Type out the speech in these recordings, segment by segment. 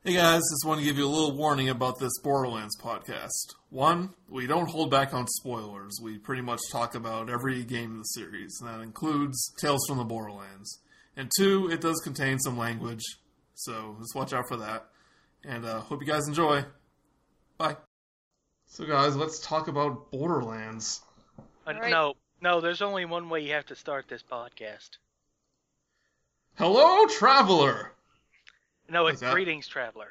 Hey guys, just want to give you a little warning about this Borderlands podcast. One, we don't hold back on spoilers. We pretty much talk about every game in the series, and that includes Tales from the Borderlands. And two, it does contain some language, so just watch out for that. And hope you guys enjoy. Bye. So guys, let's talk about Borderlands. Right. No, there's only one way you have to start this podcast. Hello, traveler! No, it's Greetings, Traveler.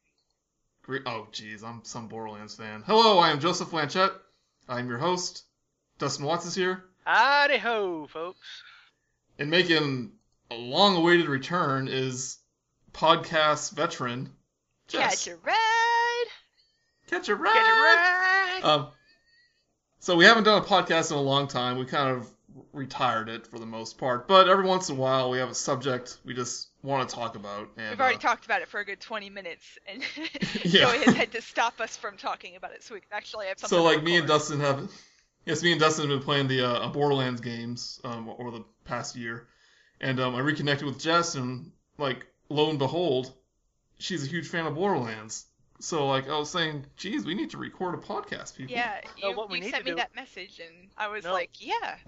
Oh, geez, I'm some Borderlands fan. Hello, I am Joseph Blanchett. I'm your host. Dustin Watts is here. Howdy ho, folks. And making a long-awaited return is podcast veteran Jess. Catch a ride! Catch a ride! Catch a ride! So we haven't done a podcast in a long time. We kind of retired it for the most part. But every once in a while, we have a subject we just want to talk about. And, We've already talked about it for a good 20 minutes, and Yeah. Joey has had to stop us from talking about it, so we can actually have something So, to like, me and record. Dustin have been playing the Borderlands games over the past year. And I reconnected with Jess, and, like, lo and behold, she's a huge fan of Borderlands. So, like, I was saying, geez, we need to record a podcast, people. Yeah, No, you, what we you need sent to me do- that message, and I was No. like, yeah.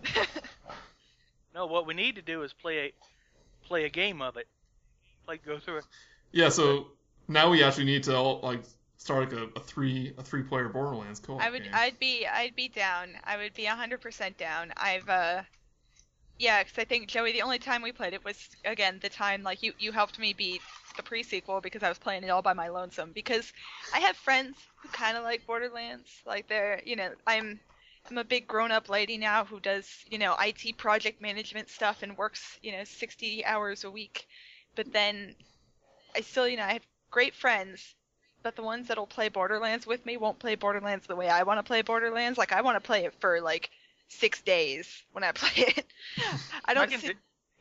No, what we need to do is play a game of it. Like, go through it. Yeah, so now we actually need to all, like, start like a three-player Borderlands co-op game. I'd be down. I would be 100% down. Yeah, because I think, Joey, the only time we played it was, again, the time, like, you helped me beat the pre-sequel because I was playing it all by my lonesome. Because I have friends who kind of like Borderlands. Like, they're, I'm a big grown-up lady now who does, IT project management stuff and works, 60 hours a week. But then I still, I have great friends, but the ones that'll play Borderlands with me won't play Borderlands the way I want to play Borderlands. Like, I want to play it for, like, 6 days when I play it. I don't see...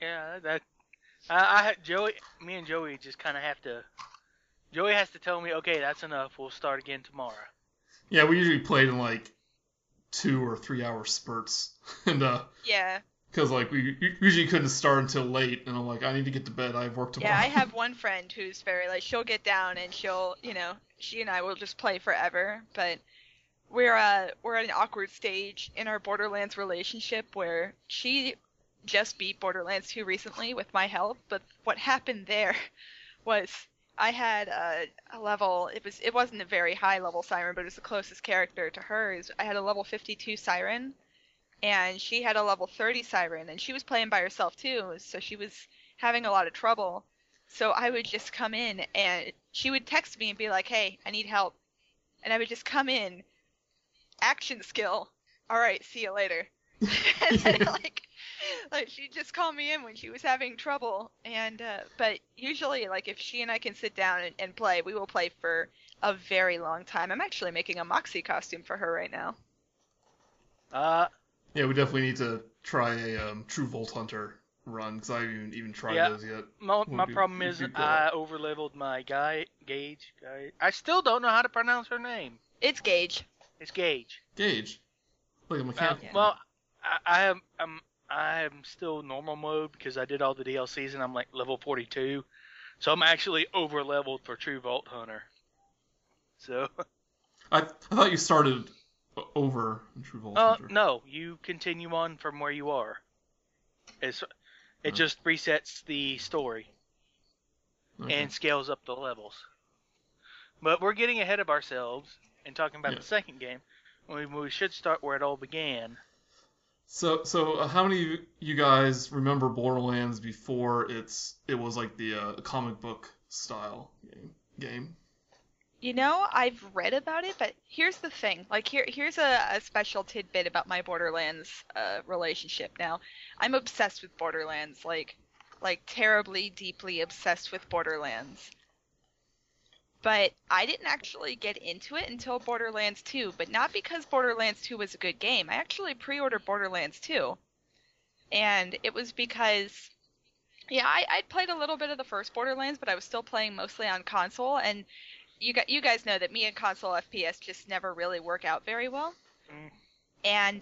Me and Joey just kind of have to. Joey has to tell me, okay, that's enough. We'll start again tomorrow. Yeah, we usually played in, like, 2 or 3 hour spurts. And, Yeah. because, like, we usually couldn't start until late, and I'm like, I need to get to bed, I have work tomorrow. Yeah, I have one friend who's very, like, she'll get down and she'll, she and I will just play forever, but we're at an awkward stage in our Borderlands relationship where she just beat Borderlands 2 recently with my help, but what happened there was I had a level, it wasn't a very high level Siren, but it was the closest character to hers. I had a level 52 Siren, and she had a level 30 Siren, and she was playing by herself too, so she was having a lot of trouble. So I would just come in, and she would text me and be like, hey, I need help. And I would just come in, action skill, alright, see you later. And then, like she'd just call me in when she was having trouble, and but usually, like, if she and I can sit down and play, we will play for a very long time. I'm actually making a Moxie costume for her right now. Yeah, we definitely need to try a True Vault Hunter run, because I haven't even tried those yet. My problem is I overleveled my Gage. I still don't know how to pronounce her name. It's Gage. It's Gage. Gage. Like a mechanic. Yeah. I am still normal mode because I did all the DLCs and I'm like level 42. So I'm actually over leveled for True Vault Hunter. So I thought you started over in True Vault Hunter. No, you continue on from where you are. It just resets the story and scales up the levels. But we're getting ahead of ourselves and talking about the second game. We should start where it all began. So how many of you guys remember Borderlands before it was like the comic book style game? I've read about it, but here's the thing. Like, here's a special tidbit about my Borderlands relationship. Now, I'm obsessed with Borderlands, like terribly, deeply obsessed with Borderlands. But I didn't actually get into it until Borderlands 2, but not because Borderlands 2 was a good game. I actually pre-ordered Borderlands 2. And it was because, I'd played a little bit of the first Borderlands, but I was still playing mostly on console, and you guys know that me and console FPS just never really work out very well. Mm. And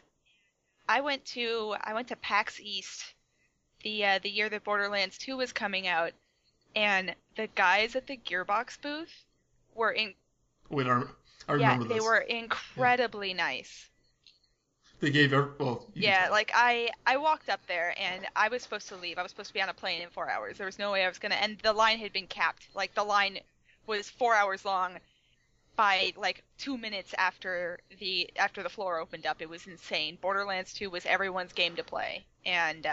I went to PAX East the year that Borderlands 2 was coming out, and the guys at the Gearbox booth were Wait, I remember they this. were incredibly nice. They gave Yeah, like I walked up there and I was supposed to leave. I was supposed to be on a plane in 4 hours. There was no way I was gonna, and the line had been capped. Like the line was 4 hours long by like 2 minutes after the floor opened up. It was insane. Borderlands 2 was everyone's game to play, and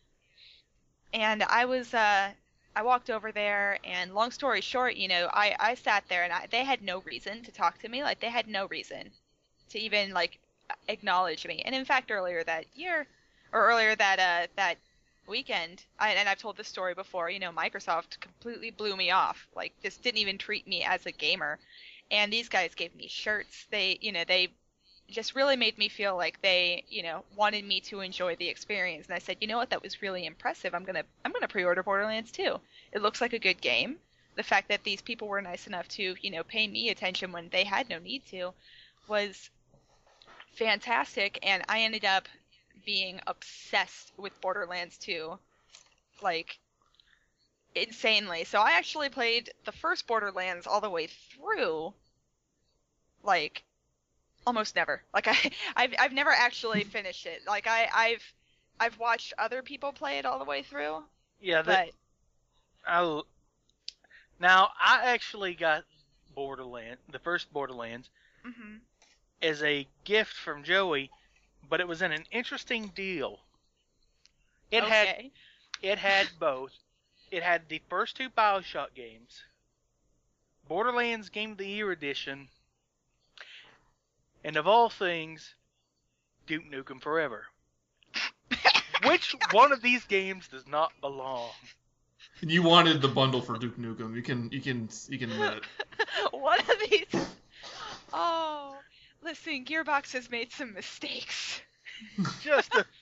I walked over there, and long story short, I sat there and they had no reason to talk to me. Like they had no reason to even like acknowledge me. And in fact, earlier that weekend, and I've told this story before, Microsoft completely blew me off. Like just didn't even treat me as a gamer. And these guys gave me shirts. They just really made me feel like they, wanted me to enjoy the experience. And I said, you know what, that was really impressive. I'm gonna pre-order Borderlands 2. It looks like a good game. The fact that these people were nice enough to, pay me attention when they had no need to was fantastic. And I ended up being obsessed with Borderlands 2, like insanely. So I actually played the first Borderlands all the way through, like almost never. Like I've never actually finished it. Like I've watched other people play it all the way through. Yeah, but now I actually got the first Borderlands, as a gift from Joey, but it was in an interesting deal. It had both. It had the first two BioShock games, Borderlands Game of the Year Edition, and of all things, Duke Nukem Forever. Which one of these games does not belong? You wanted the bundle for Duke Nukem. You can admit it. One of these. Oh, listen, Gearbox has made some mistakes. Just a...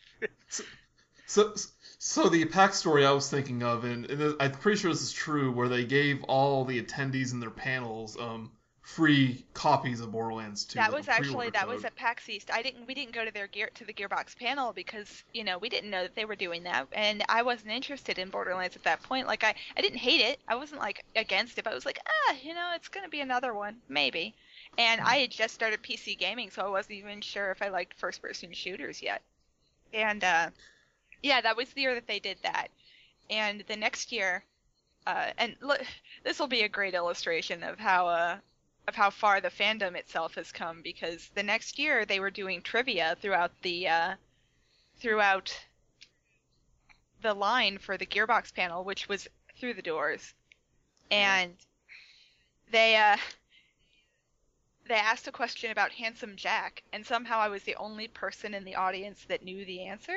So the PAX story I was thinking of, and I'm pretty sure this is true, where they gave all the attendees in their panels free copies of Borderlands 2. That was at PAX East. We didn't go to the Gearbox panel because we didn't know that they were doing that, and I wasn't interested in Borderlands at that point. Like I didn't hate it. I wasn't like against it, but I was like, it's gonna be another one, maybe. And I had just started PC gaming, so I wasn't even sure if I liked first-person shooters yet. And yeah, that was the year that they did that. And the next year, and look, this will be a great illustration of how far the fandom itself has come, because the next year they were doing trivia throughout the line for the Gearbox panel, which was through the doors, and they asked a question about Handsome Jack, and somehow I was the only person in the audience that knew the answer.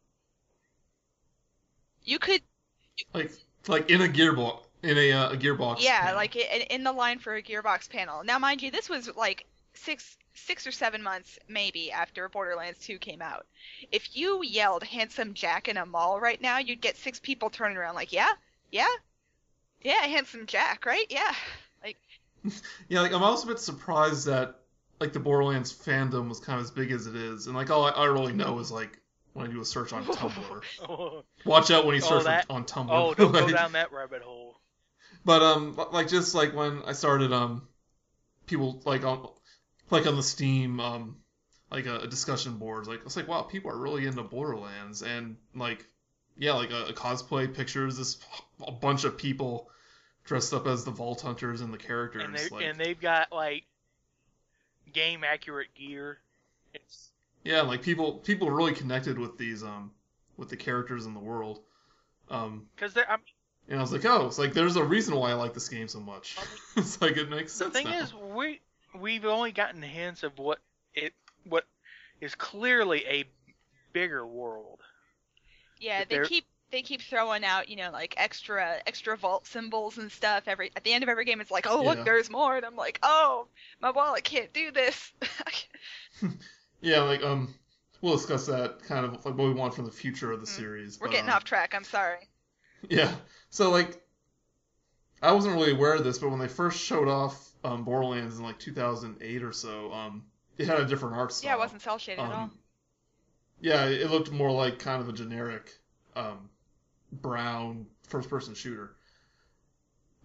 You could like in a Gearbox. In a Gearbox. Yeah, panel. like in the line for a Gearbox panel. Now, mind you, this was like six or 7 months maybe after Borderlands 2 came out. If you yelled "Handsome Jack" in a mall right now, you'd get 6 people turning around like, yeah, Handsome Jack, right? Yeah, like. Yeah, like I'm also a bit surprised that like the Borderlands fandom was kind of as big as it is, and like all I really know is like when I do a search on Tumblr. Watch out when you search on Tumblr. Oh, don't go down that rabbit hole. But like just like when I started people like on the Steam like a discussion boards, like it's like, wow, people are really into Borderlands, and like yeah, like a cosplay pictures, a bunch of people dressed up as the Vault Hunters and the characters, and they've got like game accurate gear. Yeah, like people really connected with these with the characters in the world. Because and I was like, oh, it's like there's a reason why I like this game so much. It's like it makes sense. The thing is, we've only gotten hints of what is clearly a bigger world. Yeah, they keep throwing out, like extra vault symbols and stuff. At the end of every game, it's like, oh look, there's more, and I'm like, oh, my wallet can't do this. Yeah, like we'll discuss that kind of like what we want from the future of the series. We're getting off track. I'm sorry. Yeah, so like I wasn't really aware of this, but when they first showed off Borderlands in like 2008 or so, it had a different art style. Yeah, it wasn't cel shaded at all. Yeah, it looked more like kind of a generic brown first-person shooter.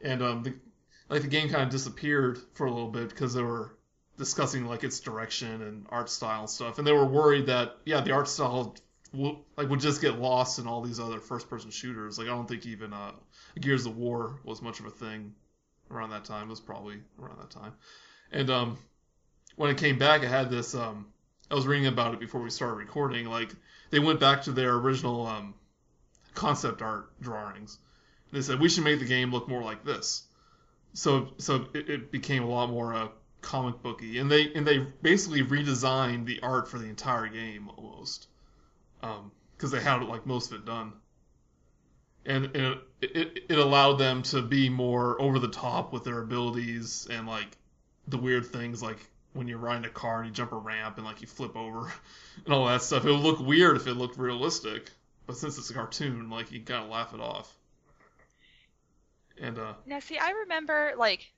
and the game kind of disappeared for a little bit because they were discussing like its direction and art style and stuff, and they were worried that the art style would just get lost in all these other first-person shooters. Like I don't think even Gears of War was much of a thing around that time. It was probably around that time, and when it came back, it had this. I was reading about it before we started recording. Like they went back to their original concept art drawings. They said we should make the game look more like this. So it became a lot more comic booky, and they basically redesigned the art for the entire game almost, because they had like most of it done, and it allowed them to be more over the top with their abilities and like the weird things like when you're riding a car and you jump a ramp and like you flip over and all that stuff. It would look weird if it looked realistic, but since it's a cartoon, like you kind of laugh it off. And now see, I remember like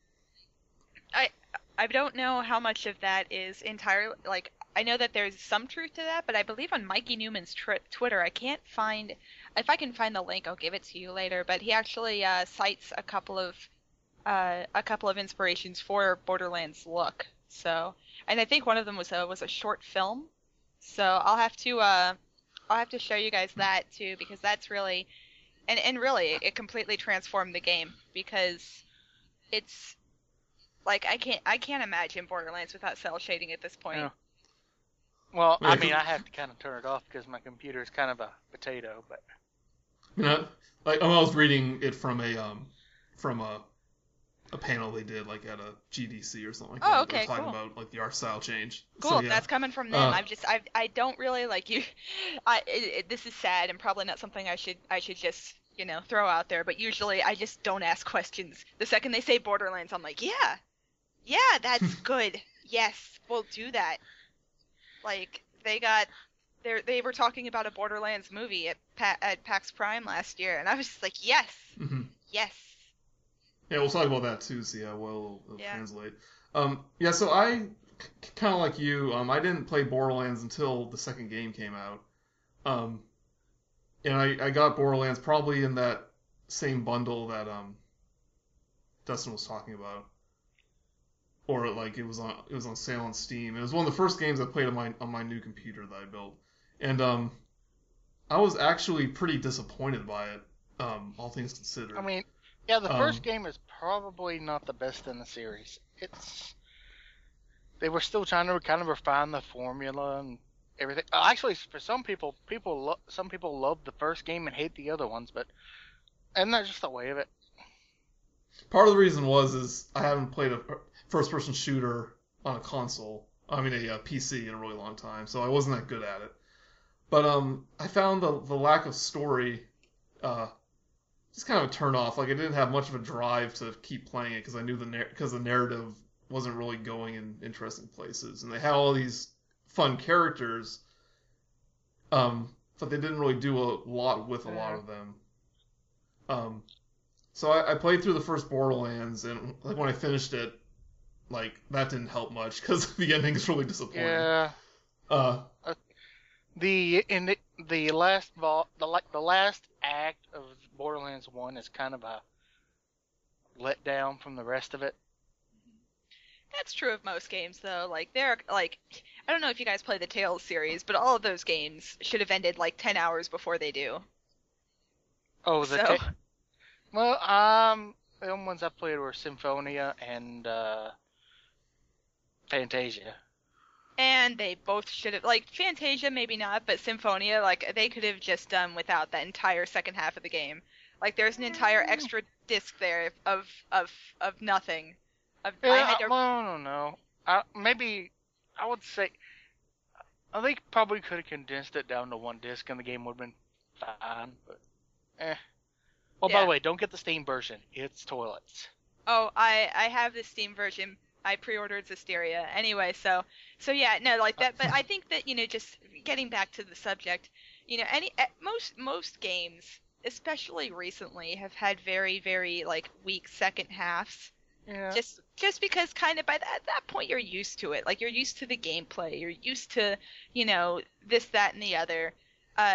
I don't know how much of that is entirely like I know that there's some truth to that, but I believe on Mikey Newman's Twitter, I can't find if I can find the link, I'll give it to you later. But he actually cites a couple of inspirations for Borderlands look. So, and I think one of them was a short film. So I'll have to show you guys that too, because that's really and really it completely transformed the game, because it's like I can't imagine Borderlands without cell shading at this point. Yeah. Well, I mean, I have to kind of turn it off because my computer is kind of a potato, but like I was reading it from a panel they did like at a GDC or something like that. Oh, okay, They were talking cool. about like the art style change. Cool, So, yeah. that's coming from them. I don't really like you. This is sad and probably not something I should just throw out there. But usually I just don't ask questions. The second they say Borderlands, I'm like, yeah, that's good. Yes, we'll do that. Like they were talking about a Borderlands movie at PAX Prime last year, and I was just like, yes, yes. Yeah, we'll talk about that too. See how well it'll Yeah. translate. So I kind of like you. I didn't play Borderlands until the second game came out. And I got Borderlands probably in that same bundle that Dustin was talking about, or like it was on sale on Steam. It was one of the first games I played on my new computer that I built, and I was actually pretty disappointed by it, all things considered. I mean, yeah, the first game is probably not the best in the series. They were still trying to kind of refine the formula and everything. Actually, for some people love the first game and hate the other ones, but isn't that just the way of it? Part of the reason is I haven't played a first-person shooter on a console. I mean, a PC in a really long time, so I wasn't that good at it. But I found the lack of story just kind of a turn off. Like I didn't have much of a drive to keep playing it because I knew the narrative wasn't really going in interesting places, and they had all these fun characters, but they didn't really do a lot with a lot of them. So I played through the first Borderlands, and like when I finished it, like that didn't help much because the ending is really disappointing. Yeah. The last act of Borderlands 1 is kind of a letdown from the rest of it. That's true of most games, though. Like, I don't know if you guys play the Tales series, but all of those games should have ended like 10 hours before they do. Oh, the only ones I played were Symphonia and Fantasia. And they both should have, like, Fantasia maybe not, but Symphonia, like, they could have just done without that entire second half of the game. Like, there's an entire extra disc there of nothing. I don't know. Maybe I would say I think probably could have condensed it down to one disc and the game would have been fine. But Well, by the way, don't get the Steam version. It's toilets. Oh, I have the Steam version. I pre-ordered Zestiria. Anyway, so yeah, no, like that. But I think that just getting back to the subject, most games, especially recently, have had very, very like weak second halves. Yeah. Just because kind of by that point you're used to it. Like you're used to the gameplay. You're used to this, that, and the other.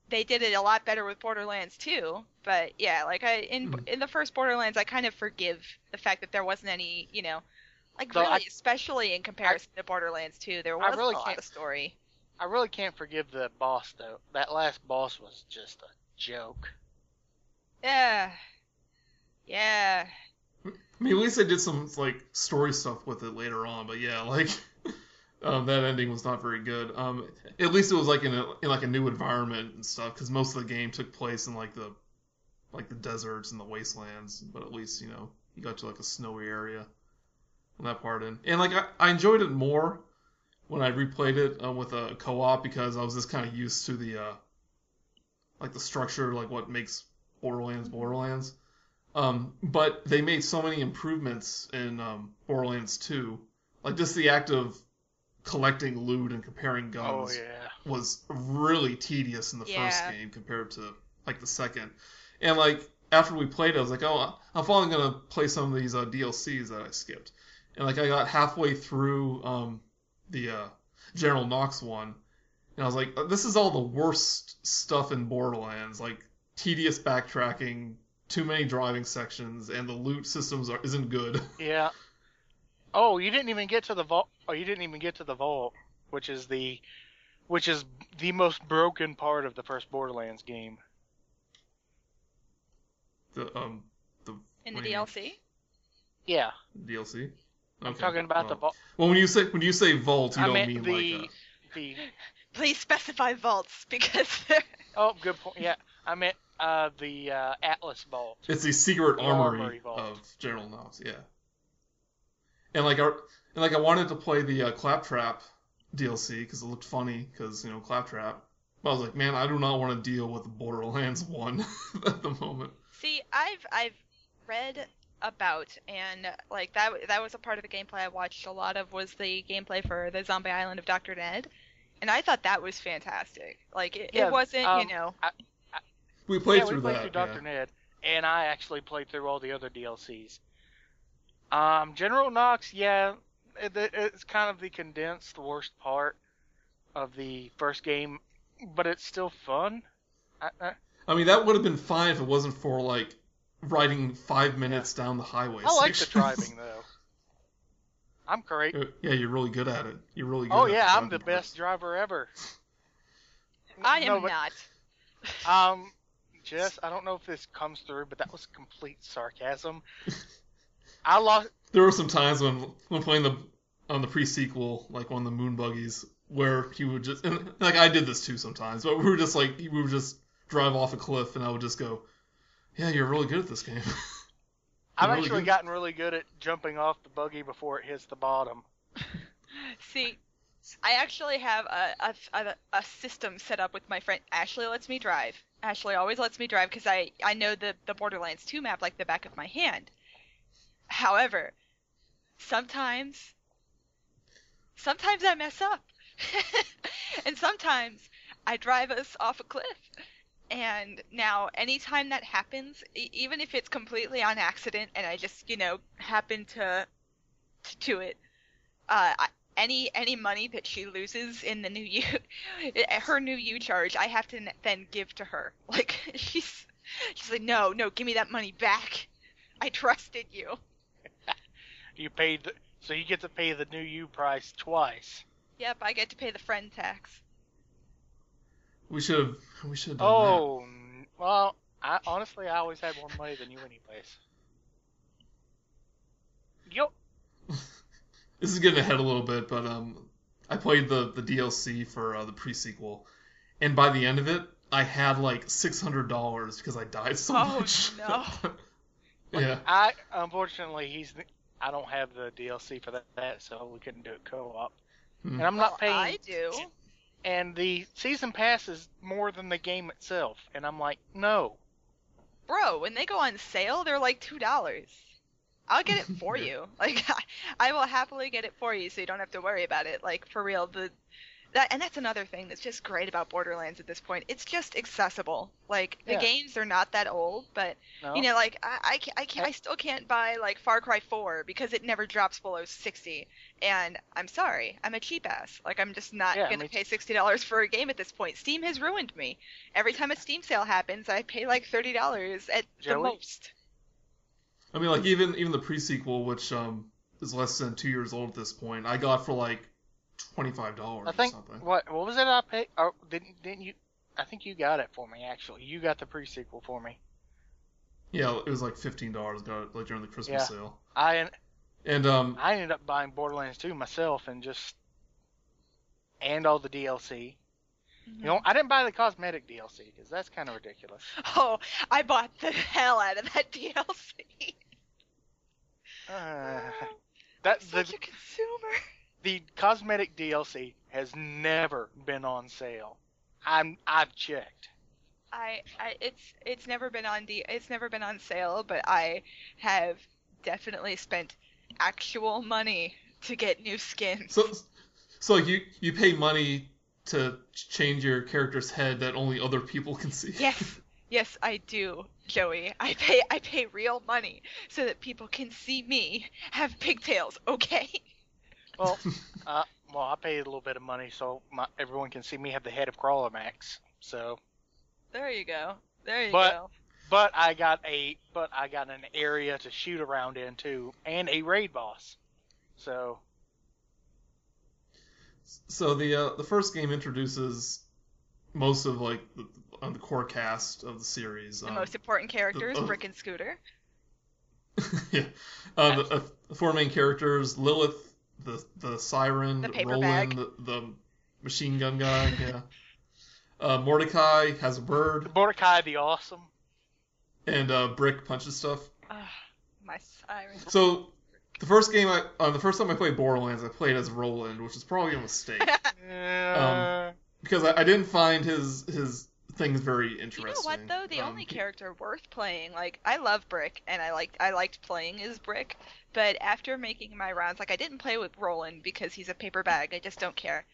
they did it a lot better with Borderlands 2. But yeah, like in the first Borderlands, I kind of forgive the fact that there wasn't any, like So really, especially in comparison to Borderlands 2, there wasn't really a lot can't- of story. I really can't forgive the boss though. That last boss was just a joke. Yeah. Yeah. I mean, at least they did some like story stuff with it later on, but yeah, like that ending was not very good. At least it was like in like a new environment and stuff, because most of the game took place in like the deserts and the wastelands. But at least you got to like a snowy area on that part in. And like I enjoyed it more when I replayed it with a co-op, because I was just kind of used to the like the structure, like what makes Borderlands. But they made so many improvements in Borderlands 2. Like just the act of collecting loot and comparing guns was really tedious in the first game compared to like the second. And like after we played it, I was like, oh, I'm finally gonna play some of these DLCs that I skipped. And like I got halfway through the General Knox one, and I was like, this is all the worst stuff in Borderlands. Like tedious backtracking, too many driving sections, and the loot systems isn't good. Yeah. Oh, you didn't even get to the vault. Oh, you didn't even get to the vault, which is the most broken part of the first Borderlands game. In the DLC? Yeah. DLC. I'm talking about the vault. Well, when you say vault, you don't mean the like Please specify vaults, because Oh, good point. Yeah, I meant the Atlas Vault. It's the secret armory vault of General Knox, yeah. And like I wanted to play the Claptrap DLC because it looked funny, because Claptrap. But I was like, man, I do not want to deal with Borderlands 1 at the moment. See, I've read about, and like that was a part of the gameplay I watched a lot of, was the gameplay for the Zombie Island of Dr. Ned, and I thought that was fantastic. Like it wasn't, We played through Dr. Ned, and I actually played through all the other DLCs. General Knox, it's kind of the condensed worst part of the first game, but it's still fun. I mean, that would have been fine if it wasn't for like riding 5 minutes down the highway. I like the driving though. I'm great. Yeah, you're really good at it. You're really good. Oh yeah, I'm the best driver ever. I am not. Jess, I don't know if this comes through, but that was complete sarcasm. I lost. There were some times when playing on the pre-sequel, like one of the moon buggies, where he would just, and like I did this too sometimes, but we would just drive off a cliff, and I would just go, "Yeah, you're really good at this game." I've actually gotten really good at jumping off the buggy before it hits the bottom. See, I actually have a system set up with my friend. Ashley lets me drive. Ashley always lets me drive because I know the Borderlands 2 map like the back of my hand. However, sometimes I mess up. And sometimes I drive us off a cliff. And now, anytime that happens, even if it's completely on accident and I just, happen to do it, any money that she loses in the new her new U charge, I have to then give to her. Like, she's like, no, give me that money back. I trusted you. So you get to pay the new U price twice. Yep, I get to pay the friend tax. We should have done that. Oh, well, honestly, I always had more money than you anyways. Yup. This is getting ahead a little bit, but I played the DLC for the pre-sequel, and by the end of it, I had like $600 because I died so much. Oh no. Yeah. Unfortunately, I don't have the DLC for that, so we couldn't do it co-op. And I'm not paying. I do. And the season pass is more than the game itself, and I'm like, no. Bro, when they go on sale, they're like $2. I'll get it for you. Like, I will happily get it for you, so you don't have to worry about it. Like, for real, That's another thing that's just great about Borderlands at this point. It's just accessible. Like, the games are not that old, but No. you know, like I still can't buy like Far Cry 4 because it never drops below 60. And I'm sorry, I'm a cheap ass. Like, I'm just not gonna pay $60 for a game at this point. Steam has ruined me. Every time a Steam sale happens, I pay like $30 at the most. I mean, like even the pre-sequel, which is less than 2 years old at this point, I got for like $25 or something. What was it I paid? Oh, didn't you? I think you got it for me. Actually, you got the pre-sequel for me. Yeah, it was like $15. Got it like during the Christmas sale. I ended up buying Borderlands 2 myself and all the DLC. Mm-hmm. You know, I didn't buy the cosmetic DLC because that's kind of ridiculous. Oh, I bought the hell out of that DLC. Such a consumer. The cosmetic DLC has never been on sale. I've checked. It's never been on sale, but I have definitely spent actual money to get new skins. So you pay money to change your character's head that only other people can see. Yes, I do, Joey. I pay real money so that people can see me have pigtails. Okay. Well, I paid a little bit of money so everyone can see me have the head of Crawler Max. So. There you go. Go. But I got an area to shoot around in too, and a raid boss. So the first game introduces most of like the core cast of the series. The most important characters, Brick and Scooter. Yeah. The four main characters: Lilith, the Siren, Roland, the machine gun guy. Yeah. Mordecai has a bird. Mordecai the Awesome. And Brick punches stuff. My Siren. So the first time I played Borderlands, I played as Roland, which is probably a mistake. Because I didn't find his things very interesting. You know what though? The only character worth playing, like, I love Brick, and I liked playing as Brick, but after making my rounds, like, I didn't play with Roland because he's a paper bag. I just don't care.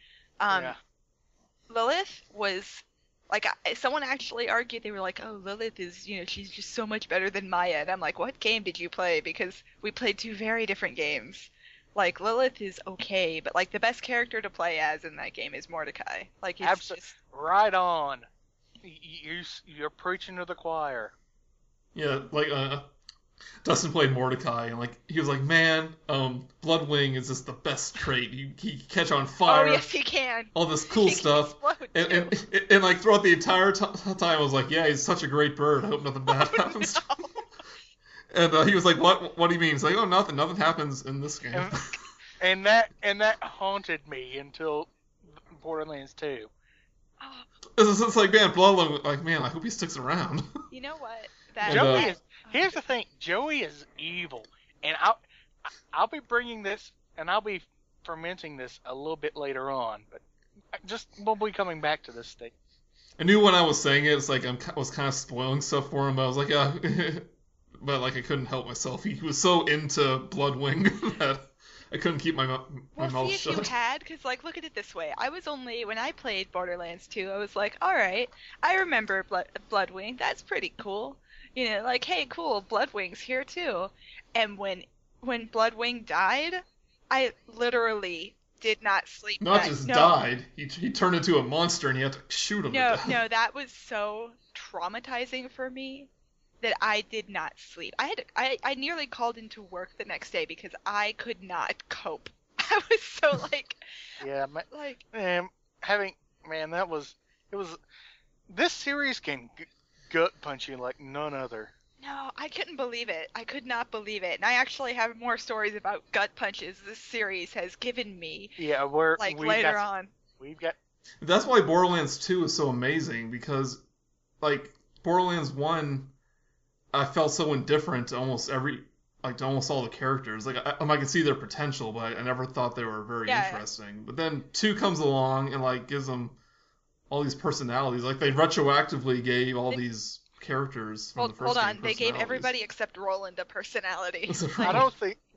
Lilith was, like, someone actually argued, they were like, oh, Lilith is, you know, she's just so much better than Maya. And I'm like, what game did you play? Because we played two very different games. Like, Lilith is okay, but, like, the best character to play as in that game is Mordecai. Like, it's absolutely right on. You're preaching to the choir. Yeah, like, Dustin played Mordecai, and like he was like, "Man, Bloodwing is just the best trait. He can catch on fire. Oh yes, he can. All this cool stuff." And like throughout the entire time, I was like, "Yeah, he's such a great bird. I hope nothing bad happens." No. And he was like, "What? What do you mean?" It's like, "Oh, nothing. Nothing happens in this game." And that haunted me until Borderlands 2. It's like, man, Bloodwing. Like, man, I hope he sticks around. You know what? Here's the thing, Joey is evil, and I'll be bringing this, and I'll be fermenting this a little bit later on, but we'll be coming back to this thing. I knew when I was saying it, it's like I was kind of spoiling stuff for him, but I was like, yeah, but like I couldn't help myself. He was so into Bloodwing that I couldn't keep my mouth shut. Well, see if you had, because, like, look at it this way. When I played Borderlands 2, I was like, alright, I remember Bloodwing, that's pretty cool. You know, like, hey, cool, Bloodwing's here too. And when Bloodwing died, I literally did not sleep. Died. He turned into a monster and you had to shoot him. No, that was so traumatizing for me that I did not sleep. I nearly called into work the next day because I could not cope. I was so like, yeah, this series can gut punch you like none other. No, I couldn't believe it. I could not believe it. And I actually have more stories about gut punches this series has given me. Yeah, later on. We've got. That's why Borderlands 2 is so amazing, because like Borderlands 1, I felt so indifferent to almost all the characters. Like I can see their potential, but I never thought they were very interesting. Yeah. But then 2 comes along and like gives them all these personalities. Like they retroactively gave all these characters from the first game They gave everybody except Roland a personality. I don't think that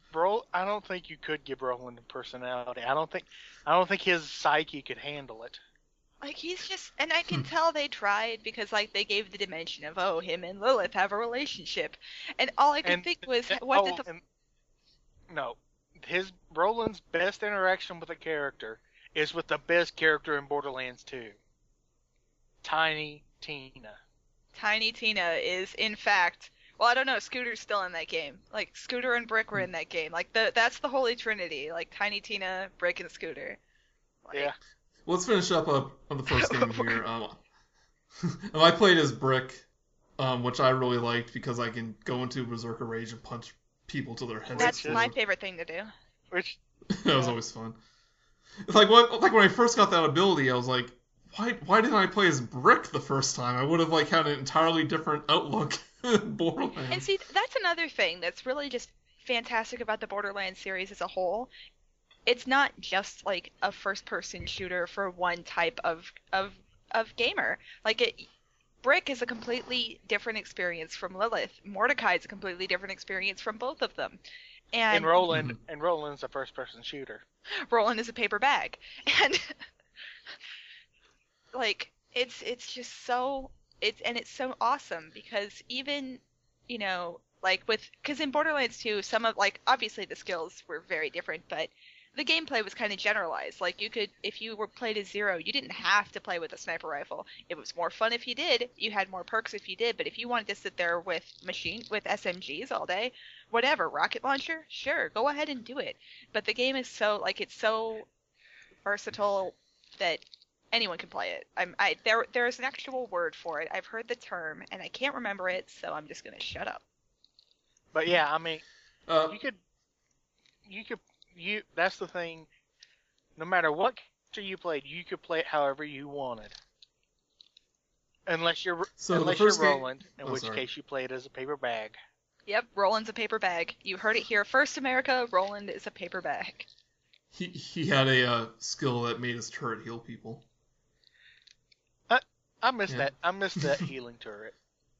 I don't think you could give Roland a personality. I don't think his psyche could handle it. Like, he's just, and I can tell they tried because, like, they gave the dimension of, oh, him and Lilith have a relationship. And all I could think was, no. Roland's best interaction with a character is with the best character in Borderlands 2. Tiny Tina. Tiny Tina is, in fact, well, I don't know, Scooter's still in that game. Like, Scooter and Brick were in that game. Like, that's the Holy Trinity. Like, Tiny Tina, Brick, and Scooter. Like, yeah. Let's finish up on the first game here. I played as Brick, which I really liked because I can go into Berserker Rage and punch people till their heads That's explode. my favorite thing to do. That was always fun. Like when I first got that ability, I was like, why didn't I play as Brick the first time? I would have like had an entirely different outlook in Borderlands. And see, that's another thing that's really just fantastic about the Borderlands series as a whole. It's not just like a first-person shooter for one type of gamer. Like, Brick is a completely different experience from Lilith. Mordecai is a completely different experience from both of them. And Roland's a first-person shooter. Roland is a paper bag, and like it's just so it's so awesome because even like because in Borderlands 2 some of like obviously the skills were very different, but the gameplay was kind of generalized. Like you could, if you were played as Zero, you didn't have to play with a sniper rifle. It was more fun if you did. You had more perks if you did. But if you wanted to sit there with SMGs all day, whatever, rocket launcher, sure, go ahead and do it. But the game is so it's so versatile that anyone can play it. There is an actual word for it. I've heard the term and I can't remember it, so I'm just gonna shut up. But yeah, I mean, you could. That's the thing. No matter what character you played, you could play it however you wanted. Unless you're Roland, in which case you play it as a paper bag. Yep, Roland's a paper bag. You heard it here first, America. Roland is a paper bag. He had a skill that made his turret heal people. I missed that. I missed that healing turret.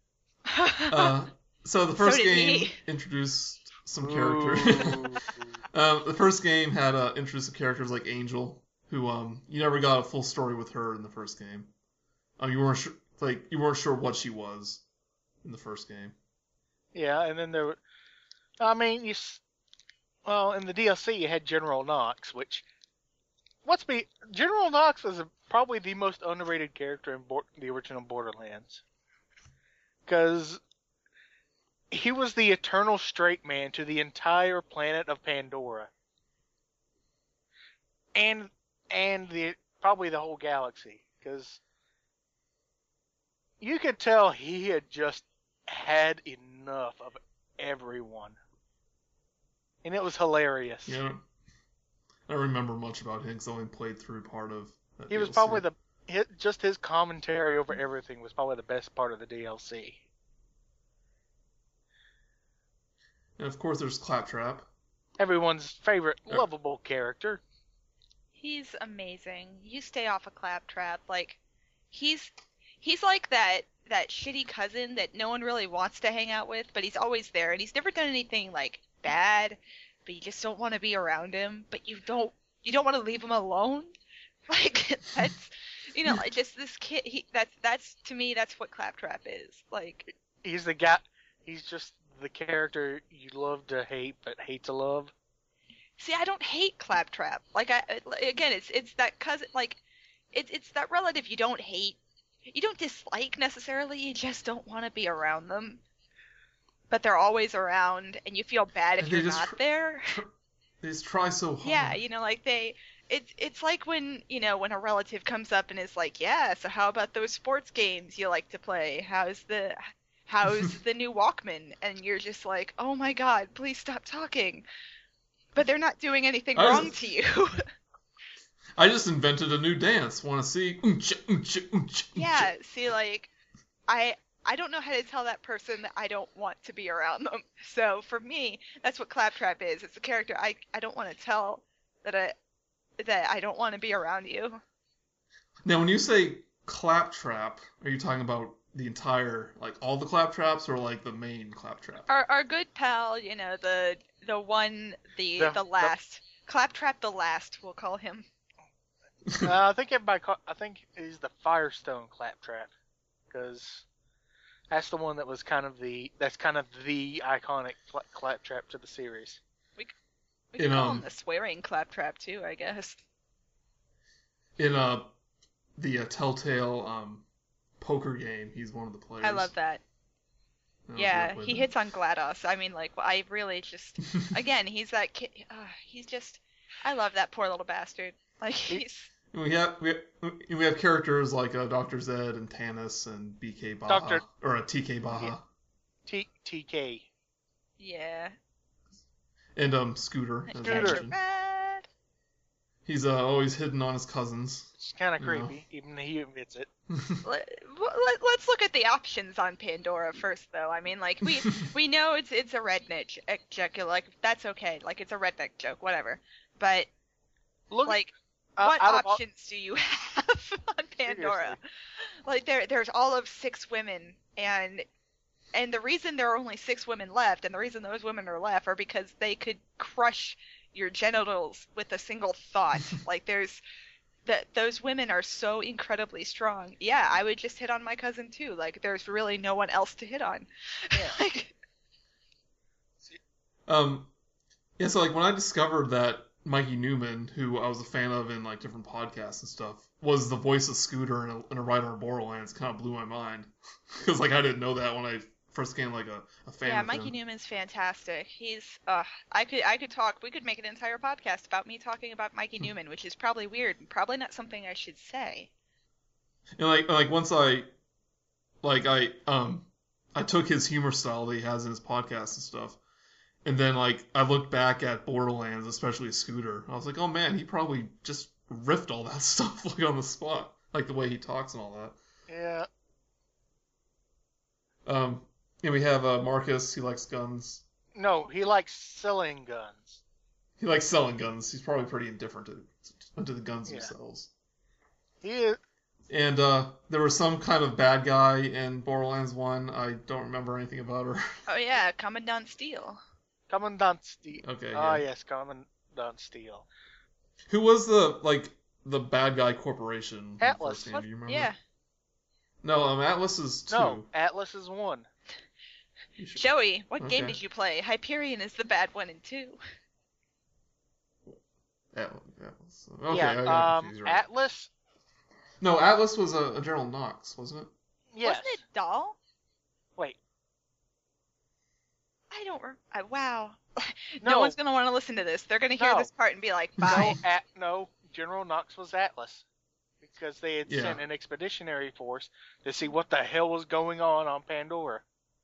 So the first game introduced some characters. The first game had introduced some characters like Angel, who you never got a full story with her in the first game. You weren't sure what she was in the first game. Yeah, and then in the DLC you had General Knox, which General Knox was probably the most underrated character in the original Borderlands, because he was the eternal straight man to the entire planet of Pandora. And probably the whole galaxy. Because you could tell he had just had enough of everyone. And it was hilarious. Yeah. I don't remember much about him because I only played through part of that He was DLC. probably just his commentary over everything was probably the best part of the DLC. And of course, there's Claptrap. Everyone's favorite lovable character. He's amazing. You stay off of Claptrap. Like, he's like that shitty cousin that no one really wants to hang out with, but he's always there, and he's never done anything like bad, but you just don't want to be around him. But you don't want to leave him alone. Like that's just this kid. That's to me that's what Claptrap is. Like he's the guy. He's just the character you love to hate, but hate to love. See, I don't hate Claptrap. Like, it's that cousin. Like, it's that relative you don't hate. You don't dislike necessarily. You just don't want to be around them. But they're always around, and you feel bad if you're not there. They just try so hard. Yeah, like it's like when when a relative comes up and is like, yeah, so how about those sports games you like to play? How's the new Walkman? And you're just like, oh my god, please stop talking. But they're not doing anything wrong to you. I just invented a new dance. Want to see? Yeah, see, like, I don't know how to tell that person that I don't want to be around them. So for me, that's what Claptrap is. It's a character I don't want to tell that I don't want to be around you. Now, when you say Claptrap, are you talking about the entire, like, all the claptraps, or like the main claptrap? Our good pal, the The- last Claptrap, the last, we'll call him. I think he's the Firestone Claptrap, because that's the one that was kind of the iconic Claptrap to the series. We could call him the swearing Claptrap too, I guess. In the Telltale poker game, he's one of the players. I love that. Yeah, he hits on GLaDOS. I mean, like, I really just, again, he's that kid. He's just, I love that poor little bastard. Like, he's. We have characters like Dr. Zed and Tanis and BK Baha, or TK Baha. TK. Yeah. And Scooter. as Scooter. mentioned. Rad. He's always hidden on his cousins. It's kind of You know. creepy, even he admits it. Let's look at the options on Pandora first, though. I mean, like, we know it's a redneck joke. Like, that's okay. Like, it's a redneck joke, whatever. But Look, like, what out of all- options do you have on Pandora? Seriously. Like, there's all of 6 women, and the reason there are only 6 women left, and the reason those women are left, are because they could crush your genitals with a single thought. Like, those women are so incredibly strong. Yeah, I would just hit on my cousin too. Like, there's really no one else to hit on. Yeah. Like, Yeah, so like when I discovered that Mikey Newman, who I was a fan of in like different podcasts and stuff, was the voice of Scooter in a Rider on Borderlands, kind of blew my mind. Because like I didn't know that when I first became like a fan yeah, of Mikey him. Newman's fantastic. He's we could make an entire podcast about me talking about Mikey Newman, which is probably weird and probably not something I should say. And like once I took his humor style that he has in his podcast and stuff, and then like I looked back at Borderlands, especially Scooter. I was like, oh man, he probably just riffed all that stuff like on the spot, like the way he talks and all that. Yeah. And we have Marcus. He likes guns. No, he likes selling guns. He likes selling guns. He's probably pretty indifferent to the guns Yeah. themselves. He is. And there was some kind of bad guy in Borderlands 1. I don't remember anything about her. Oh yeah, Commandant Steele. Commandant Steele. Okay, Ah, yeah. yes, Commandant Steele. Who was the bad guy corporation? in the Atlas. first game? What? Do you remember? Yeah, No, Atlas is 2. No, Atlas is 1. You should- Joey, what game Okay. did you play? Hyperion is the bad one in 2. Atlas. Okay, I Yeah, got confused, right. Atlas. No, Atlas was a General Knox, wasn't it? Yes. Wasn't it Doll? Wait. I don't. Wow. No. No one's gonna want to listen to this. They're gonna hear No. this part and be like, "Bye." No, General Knox was Atlas. Because they had Yeah. sent an expeditionary force to see what the hell was going on Pandora.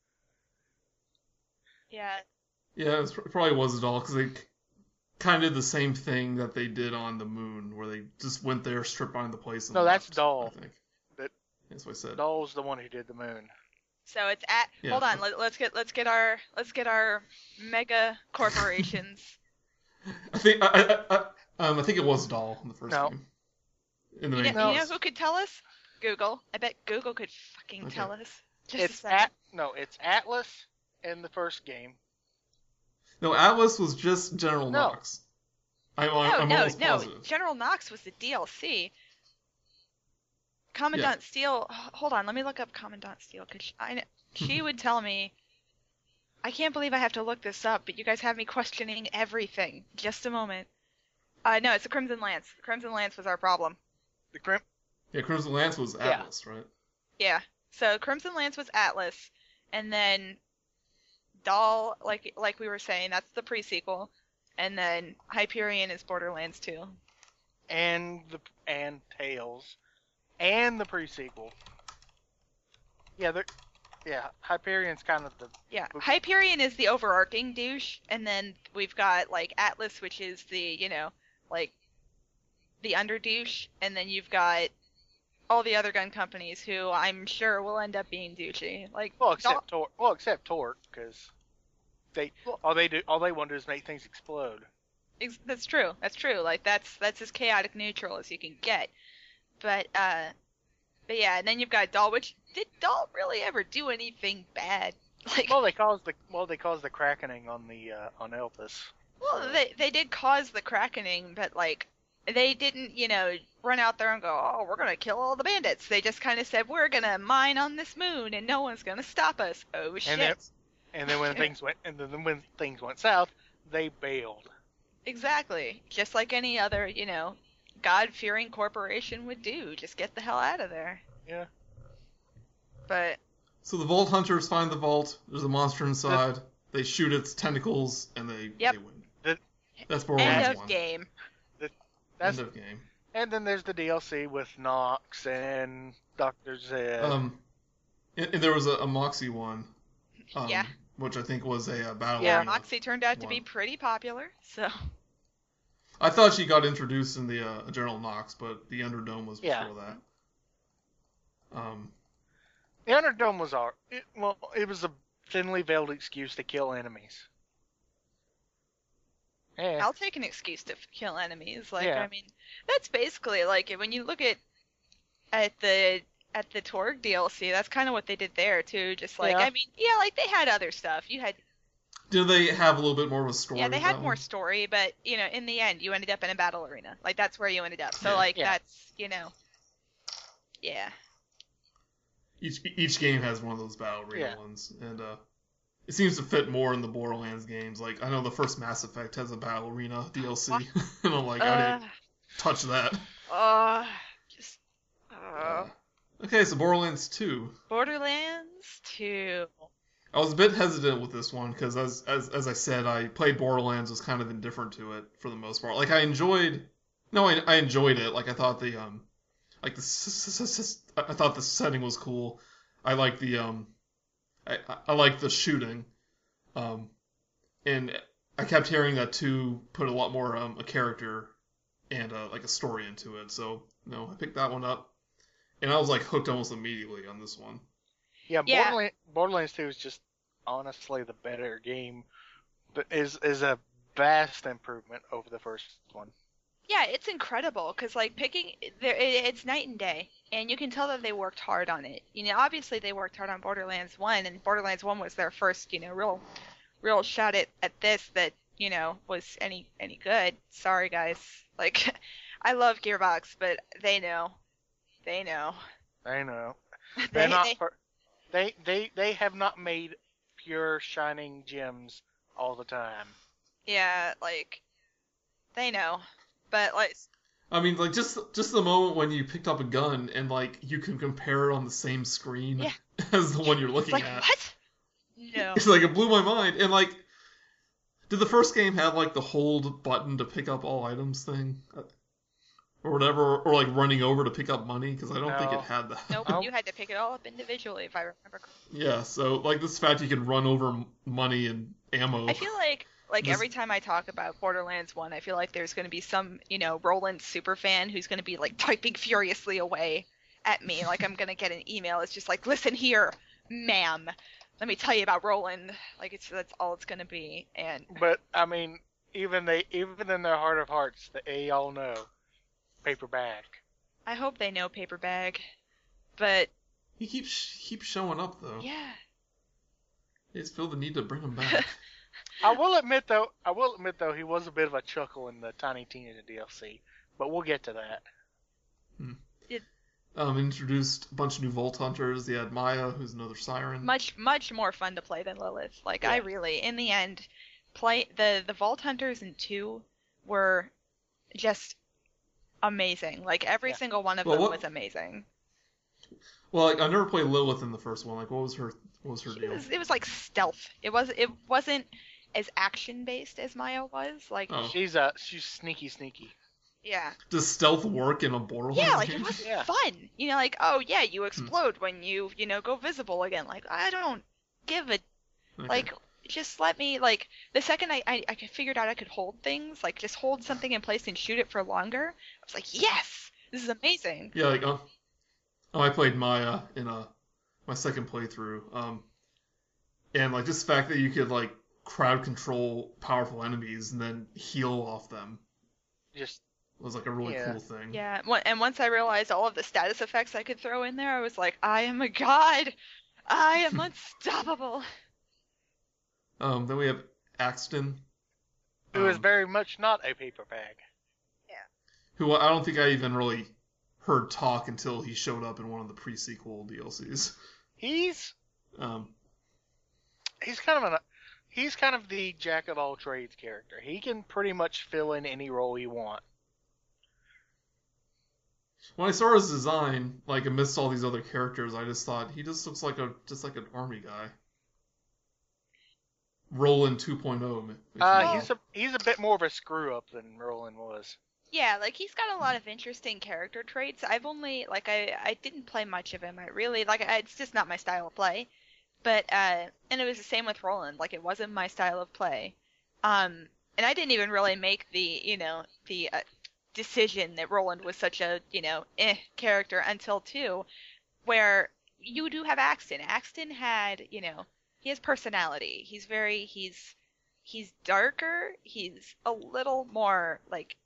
Yeah. Yeah, it probably was a doll, because they kind of did the same thing that they did on the moon, where they just went there, stripped behind the place, and No, that's left, Doll. I think. That- That's what I said. Doll's the one who did the moon. So it's at. Yeah. Hold on. Let's get our mega corporations. I think it was Doll in the first No. game. In the You main know, quest. who could tell us? Google. I bet Google could fucking Okay. tell us. Just It's a second. it's Atlas in the first game. No, Atlas was just General No. Knox. I'm almost No. positive. General Knox was the DLC. Commandant Steele. Hold on, let me look up Commandant Steele because she would tell me. I can't believe I have to look this up, but you guys have me questioning everything. Just a moment. No, it's the Crimson Lance. The Crimson Lance was our problem. The Crimp. Yeah, Crimson Lance was Yeah. Atlas, right? Yeah. So Crimson Lance was Atlas, and then Doll, like we were saying, that's the pre-sequel, and then Hyperion is Borderlands 2. and Tails, and the pre-sequel. Yeah, Hyperion's kind of the Yeah, Hyperion is the overarching douche, and then we've got like Atlas, which is the like the under douche, and then you've got all the other gun companies who I'm sure will end up being douchey. Like except Torque, because all they want to do is make things explode. That's true. That's true. Like that's as chaotic neutral as you can get. But yeah, and then you've got Doll, which did Dalt really ever do anything bad? Like, Well, they caused the crackening on the on Elpis. well, they did cause the crackening, but like, they didn't, run out there and go, oh, we're gonna kill all the bandits. They just kind of said, we're gonna mine on this moon, and no one's gonna stop us. Oh shit! And then when things went south, they bailed. Exactly, just like any other, God-fearing corporation would do. Just get the hell out of there. Yeah. But So the Vault Hunters find the vault. There's a monster inside. They shoot its tentacles, and they win. That's Borderlands end 1. of game. That's End of game. And then there's the DLC with Nox and Dr. Zed. And there was a Moxie one. Yeah. Which I think was a battle. Yeah, arena Moxie turned out to be one. pretty popular. So. I thought she got introduced in the General Nox, but the Underdome was before that. The Underdome was it was a thinly veiled excuse to kill enemies. Yeah. I'll take an excuse to kill enemies. Like, Yeah. I mean, that's basically like when you look at the Torg DLC, that's kind of what they did there too. Just like, Yeah. I mean, yeah, like they had other stuff. You had, Did they have a little bit more of a story? yeah, they with had that more one? story, but in the end, you ended up in a battle arena. Like that's where you ended up. So Yeah. like Yeah. that's yeah. Each game has one of those battle arena Yeah. ones, and it seems to fit more in the Borderlands games. Like I know the first Mass Effect has a battle arena DLC, and I'm like, I didn't touch that. Just Okay, so Borderlands 2. Borderlands 2. I was a bit hesitant with this one because, as I said, I played Borderlands, was kind of indifferent to it for the most part. Like I enjoyed it. Like I thought I thought the setting was cool. I liked I liked the shooting, and I kept hearing that 2 put a lot more a character and like a story into it. So I picked that one up, and I was like hooked almost immediately on this one. Yeah, Yeah. Borderlands 2 is just honestly the better game, but is a vast improvement over the first one. Yeah, it's incredible because like it's night and day, and you can tell that they worked hard on it. Obviously they worked hard on Borderlands 1, and Borderlands 1 was their first, real shot at this that was any good. Sorry guys, like I love Gearbox, but they know. I know. They- They're not. they- They have not made pure shining gems all the time. Yeah, like they know, but like I mean, like just the moment when you picked up a gun and like you can compare it on the same screen Yeah. as the one you're it's looking like at. what? No. It's like it blew my mind. And like, did the first game have like the hold button to pick up all items thing, or whatever, or like running over to pick up money? Because I don't think No. it had that. Nope, Oh. you had to pick it all up individually, if I remember correctly. Yeah. So like this fact you can run over money and ammo. I feel like This- every time I talk about Borderlands 1, I feel like there's going to be some, Roland superfan who's going to be like typing furiously away at me. Like I'm going to get an email. It's just like, listen here, ma'am. Let me tell you about Roland. Like that's all it's going to be. And But I mean, even in their heart of hearts, they all know paper bag. I hope they know Paper Bag. But he keeps showing up though. yeah. I just feel the need to bring him back. I will admit though, he was a bit of a chuckle in the Tiny Tina DLC, but we'll get to that. Introduced a bunch of new Vault Hunters. They had Maya, who's another siren. Much more fun to play than Lilith. Like Yeah. I really, in the end, play the Vault Hunters in 2 were just amazing. Like every Yeah. single one of Well, them what- was amazing. Well, like I never played Lilith in the first one. Like, what was her deal? It was like stealth. It wasn't as action based as Maya was. Like Oh. She's sneaky. yeah. Does stealth work in a Borderlands Yeah, like game? it wasn't Yeah. fun. Like, oh yeah, you explode when you go visible again. Like I don't give a Okay. like just let me like the second I figured out I could hold things, like just hold something in place and shoot it for longer. I was like, yes, this is amazing. Yeah, like I played Maya in my second playthrough. And like just the fact that you could like crowd control powerful enemies and then heal off them. Just was like a really Yeah. cool thing. Yeah, and once I realized all of the status effects I could throw in there, I was like, I am a god! I am unstoppable! Then we have Axton, Who is um, very much not a paper bag. who I don't think I even really heard talk until he showed up in one of the pre-sequel DLCs. He's Um, he's kind of the jack of all trades character. He can pretty much fill in any role you want. when I saw his design, like amidst all these other characters, I just thought he just looks like an army guy. Roland 2.0. if you will. He's a bit more of a screw up than Roland was. Yeah, like he's got a lot of interesting character traits. I've only I didn't play much of him. It's just not my style of play. But and it was the same with Roland. Like it wasn't my style of play. And I didn't even really make the decision that Roland was such a character until 2, where you do have Axton. Axton had he has personality. He's darker. He's a little more like.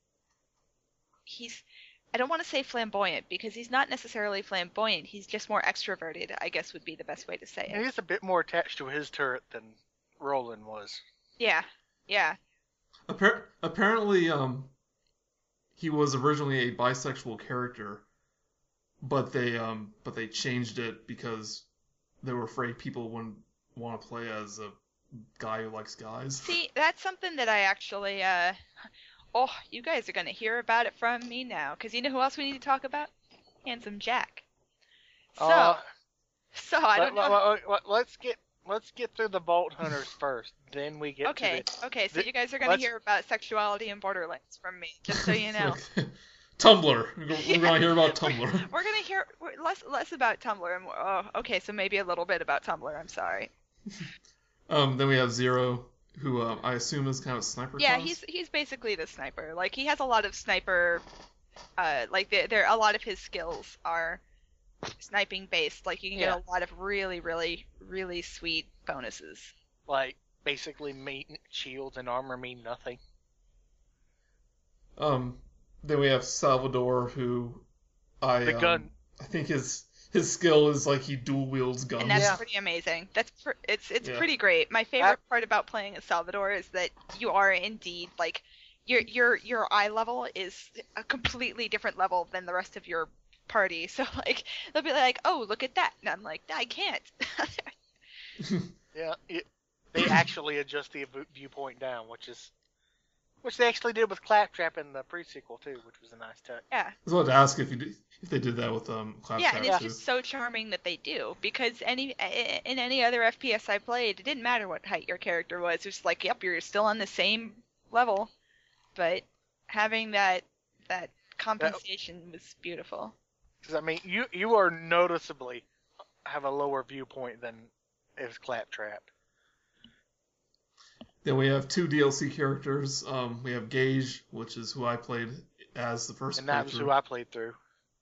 I don't want to say flamboyant because he's not necessarily flamboyant. He's just more extroverted, I guess would be the best way to say it. He's a bit more attached to his turret than Roland was. Yeah, yeah. Apparently, he was originally a bisexual character, but they changed it because they were afraid people wouldn't want to play as a guy who likes guys. See, that's something that I actually, oh, you guys are going to hear about it from me now, because you know who else we need to talk about? Handsome Jack. So I don't know. Let's get through the Vault Hunters first, then we get Okay, to okay, so you guys are going to hear about sexuality in Borderlands from me, just so you know. Tumblr. We're going to hear about Tumblr. We're going to hear less about Tumblr, and okay, so maybe a little bit about Tumblr, I'm sorry. Then we have Zero, who I assume is kind of a sniper Yeah, class? he's basically the sniper. Like he has a lot of sniper, like there a lot of his skills are sniping based. Like you can get a lot of really, really, really sweet bonuses. Like basically shields and armor mean nothing. Then we have Salvador, who The gun. I think his skill is like he dual wields guns. And that's pretty amazing. It's pretty great. My favorite part about playing as Salvador is that you are indeed like your eye level is a completely different level than the rest of your party. So like they'll be like, "Oh, look at that," and I'm like, "I can't." Yeah, they actually adjust the viewpoint down, which they actually did with Claptrap in the pre-sequel too, which was a nice touch. Yeah. I was about to ask if they did that with Claptrap. Yeah, and it's too. just so charming that they do, because in any other FPS I played, it didn't matter what height your character was. It was like, yep, you're still on the same level, but having that compensation was beautiful. Because I mean, you are noticeably have a lower viewpoint than is Claptrap. Then we have 2 DLC characters. We have Gage, which is who I played as the first. And that was playthrough. who I played through.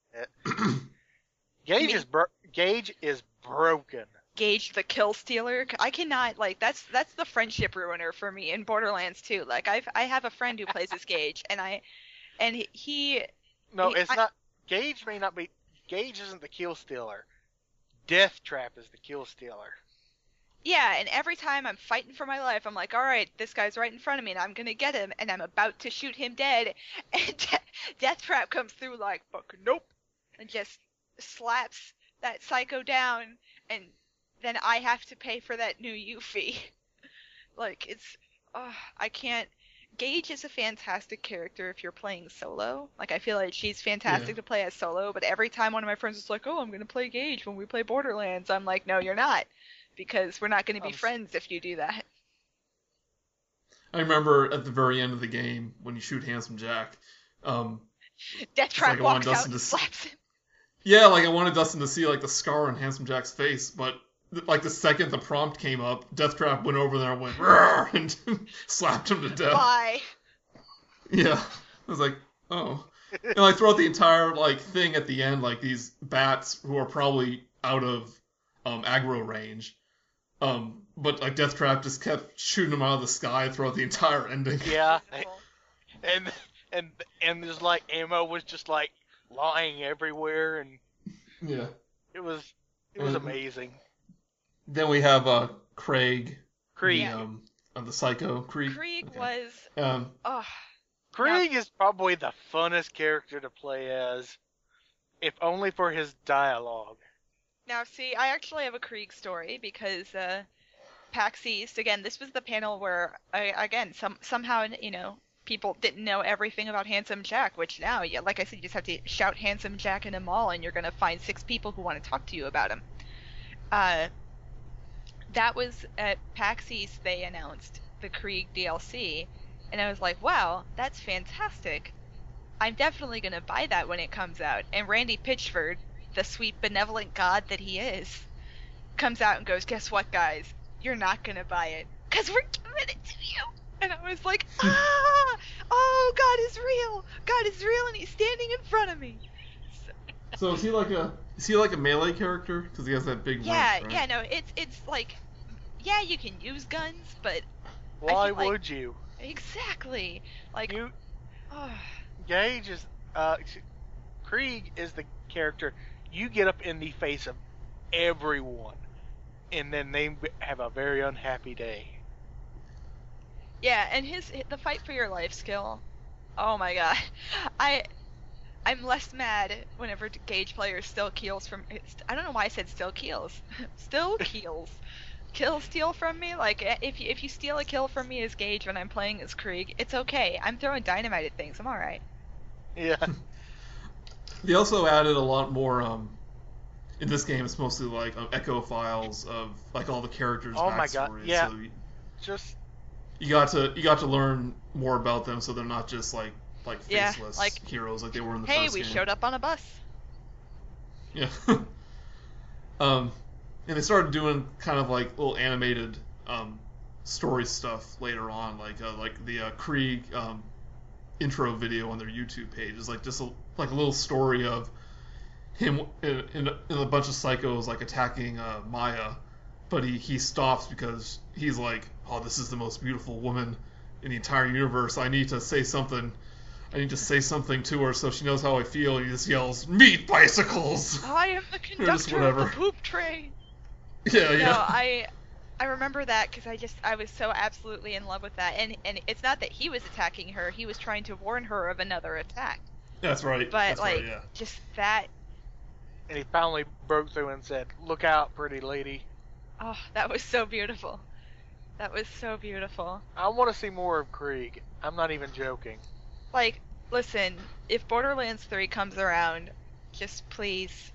Gage is broken. Gage the kill stealer. I cannot that's the friendship ruiner for me in Borderlands 2. Like I have a friend who plays as Gage, and he. No, it's not. Gage may not be. Gage isn't the kill stealer. Deathtrap is the kill stealer. Yeah, and every time I'm fighting for my life, I'm like, all right, this guy's right in front of me, and I'm gonna get him, and I'm about to shoot him dead, and Deathtrap comes through like, fuck, nope, and just slaps that psycho down, and then I have to pay for that new Yuffie. Like, I can't. Gage is a fantastic character if you're playing solo. Like, I feel like she's fantastic to play as solo, but every time one of my friends is like, oh, I'm gonna play Gage when we play Borderlands, I'm like, no, you're not. Because we're not going to be friends if you do that. I remember at the very end of the game when you shoot Handsome Jack. Deathtrap walks out and slaps him. Yeah, like I wanted Dustin to see like the scar on Handsome Jack's face, but like the second the prompt came up, Deathtrap went over there and went "Rrr!" and slapped him to death. Bye. Yeah, I was like, oh. And like throughout the entire like thing at the end, like these bats who are probably out of aggro range. But like Deathtrap just kept shooting him out of the sky throughout the entire ending. Yeah, and and there's like ammo was just like lying everywhere, and Yeah. it was Mhm. amazing. Then we have Craig. Krieg. The Psycho Krieg. Krieg Okay. was Um, oh Krieg is probably the funnest character to play as, if only for his dialogue. now see, I actually have a Krieg story because PAX East, again, this was the panel where somehow people didn't know everything about Handsome Jack, which now, yeah, like I said, you just have to shout Handsome Jack in a mall and you're gonna find 6 people who want to talk to you about him. That was at PAX East. They announced the Krieg DLC, and I was like, wow, that's fantastic. I'm definitely going to buy that when it comes out. And Randy Pitchford, the sweet, benevolent god that he is, comes out and goes, guess what, guys? You're not going to buy it, because we're giving it to you. And I was like, oh, God is real. God is real, and he's standing in front of me. so is he like a melee character? Because he has that big Yeah, wrench, right? yeah, no, it's like, yeah, you can use guns, but Why feel like- would you? exactly, like, You oh, Gage is Krieg is the character you get up in the face of everyone, and then they have a very unhappy day. yeah, and the fight for your life skill, oh my god, I'm less mad whenever Gage players still keels from, I don't know why I said still keels, still keels. Kill steal from me, like if you steal a kill from me as Gage when I'm playing as Krieg, it's okay. I'm throwing dynamite at things. I'm all right. Yeah. They also added a lot more. In this game, it's mostly like echo files of like all the characters' Oh backstories. my god, yeah. So Just you got to learn more about them, so they're not just like Yeah, faceless like, heroes like they were in the Hey, first we game. showed up on a bus. Yeah. And they started doing kind of like little animated story stuff later on, like the Krieg intro video on their YouTube page is like just a little story of him in a bunch of psychos like attacking Maya, but he stops because he's like, oh, this is the most beautiful woman in the entire universe. I need to say something to her so she knows how I feel. And he just yells, "Meat bicycles!" I am the just conductor of the whatever. poop train. Yeah, No, yeah. I remember that because I was so absolutely in love with that, and it's not that he was attacking her; he was trying to warn her of another attack. That's right. But That's like, right, yeah. just that, and he finally broke through and said, "Look out, pretty lady." oh, that was so beautiful. That was so beautiful. I want to see more of Krieg. I'm not even joking. Like, listen, if Borderlands 3 comes around, just please,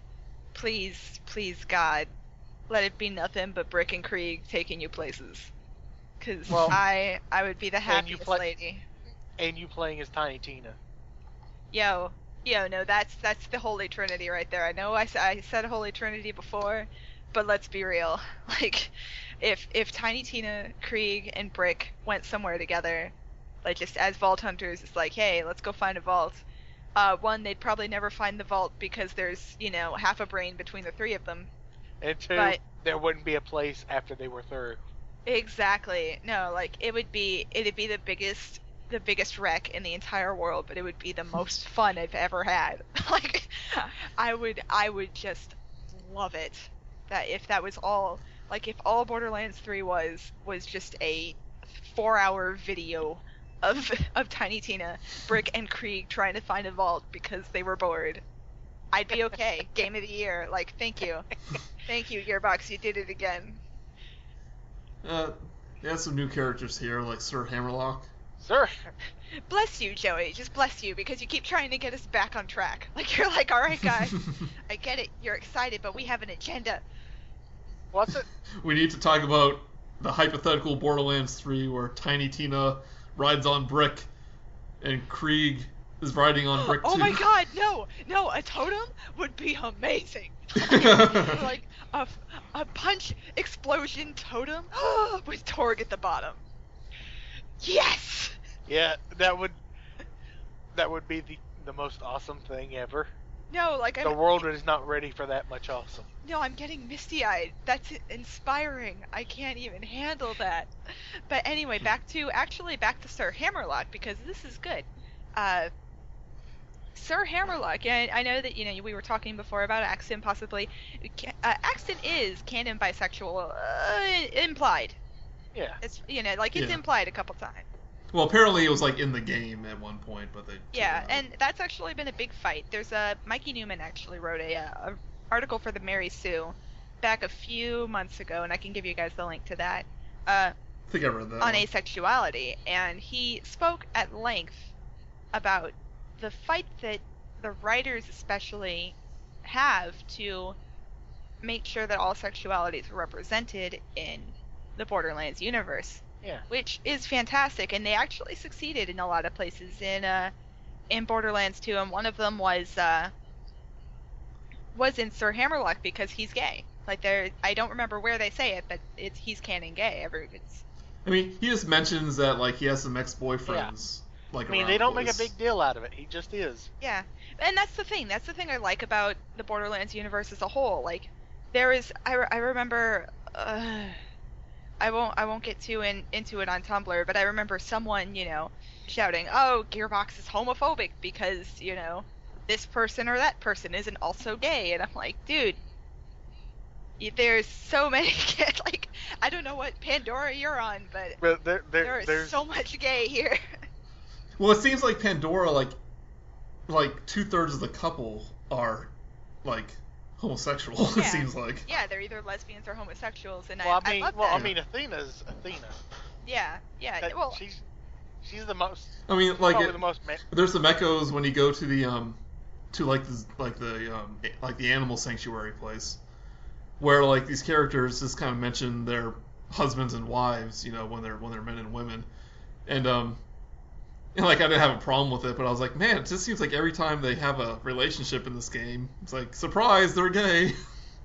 God, let it be nothing but Brick and Krieg taking you places. Because Well, I would be the and you happiest play- lady. And you playing as Tiny Tina. Yo, no, that's the Holy Trinity right there. I know I said Holy Trinity before, but let's be real. Like, if Tiny Tina, Krieg, and Brick went somewhere together, like just as Vault Hunters, it's like, hey, let's go find a vault. One, they'd probably never find the vault because there's, half a brain between the 3 of them. And 2, But- there wouldn't be a place after they were through. Exactly. No, like it'd be the biggest wreck in the entire world, but it would be the most fun I've ever had. Like, I would just love it. That if that was all, like if all Borderlands 3 was just a 4-hour video of Tiny Tina, Brick, and Krieg trying to find a vault because they were bored, I'd be okay. Game of the year. Like, thank you, Gearbox, you did it again. They have some new characters here, like Sir Hammerlock. Sir, Bless you, Joey. Just bless you, because you keep trying to get us back on track. Like, you're like, all right, guys, I get it. You're excited, but we have an agenda. what's it? We need to talk about the hypothetical Borderlands 3 where Tiny Tina rides on Brick and Krieg is riding on Brick Oh too. my god, no, a totem would be amazing. Like a punch explosion totem with Torg at the bottom. Yes. Yeah, that would be the most awesome thing ever. No, like The world is not ready for that much awesome. No, I'm getting misty-eyed. That's inspiring. I can't even handle that. But anyway, back to Sir Hammerlock, because this is good. Sir Hammerlock, and I know that we were talking before about Axton possibly. Axton is canon bisexual, implied. Yeah. It's it's Yeah. implied a couple times. Well, apparently it was like in the game at one point, but they took Yeah, it out. and that's actually been a big fight. There's Mikey Newman actually wrote a article for the Mary Sue back a few months ago, and I can give you guys the link to that. I think I read that On one. asexuality, and he spoke at length about the fight that the writers especially have to make sure that all sexualities are represented in the Borderlands universe. Yeah. Which is fantastic, and they actually succeeded in a lot of places in Borderlands 2, and one of them was in Sir Hammerlock because he's gay. Like I don't remember where they say it, but he's canon gay. I mean, he just mentions that like he has some ex-boyfriends. Like, I mean, around they the don't make a place. big deal out of it. He just is. Yeah, and that's the thing. That's the thing I like about the Borderlands universe as a whole. Like, there is, I remember, I won't get too into it on Tumblr, but I remember someone, shouting, "Oh, Gearbox is homophobic because this person or that person isn't also gay," and I'm like, dude. There's so many like I don't know what Pandora you're on, but there is there's so much gay here. Well, it seems like Pandora, like 2/3 of the couple are like homosexual. It Yeah. seems like. Yeah, they're either lesbians or homosexuals, and well, I love that. I mean, Athena's Athena. Yeah. That- Well, she's the most. I mean, like Probably the most. there's some echoes when you go to the the animal sanctuary place, where like these characters just kind of mention their husbands and wives, when they're men and women, and like I didn't have a problem with it, but I was like, man, it just seems like every time they have a relationship in this game, it's like, surprise, they're gay.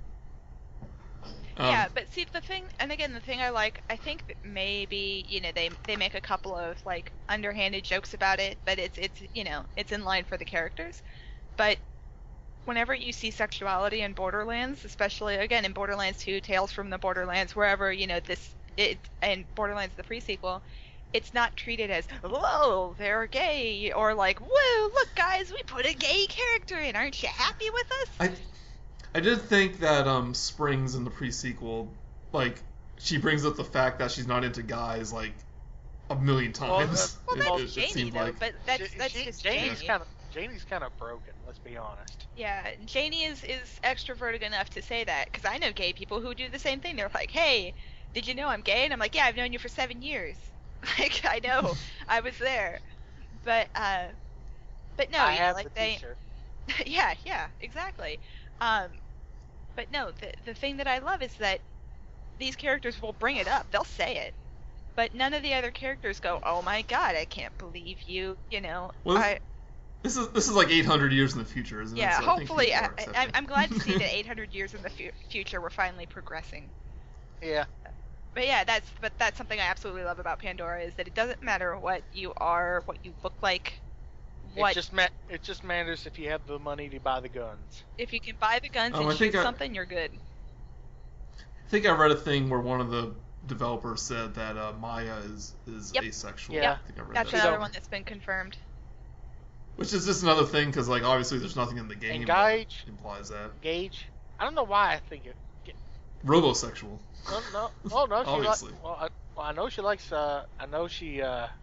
yeah, but see the thing I think that maybe they make a couple of like underhanded jokes about it, but it's it's in line for the characters. But whenever you see sexuality in Borderlands, especially again in Borderlands 2, Tales from the Borderlands, wherever and Borderlands the pre-sequel, it's not treated as, whoa, they're gay, or like, whoa, look guys, we put a gay character in, aren't you happy with us? I did think that Springs in the pre-sequel, like, she brings up the fact that she's not into guys like a million times. Well, that's it Janie seemed though, like. but that's just Janie's Janie. Janie's kind of broken. Let's be honest. Yeah, Janie is extroverted enough to say that, because I know gay people who do the same thing. They're like, hey, did you know I'm gay? And I'm like, yeah, I've known you for 7 years. Like, I know, I was there. But no, I have like the T-shirt. yeah, exactly. But no, the thing that I love is that these characters will bring it up. They'll say it. But none of the other characters go, oh my god, I can't believe you, Well, this is like 800 years in the future, isn't yeah, it? So I think hopefully, people are accepting. I'm glad to see that 800 years in the future we're finally progressing. Yeah. But yeah, that's something I absolutely love about Pandora, is that it doesn't matter what you are, what you look like, It just matters if you have the money to buy the guns. if you can buy the guns I and think shoot something, you're good. I think I read a thing where one of the developers said that Maya is Yep. asexual. Yeah. I think I read That's that. another So- one that's been confirmed. Which is just another thing, because like obviously there's nothing in the game Gage- that implies that. Gage. I don't know why I think it. Robosexual. No. She Obviously. I know she likes. I know she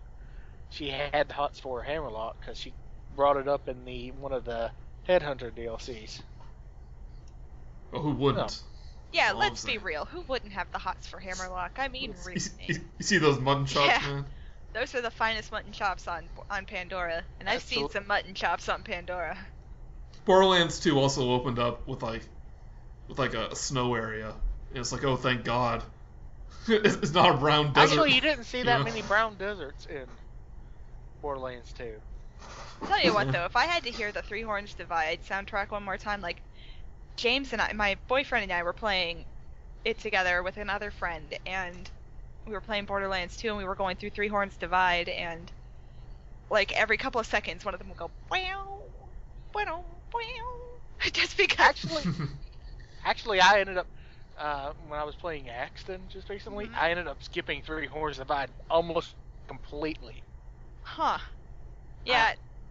had the hots for Hammerlock because she brought it up in one of the Headhunter DLCs. Well, who wouldn't? Yeah, All I'm let's be saying. real. Who wouldn't have the hots for Hammerlock? I mean, really. You see those mutton chops, Yeah. man? Those are the finest mutton chops on Pandora, and I've seen some mutton chops on Pandora. Borderlands 2 also opened up with like a snow area. And it's like, oh, thank God. It's not a brown desert. Actually, you didn't see that Yeah. many brown deserts in Borderlands 2. Tell you what, though, if I had to hear the Three Horns Divide soundtrack one more time, like, James and I, my boyfriend and I were playing it together with another friend, and we were playing Borderlands 2, and we were going through Three Horns Divide, and, like, every couple of seconds, one of them would go, wow, wow, wow, just because. Actually, I ended up when I was playing Axton just recently. Mhm. I ended up skipping Three Horns Divide almost completely. Huh. Yeah,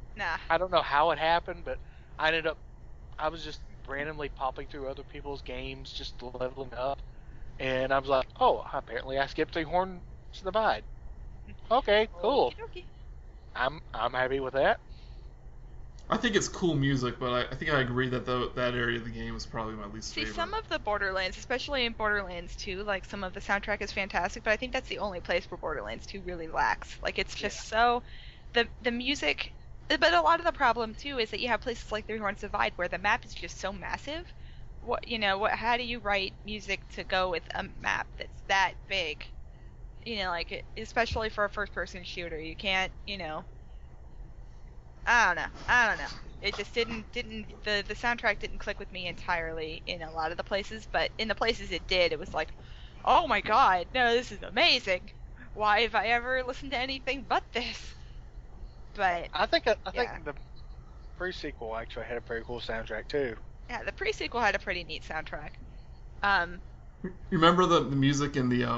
Nah. I don't know how it happened, but I was just randomly popping through other people's games, just leveling up, and I was like, oh, apparently I skipped the Horns of the Divide. Okay, cool. Okey-dokey. I'm happy with that. I think it's cool music, but I think I agree that that area of the game is probably my least See, favorite. some of the Borderlands, especially in Borderlands 2, like some of the soundtrack is fantastic, but I think that's the only place where Borderlands 2 really lacks. Like it's just so the music, but a lot of the problem too is that you have places like Three Horns Divide where the map is just so massive. How do you write music to go with a map that's that big? Like especially for a first person shooter, you can't, I don't know. It just didn't the soundtrack didn't click with me entirely in a lot of the places, but in the places it did, it was like, oh my god, no, this is amazing. Why have I ever listened to anything but this? But I think yeah. the pre-sequel actually had a pretty cool soundtrack too. Yeah, the pre-sequel had a pretty neat soundtrack. You remember the music in the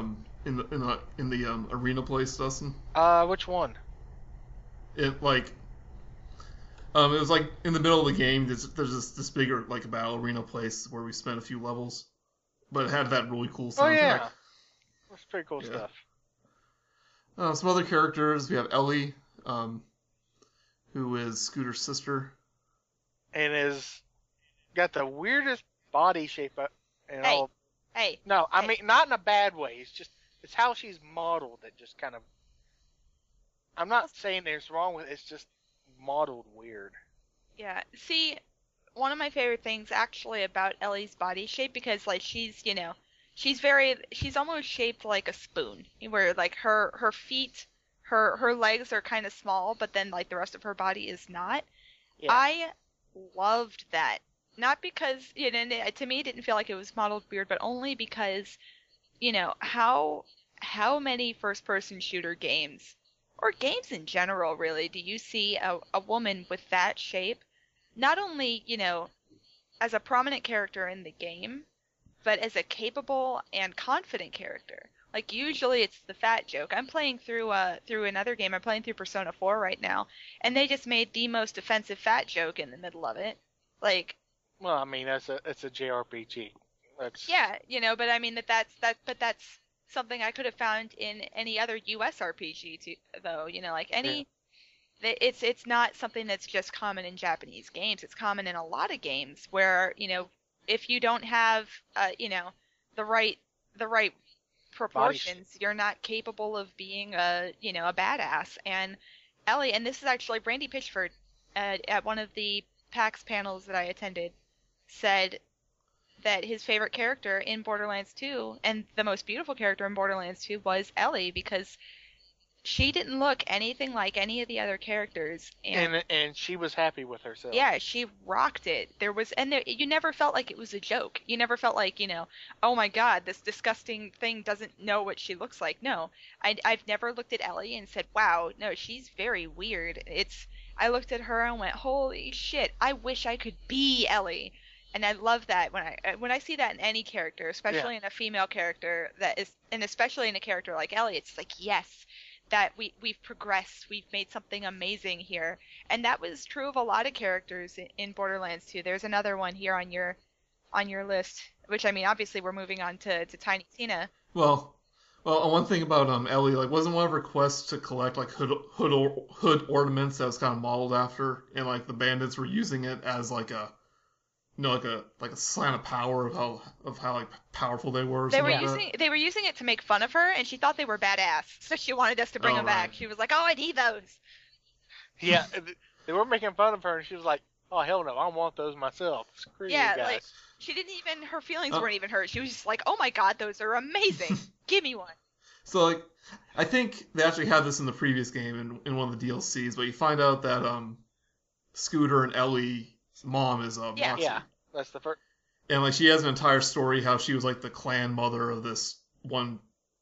arena place, Dustin? Which one? It was like in the middle of the game. There's this bigger like battle arena place where we spent a few levels, but it had that really cool soundtrack. Oh yeah, that's pretty cool stuff. Some other characters. We have Ellie, who is Scooter's sister, and is got the weirdest body shape. Hey. No, I mean not in a bad way. It's how she's modeled that just kind of. I'm not saying there's wrong with it. It's just modeled weird. Yeah. See, one of my favorite things actually about Ellie's body shape, because like she's almost shaped like a spoon, where like her feet, her legs are kind of small, but then like the rest of her body is not. Yeah. I loved that. Not because, to me it didn't feel like it was modeled weird, but only because, how many first person shooter games, or games in general really, do you see a woman with that shape, not only, as a prominent character in the game, but as a capable and confident character? Like usually it's the fat joke. I'm playing through another game. I'm playing through Persona 4 right now, and they just made the most offensive fat joke in the middle of it. Like, well, I mean it's a JRPG. Yeah, but I mean that's something I could have found in any other US RPG too, though. It's not something that's just common in Japanese games. It's common in a lot of games where, if you don't have the right proportions, you're not capable of being a badass. And Ellie, and this is actually Brandy Pitchford at one of the PAX panels that I attended, said that his favorite character in Borderlands 2 and the most beautiful character in Borderlands 2 was Ellie, because she didn't look anything like any of the other characters, and she was happy with herself. Yeah, she rocked it. You never felt like it was a joke. You never felt like, oh my god, this disgusting thing doesn't know what she looks like. No, I've never looked at Ellie and said, wow, no, she's very weird. I looked at her and went, holy shit, I wish I could be Ellie. And I love that when I see that in any character, especially in a female character and especially in a character like Ellie, it's like, yes, that we've progressed, we've made something amazing here. And that was true of a lot of characters in Borderlands 2. There's another one here on your list, which, I mean, obviously we're moving on to Tiny Tina. Well, one thing about Ellie, like, wasn't one of her quests to collect like hood ornaments that was kind of modeled after, and like the bandits were using it as like a like a sign of power of how like powerful they were. They were using it to make fun of her, and she thought they were badass, so she wanted us to bring them back. She was like, "Oh, I need those." Yeah, they were making fun of her, and she was like, "Oh hell no, I want those myself." Screw you guys. Like she didn't even, her feelings weren't even hurt. She was just like, "Oh my god, those are amazing. Give me one." So like, I think they actually had this in the previous game in one of the DLCs, but you find out that Scooter and Ellie's mom is Moxxi. Yeah, that's the first. And like she has an entire story how she was like the clan mother of this one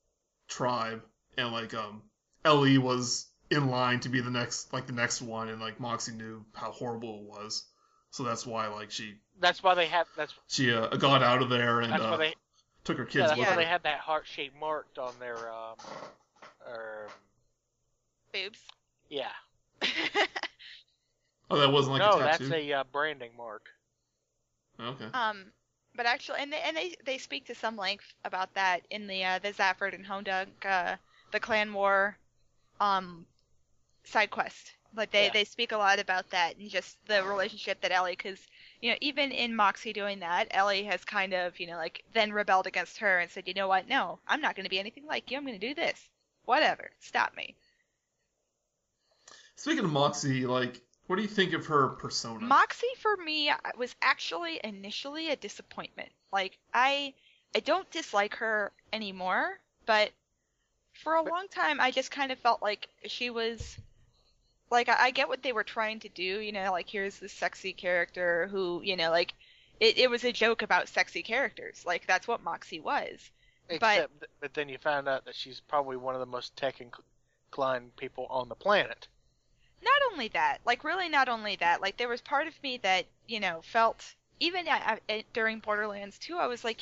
tribe, and like Ellie was in line to be the next one, and like Moxxi knew how horrible it was, so that's why like she. That's why they had. She got out of there and took her kids with her. That's why they had that heart shape marked on their boobs. Yeah. Oh, that wasn't like No, a tattoo? that's a branding mark. Okay. But actually, and they speak to some length about that in the Zafford and Houndunk, the Clan War, side quest. Like they speak a lot about that and just the relationship that Ellie, because even in Moxie doing that, Ellie has kind of like then rebelled against her and said, you know what, no, I'm not going to be anything like you. I'm going to do this. Whatever, stop me. Speaking of Moxie, like, what do you think of her persona? Moxie for me was actually initially a disappointment. Like I don't dislike her anymore, but for a long time I just kind of felt like she was like I get what they were trying to do, like here's this sexy character who, like it was a joke about sexy characters. Like that's what Moxie was. But then you found out that she's probably one of the most tech inclined people on the planet. Not only that, like really not only that, like there was part of me that, felt even during Borderlands 2, I was like,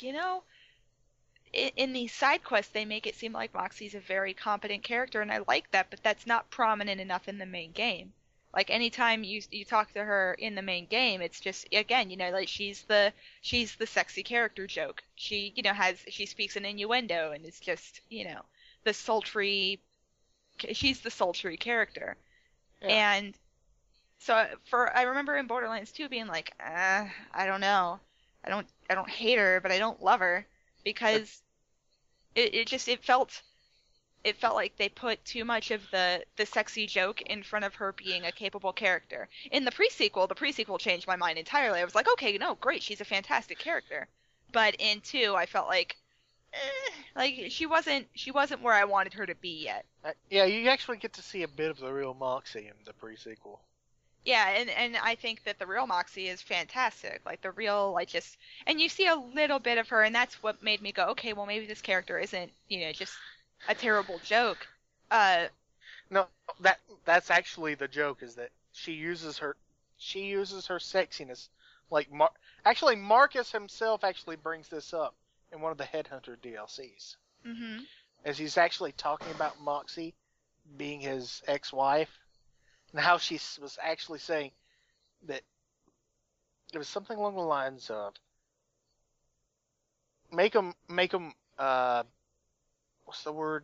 in these side quests they make it seem like Moxie's a very competent character and I like that, but that's not prominent enough in the main game. Like anytime you talk to her in the main game, it's just again, like she's the sexy character joke. She, she speaks an innuendo and it's just, the sultry she's the sultry character. Yeah. And so I remember in Borderlands 2 being like, I don't know. I don't hate her, but I don't love her because it felt like they put too much of the sexy joke in front of her being a capable character. In the prequel changed my mind entirely. I was like, okay, no, great, she's a fantastic character. But in 2, I felt like she wasn't where I wanted her to be yet. Yeah, you actually get to see a bit of the real Moxie in the pre-sequel. Yeah, and I think that the real Moxie is fantastic. Like the real, and you see a little bit of her, and that's what made me go, okay, well maybe this character isn't, just a terrible joke. No, that's actually the joke, is that she uses her sexiness. Like actually, Marcus himself actually brings this up in one of the Headhunter DLCs. Mm-hmm. As he's actually talking about Moxie being his ex-wife, and how she was actually saying that it was something along the lines of make them what's the word?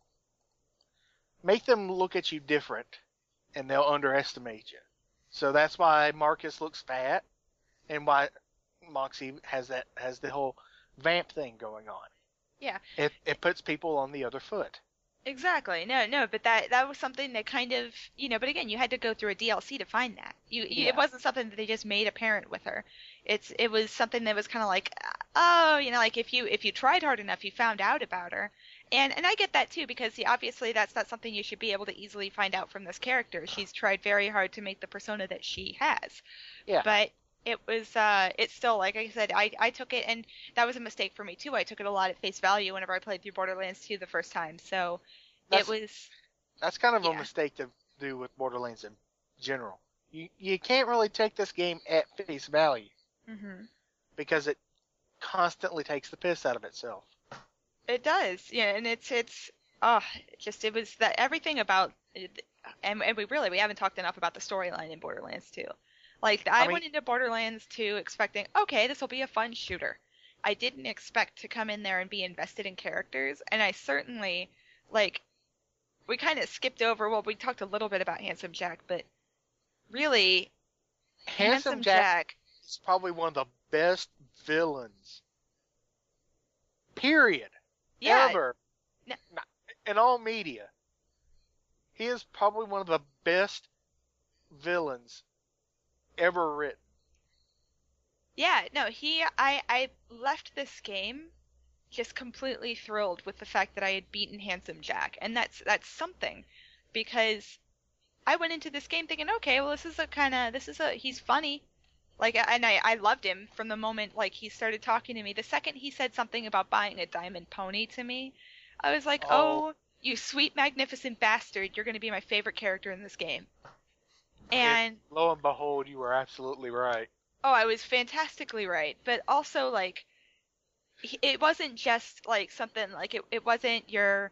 Make them look at you different, and they'll underestimate you. So that's why Marcus looks fat, and why Moxie has the whole vamp thing going on. Yeah. It puts people on the other foot. Exactly. No, but that was something that kind of, but again, you had to go through a DLC to find that. It wasn't something that they just made apparent with her. It was something that was kind of like, oh, like if you tried hard enough, you found out about her. And I get that too, because obviously that's not something you should be able to easily find out from this character. She's tried very hard to make the persona that she has. Yeah. But it was, it's still, like I said, I took it, and that was a mistake for me too. I took it a lot at face value whenever I played through Borderlands 2 the first time. So that's kind of a mistake to do with Borderlands in general. You can't really take this game at face value. Mm-hmm. Because it constantly takes the piss out of itself. It does, yeah, and it was that everything about it, and we haven't talked enough about the storyline in Borderlands 2. Like I went into Borderlands 2 expecting, okay, this will be a fun shooter. I didn't expect to come in there and be invested in characters, and I certainly, we kind of skipped over, well, we talked a little bit about Handsome Jack, but really, Handsome Jack is probably one of the best villains, period, ever, in all media. He is probably one of the best villains ever written. Yeah, no, I left this game just completely thrilled with the fact that I had beaten Handsome Jack, and that's something, because I went into this game thinking, okay, well he's funny, and I loved him from the moment he started talking to me. The second he said something about buying a diamond pony to me, I was like, oh you sweet magnificent bastard, you're going to be my favorite character in this game. And lo and behold, you were absolutely right. Oh, I was fantastically right, but also it wasn't just something it wasn't your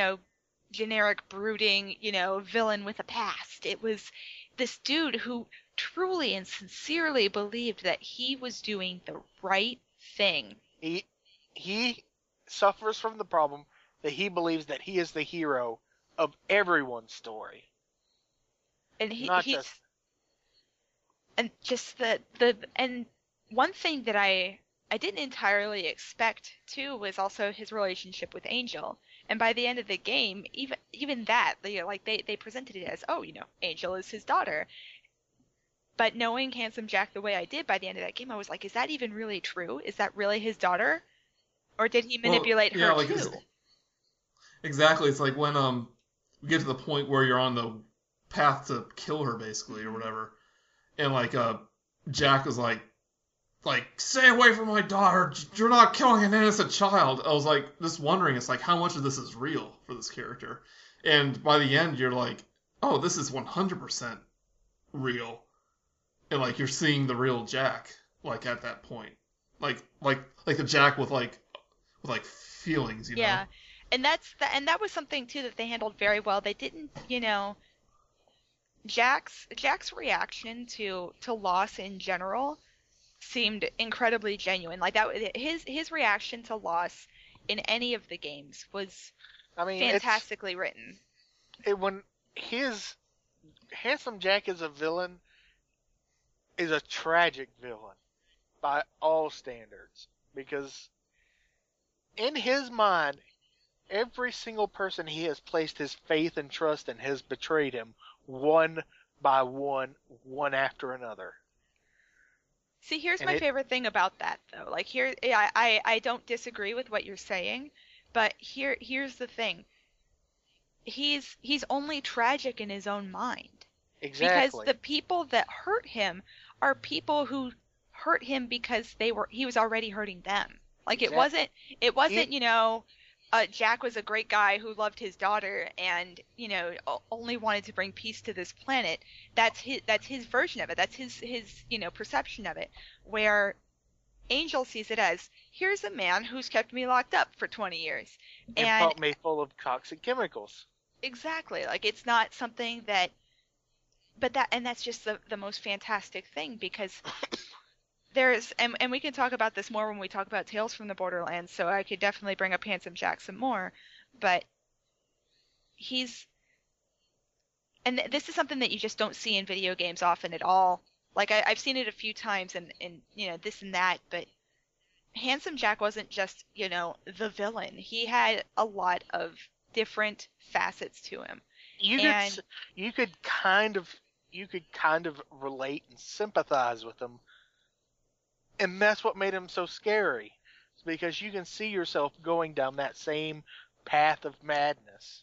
generic brooding villain with a past. It was this dude who truly and sincerely believed that he was doing the right thing. He suffers from the problem that he believes that he is the hero of everyone's story. And and one thing that I didn't entirely expect too was also his relationship with Angel. And by the end of the game, even that, they presented it as, oh, Angel is his daughter. But knowing Handsome Jack the way I did by the end of that game, I was like, is that even really true? Is that really his daughter? Or did he manipulate her too? Exactly. It's like when we get to the point where you're on the path to kill her, basically, or whatever. And Jack was like, stay away from my daughter. You're not killing an innocent child. I was just wondering, it's how much of this is real for this character? And by the end, you're like, oh, this is 100% real. And you're seeing the real Jack, at that point. Like a Jack with feelings, Yeah. And that was something too that they handled very well. They didn't, Jack's reaction to loss in general seemed incredibly genuine. His reaction to loss in any of the games was fantastically written. When his Handsome Jack is a villain, is a tragic villain by all standards, because in his mind, every single person he has placed his faith and trust in has betrayed him one by one after another. See, here's my favorite thing about that, though. I don't disagree with what you're saying, but here's the thing. He's only tragic in his own mind. Exactly. Because the people that hurt him are people who hurt him because he was already hurting them. Exactly. It wasn't, Jack was a great guy who loved his daughter and, only wanted to bring peace to this planet. That's his version of it. That's his perception of it. Where Angel sees it as, here's a man who's kept me locked up for 20 years. And pumped me full of toxic chemicals. Exactly. It's not something that, that's just the most fantastic thing, because there's, and we can talk about this more when we talk about Tales from the Borderlands, so I could definitely bring up Handsome Jack some more, but and this is something that you just don't see in video games often at all. I've seen it a few times and this and that, but Handsome Jack wasn't just, the villain. He had a lot of different facets to him. You could kind of relate and sympathize with him. And that's what made him so scary. It's because you can see yourself going down that same path of madness.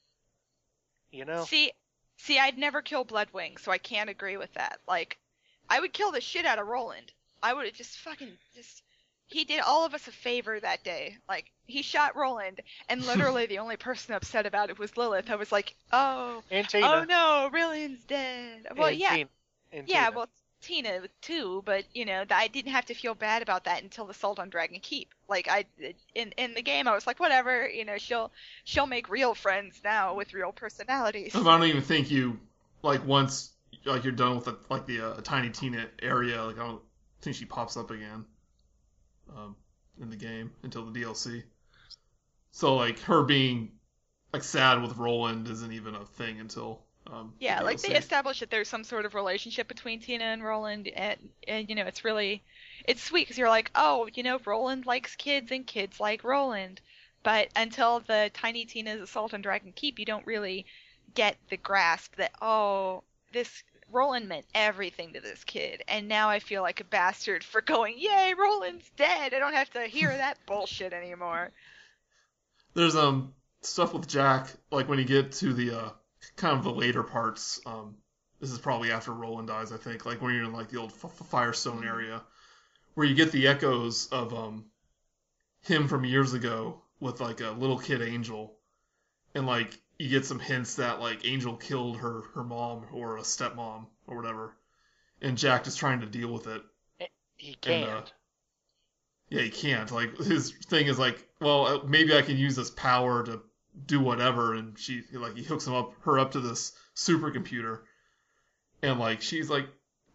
See, I'd never kill Bloodwing, so I can't agree with that. I would kill the shit out of Roland. I would have just he did all of us a favor that day. He shot Roland, and literally the only person upset about it was Lilith. I was like, oh, and Tina. Oh no, Roland's dead. Well, and yeah. Tina. Well, Tina too, but I didn't have to feel bad about that until the Assault on Dragon Keep. In the game, I was like, whatever, she'll make real friends now with real personalities. I don't even think you once you're done with the Tiny Tina area. I don't think she pops up again in the game until the DLC. So her being sad with Roland isn't even a thing until. Yeah, they establish that there's some sort of relationship between Tina and Roland, and it's sweet because you're like, oh, Roland likes kids and kids like Roland, but until the Tiny Tina's Assault on Dragon Keep, you don't really get the grasp that, oh, this Roland meant everything to this kid, and now I feel like a bastard for going, yay, Roland's dead. I don't have to hear that bullshit anymore. There's stuff with Jack, when you get to the kind of the later parts. This is probably after Roland dies, I think. When you're in the old Firestone area, where you get the echoes of him from years ago with a little kid Angel, and you get some hints that Angel killed her mom or a stepmom or whatever, and Jack is trying to deal with it. He can't. Yeah, he can't. His thing is well, maybe I can use this power to do whatever, and he hooks her up to this supercomputer, and she's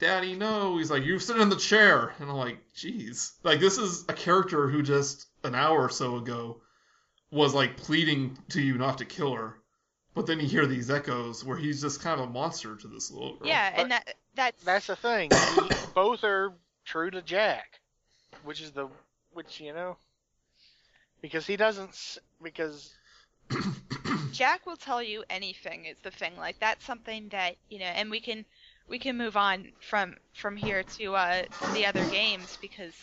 Daddy, no. He's like, you sit in the chair. And I'm like, geez. Like, this is a character who just an hour or so ago was, like, pleading to you not to kill her. But then you hear these echoes where he's just kind of a monster to this little girl. Yeah, and That's the thing. Both are true to Jack, which because he doesn't, because Jack will tell you anything is the thing. Like, that's something that, and we can move on from here to the other games because,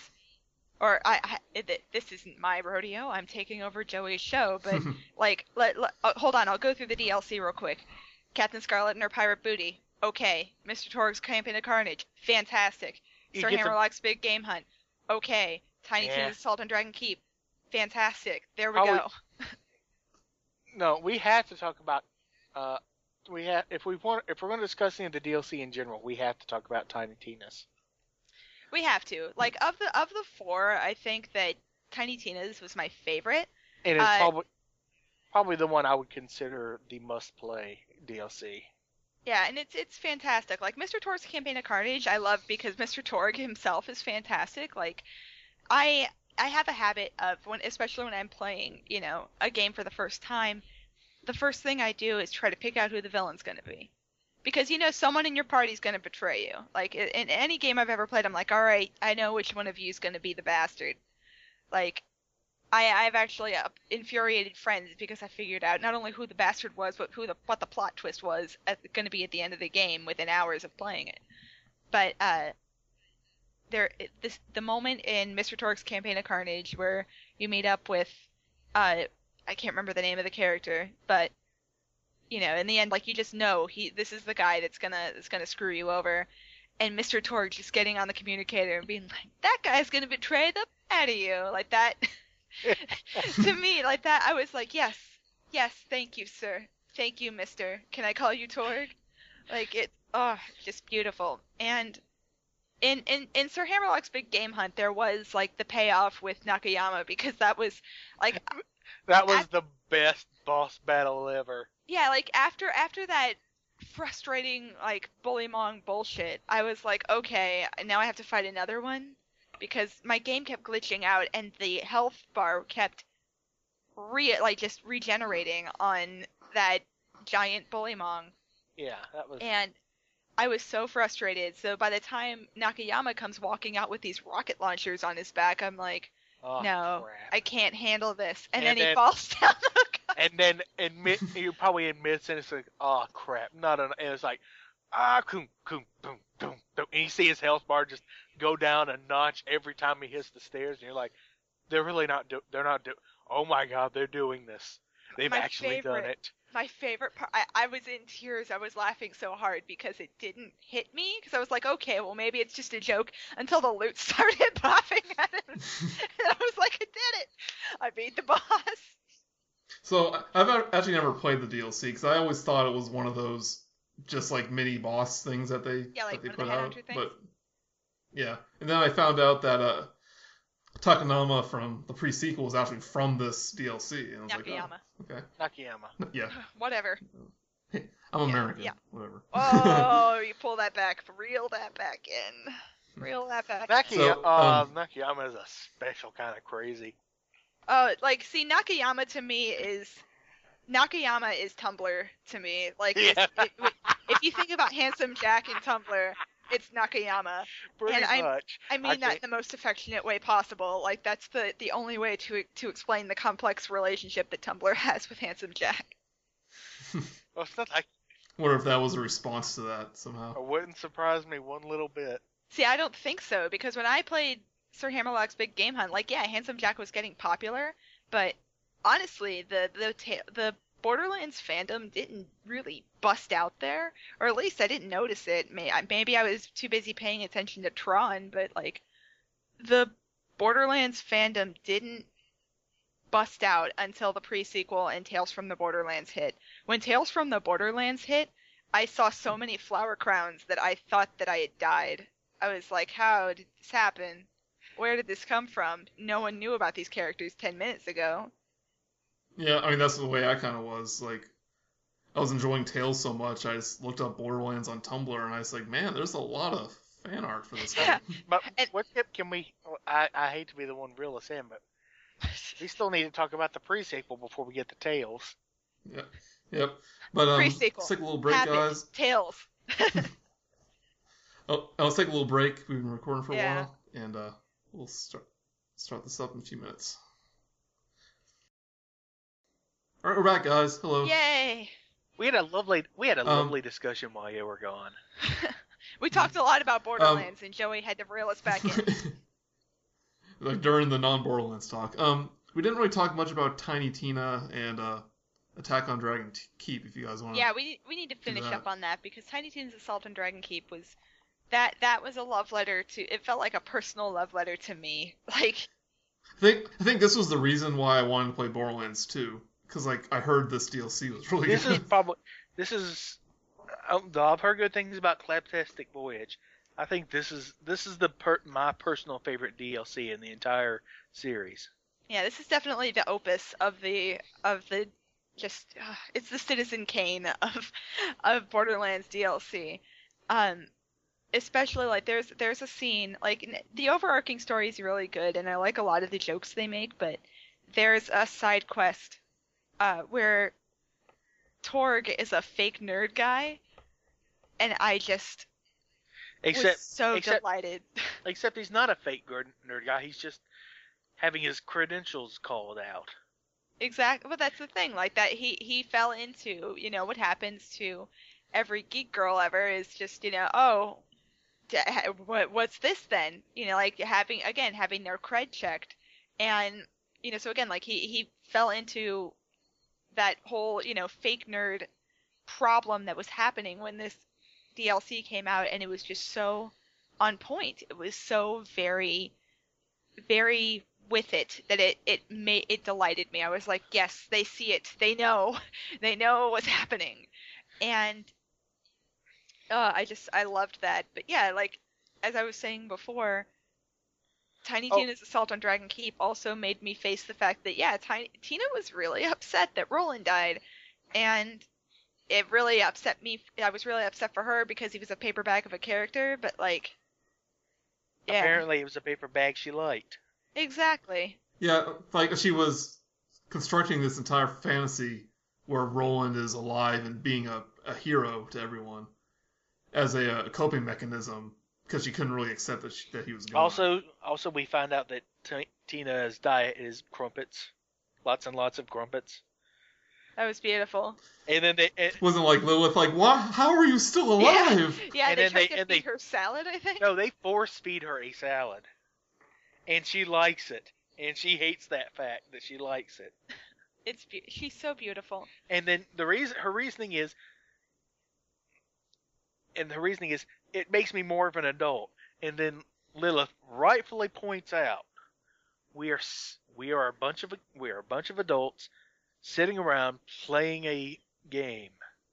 this isn't my rodeo. I'm taking over Joey's show, but like, hold on, I'll go through the DLC real quick. Captain Scarlet and her pirate booty, okay. Mr. Torg's Campaign of Carnage, fantastic. Sir Hammerlock's Big Game Hunt, okay. Tiny Tina's Assault on Dragon Keep, fantastic. There we go. No, we have to talk about. If we're going to discuss any of the DLC in general, we have to talk about Tiny Tina's. We have to. Like, of the four, I think that Tiny Tina's was my favorite. And it's probably the one I would consider the must-play DLC. Yeah, and it's fantastic. Like, Mr. Torg's Campaign of Carnage, I love because Mr. Torg himself is fantastic. Like, I have a habit of, especially when I'm playing, a game for the first time, the first thing I do is try to pick out who the villain's going to be. Because, someone in your party's going to betray you. Like, in any game I've ever played, I'm like, all right, I know which one of you is going to be the bastard. Like, I've actually infuriated friends because I figured out not only who the bastard was, but what the plot twist was going to be at the end of the game within hours of playing it. But the moment in Mr. Torg's Campaign of Carnage where you meet up with I can't remember the name of the character, but in the end, like, you just know this is the guy that's gonna screw you over, and Mr. Torg just getting on the communicator and being like, that guy's gonna betray the out of you, like that. To me, like that, I was like, yes, thank you, sir, thank you, Mister. Can I call you Torg? Like, it's just beautiful. And in Sir Hammerlock's Big Game Hunt, there was like the payoff with Nakayama because that was like that was the best boss battle ever. Yeah, like after that frustrating like Bullymong bullshit, I was like, okay, now I have to fight another one because my game kept glitching out and the health bar kept just regenerating on that giant Bullymong. Yeah, that was. And I was so frustrated. So by the time Nakayama comes walking out with these rocket launchers on his back, I'm like, no, crap. I can't handle this. And then he falls down the gun. And then you're probably in mid-sentence like, oh crap, and it's like, boom, boom, boom, boom. And you see his health bar just go down a notch every time he hits the stairs, and you're like, they're not doing, oh my god, they're doing this. They've actually done it. My favorite part, I was in tears. I was laughing so hard because it didn't hit me. Because I was like, okay, well, maybe it's just a joke until the loot started popping at him. And I was like, I did it. I beat the boss. So I've actually never played the DLC because I always thought it was one of those just like mini boss things that they put out. But yeah, and then I found out that Takanama from the pre-sequel was actually from this DLC, and I was Nakayama. like, oh, okay, Nakayama. Yeah. Whatever. I'm American. Yeah. Whatever. Oh, you pull that back. Reel that back in. Reel that back. Nakayama is a special kind of crazy. Nakayama to me is Tumblr to me. Like, yeah. if you think about Handsome Jack in Tumblr, it's Nakayama. Pretty much. I mean that in the most affectionate way possible. Like, that's the only way to explain the complex relationship that Tumblr has with Handsome Jack. Well, it's not like. Wonder if that was a response to that somehow. It wouldn't surprise me one little bit. See, I don't think so, because when I played Sir Hammerlock's Big Game Hunt, like, yeah, Handsome Jack was getting popular, but honestly, the Borderlands fandom didn't really bust out there, or at least I didn't notice it. Maybe I was too busy paying attention to Tron, but like the Borderlands fandom didn't bust out until the pre-sequel and Tales from the Borderlands hit. When Tales from the Borderlands hit, I saw so many flower crowns that I thought that I had died. I was like, how did this happen? Where did this come from? No one knew about these characters 10 minutes ago. Yeah, I mean, that's the way I kind of was. Like, I was enjoying Tales so much, I just looked up Borderlands on Tumblr, and I was like, man, there's a lot of fan art for this game. But And- what tip can we? I hate to be the one reel us in, but we still need to talk about the pre-sequel before we get to Tails. Yep. But Pre-sequel. let's take a little break, Habit. guys. Tails. Oh, let's take a little break. We've been recording for a Yeah. while, and we'll start this up in a few minutes. All right, we're back, guys. Hello. Yay! We had a lovely discussion while you were gone. We talked a lot about Borderlands, and Joey had to reel us back in. Like during the non-Borderlands talk. We didn't really talk much about Tiny Tina and Attack on Dragon Keep. If you guys want. Yeah, we need to finish that. up on that because Tiny Tina's Assault on Dragon Keep was that was a love letter to. It felt like a personal love letter to me. Like, I think this was the reason why I wanted to play Borderlands 2. Because like I heard this DLC was really This good. I've heard good things about Claptastic Voyage. I think this is my personal favorite DLC in the entire series. yeah, this is definitely the opus of the just it's the Citizen Kane of Borderlands DLC. Especially like there's a scene like the overarching story is really good and I like a lot of the jokes they make, but there's a side quest where Torg is a fake nerd guy, and I just was so delighted. Except he's not a fake nerd guy. He's just having his credentials called out. Exactly, but that's the thing. Like that, he fell into what happens to every geek girl ever is just what's this then? Like having their cred checked, and so again like he fell into that whole fake nerd problem that was happening when this DLC came out, and it was just so on point. It was so very, very with it that it delighted me. I was like, yes, they see it. They know what's happening, and I loved that. But yeah, like as I was saying before, Tiny Tina's Assault on Dragon Keep also made me face the fact that Tina was really upset that Roland died, and it really upset me. I was really upset for her because he was a paper bag of a character, but like, yeah, Apparently it was a paper bag she liked. exactly. Yeah, like she was constructing this entire fantasy where Roland is alive and being a hero to everyone as a coping mechanism because she couldn't really accept that he was gone. Also, we find out that Tina's diet is crumpets, lots and lots of crumpets. That was beautiful. And then It wasn't like Lilith, like, what? How are you still alive? Yeah, And they then tried they- to and feed they- her salad, I think. no, they force feed her a salad, and she likes it, and she hates that fact that she likes it. She's so beautiful. And then her reasoning is, it makes me more of an adult. And then Lilith rightfully points out, we are a bunch of adults sitting around playing a game.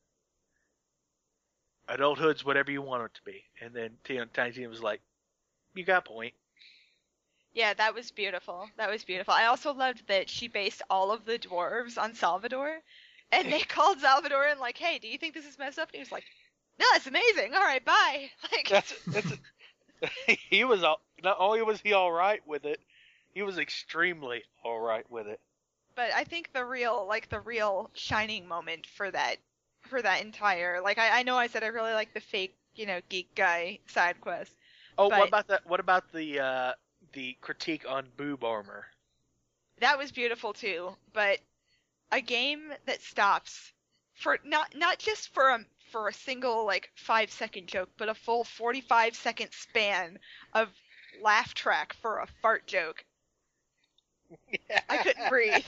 Adulthood's whatever you want it to be. And then Tiny Tina was like, you got a point. Yeah, that was beautiful. That was beautiful. I also loved that she based all of the dwarves on Salvador, and they called Salvador and like, hey, do you think this is messed up? And he was like, no, it's amazing. All right, bye. Like, That's he was not only was he all right with it, he was extremely all right with it. but I think the real shining moment for that entire I know I said I really like the fake geek guy side quest. Oh, But- what about the critique on boob armor? That was beautiful too, but a game that stops for not just for a single 5-second joke, but a full 45-second span of laugh track for a fart joke. I couldn't breathe.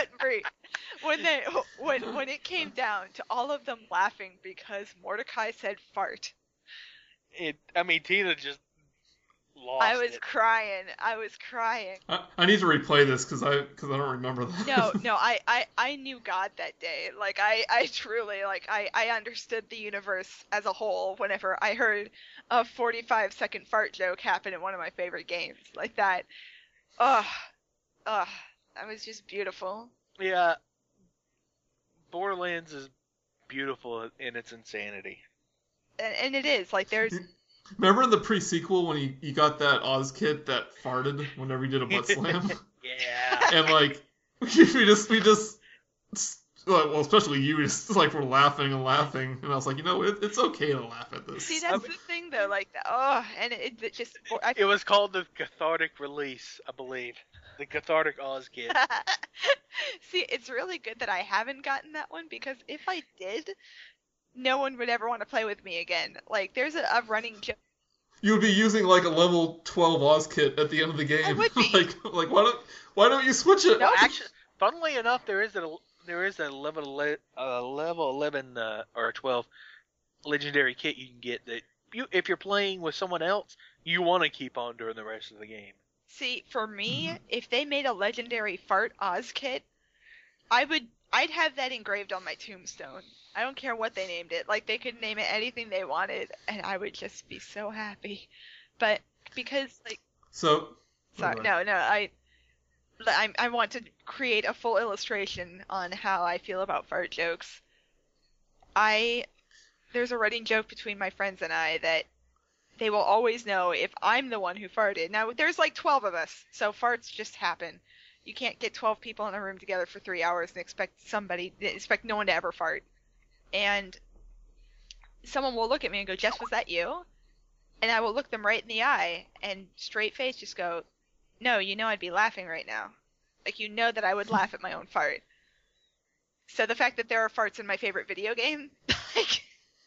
When it came down to all of them laughing because Mordecai said fart. Tina just lost I was it. crying. I need to replay this because I don't remember that. No, I knew God that day. I truly, I understood the universe as a whole whenever I heard a 45-second fart joke happen in one of my favorite games. Like that. That was just beautiful. Yeah, Borderlands is beautiful in its insanity. And it is. Like, there's Remember in the pre-sequel when you got that Oz kid that farted whenever he did a butt slam? Yeah. And like, we just, well, especially you, just like were laughing and laughing, and I was like, it's okay to laugh at this. See, that's the thing though, like, and it just, It was called the cathartic release, I believe. The cathartic Oz kid. See, it's really good that I haven't gotten that one, because if I did, no one would ever want to play with me again. Like, there's a running joke. You would be using like a level 12 Oz kit at the end of the game. I would be. like why don't you switch it? No, Actually, funnily enough, there is a level 11 or 12 legendary kit you can get that if you're playing with someone else, you want to keep on during the rest of the game. See, for me, if they made a legendary fart Oz kit, I'd have that engraved on my tombstone. I don't care what they named it. Like, they could name it anything they wanted, and I would just be so happy. But because, like, So sorry, no, I want to create a full illustration on how I feel about fart jokes. There's a running joke between my friends and I that they will always know if I'm the one who farted. Now, there's like 12 of us, so farts just happen. You can't get 12 people in a room together for 3 hours and expect no one to ever fart. And someone will look at me and go, "Jess, was that you?" And I will look them right in the eye and straight face just go, "No, I'd be laughing right now." Like, that I would laugh at my own fart. So the fact that there are farts in my favorite video game, like,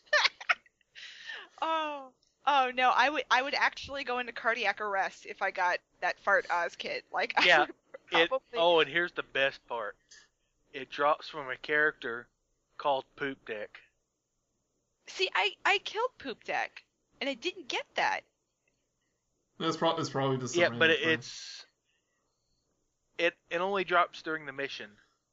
oh no, I would actually go into cardiac arrest if I got that fart Oz kit. Like, Yeah. I would probably... And here's the best part. It drops from a character called Poop Deck. See, I killed Poop Deck, and I didn't get that. it's probably just Yeah, but it only drops during the mission.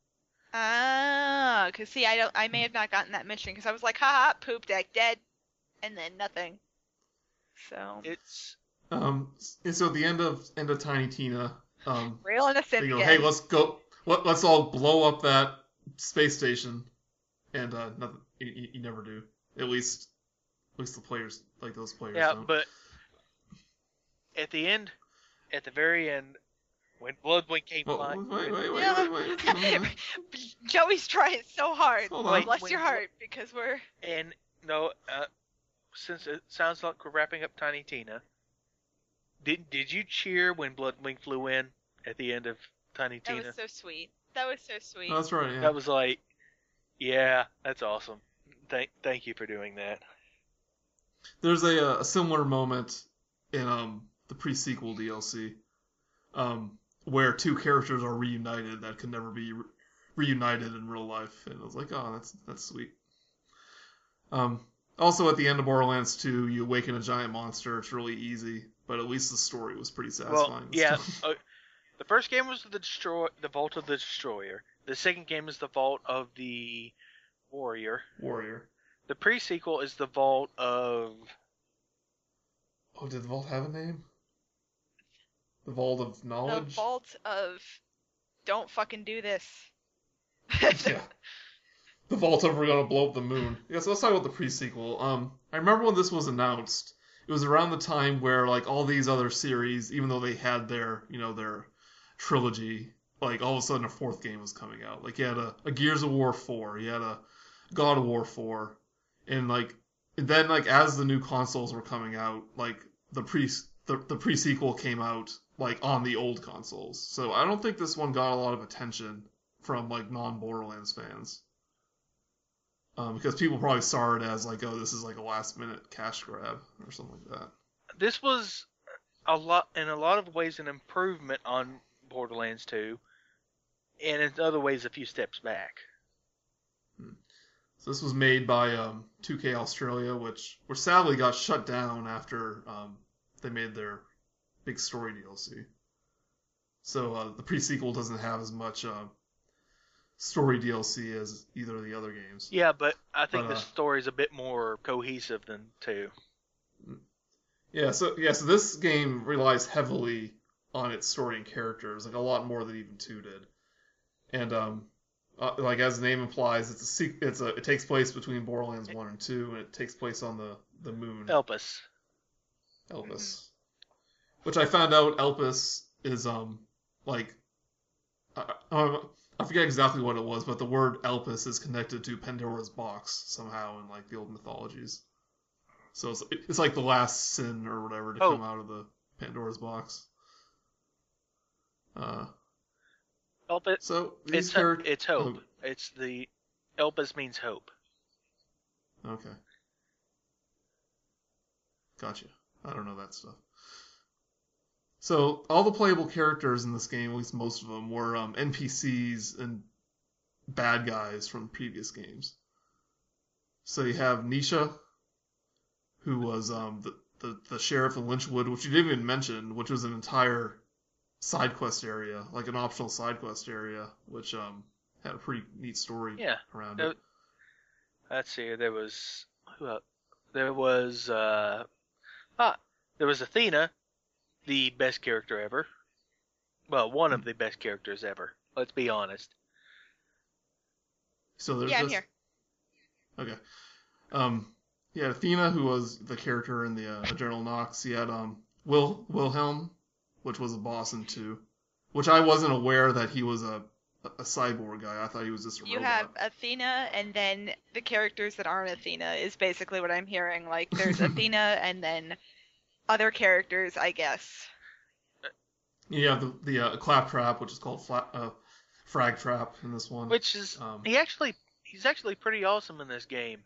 Ah, cause see, I may have not gotten that mission, cause I was like, haha, Poop Deck dead, and then nothing. So It's and so at the end of Tiny Tina, real innocent they go, again. "Hey, let's go. Let's all blow up that space station," and nothing. You never do. At least the players, like those players. yeah, don't. but at the very end, when Bloodwing came flying, Wait. Joey's trying so hard. Hold on. Bless your heart, because we're... and no, since it sounds like we're wrapping up Tiny Tina, did you cheer when Bloodwing flew in at the end of Tiny That Tina? was so sweet. That was so sweet. That's right. Yeah. That was like, yeah, that's awesome. Thank you for doing that. There's a similar moment in the pre-sequel DLC, where two characters are reunited that could never be reunited in real life, and I was like, oh, that's sweet. Also, at the end of Borderlands 2, you awaken a giant monster. It's really easy, but at least the story was pretty satisfying. Well, yeah. The first game was the Vault of the Destroyer. The second game is the Vault of the Warrior. The pre-sequel is the Vault of... Oh, did the Vault have a name? The Vault of Knowledge? The Vault of... Don't fucking do this. Yeah. The Vault of We're Gonna Blow Up the Moon. Yeah, so let's talk about the pre-sequel. I remember when this was announced, it was around the time where, like, all these other series, even though they had their trilogy, like, all of a sudden a fourth game was coming out. Like, you had a Gears of War 4, you had a God of War 4, and then as the new consoles were coming out, like, the pre-sequel came out, like, on the old consoles. So I don't think this one got a lot of attention from, like, non-Borderlands fans. Because people probably saw it as, like, oh, this is, like, a last-minute cash grab, or something like that. This was in a lot of ways an improvement on Borderlands 2, and in other ways a few steps back. So this was made by 2K Australia, which sadly got shut down after they made their big story DLC. So the pre-sequel doesn't have as much story DLC as either of the other games. Yeah, but I think the story's a bit more cohesive than 2. Yeah, so this game relies heavily on its story and characters, like a lot more than even 2 did. And like as the name implies, it takes place between Borderlands 1 and 2, and it takes place on the moon. Elpis. Elpis. Which I found out Elpis is, like, I forget exactly what it was, but the word Elpis is connected to Pandora's box somehow in, like, the old mythologies. So it's like the last sin or whatever to come out of the Pandora's box. Elpis, So it's hope. It's the Elpis means hope. Okay. Gotcha. I don't know that stuff. So all the playable characters in this game, at least most of them, were NPCs and bad guys from previous games. So you have Nisha, who was the sheriff of Lynchwood, which you didn't even mention, which was an entire side quest area, like an optional side quest area, which had a pretty neat story around it. Let's see, there was Athena, the best character ever. Well, one of the best characters ever. Let's be honest. So there's I'm here. Okay. You had Athena, who was the character in the General Knox. You had Wilhelm, which was a boss in 2, which I wasn't aware that he was a cyborg guy. I thought he was just a robot. You have Athena, and then the characters that aren't Athena is basically what I'm hearing. Like, there's Athena, and then other characters, I guess. You have the Claptrap, which is called Frag Trap in this one. Which is he's actually pretty awesome in this game.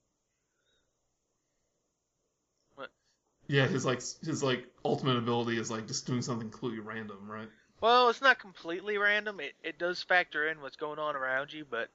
Yeah, his ultimate ability is like just doing something completely random, right? Well, it's not completely random. It does factor in what's going on around you, but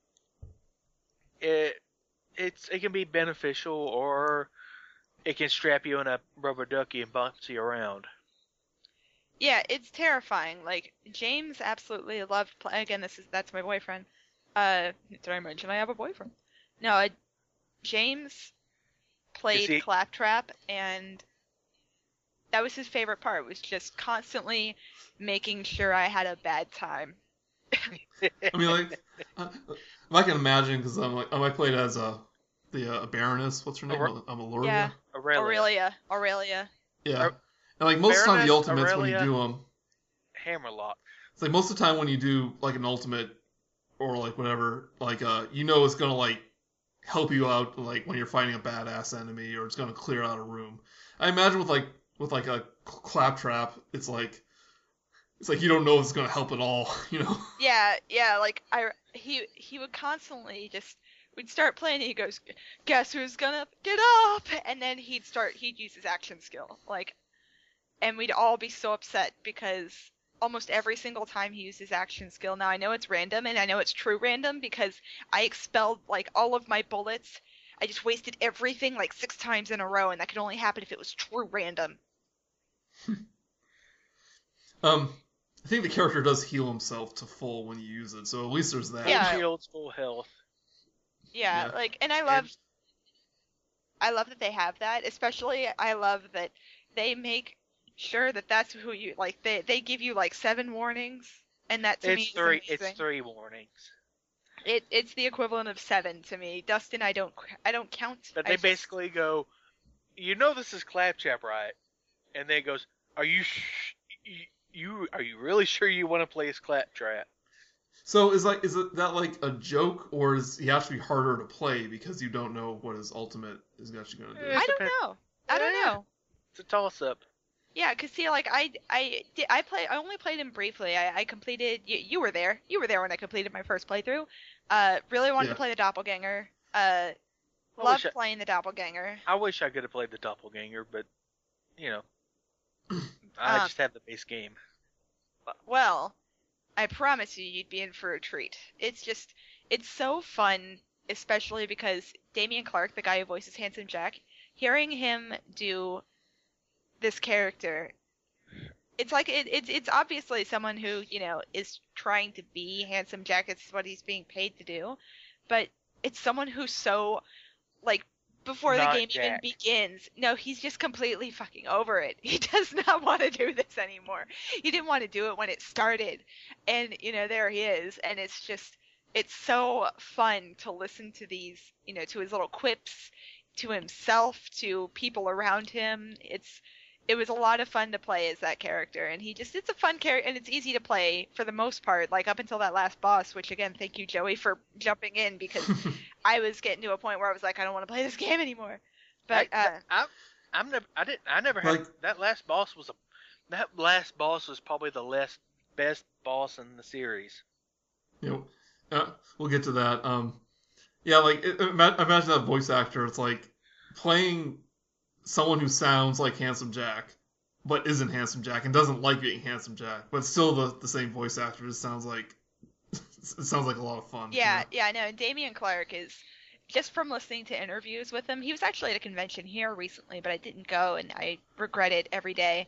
it can be beneficial, or it can strap you in a rubber ducky and bounce you around. Yeah, it's terrifying. Like, James absolutely loved again, that's my boyfriend. Did I mention I have a boyfriend? No, James played Claptrap, and that was his favorite part, was just constantly making sure I had a bad time. I mean, like, I can imagine, because I played as the Baroness. What's her name? Aurelia? Yeah, Aurelia. Yeah. And like most of the time, the ultimates, Aurelia, when you do them, Hammerlock. It's like most of the time when you do like an ultimate or like whatever, like it's gonna like help you out, like when you're fighting a badass enemy, or it's gonna clear out a room. I imagine with a Claptrap, it's like you don't know if it's gonna help at all, you know? Yeah. Like he would constantly we'd start playing, and he goes, "Guess who's gonna get up?" And then he'd use his action skill, like. And we'd all be so upset because almost every single time he used his action skill. Now, I know it's random, and I know it's true random because I expelled, like, all of my bullets. I just wasted everything, like, 6 times in a row, and that could only happen if it was true random. I think the character does heal himself to full when you use it, so at least there's that. Yeah. Full shields, full health. Yeah, like, and I love that they have that, especially I love that they make sure that that's who you like. They give you like 7 warnings, and that to me is amazing. It's 3 warnings. It's the equivalent of 7 to me. Dustin, I don't count. But they basically go, you know this is Claptrap, right? And then it goes, are you really sure you want to play as Claptrap? So is that like a joke, or is he actually harder to play because you don't know what his ultimate is actually going to do? I don't know. It's a toss up. Yeah, cause see, like I only played him briefly. I completed. You were there. You were there when I completed my first playthrough. Really wanted to play the Doppelganger. Loved playing the Doppelganger. I wish I could have played the Doppelganger, but you know, I just have the base game. Well, I promise you'd be in for a treat. It's so fun, especially because Damian Clark, the guy who voices Handsome Jack, hearing him do this character, it's like it's obviously someone who, you know, is trying to be Handsome Jack. It's what he's being paid to do, but it's someone who's so, like, before the game even begins, no, he's just completely fucking over it. He does not want to do this anymore. He didn't want to do it when it started, and you know, there he is, and it's so fun to listen to these, you know, to his little quips, to himself, to people around him. It was a lot of fun to play as that character, and it's a fun character, and it's easy to play for the most part, like up until that last boss, which again, thank you, Joey, for jumping in, because I was getting to a point where I was like, I don't want to play this game anymore. But I never had that last boss was probably the best boss in the series. You know, we'll get to that. Yeah, like imagine that voice actor. It's like playing someone who sounds like Handsome Jack, but isn't Handsome Jack and doesn't like being Handsome Jack, but still the same voice actor. It sounds like a lot of fun. Yeah, yeah, no. And Damian Clark is, just from listening to interviews with him, he was actually at a convention here recently, but I didn't go, and I regret it every day.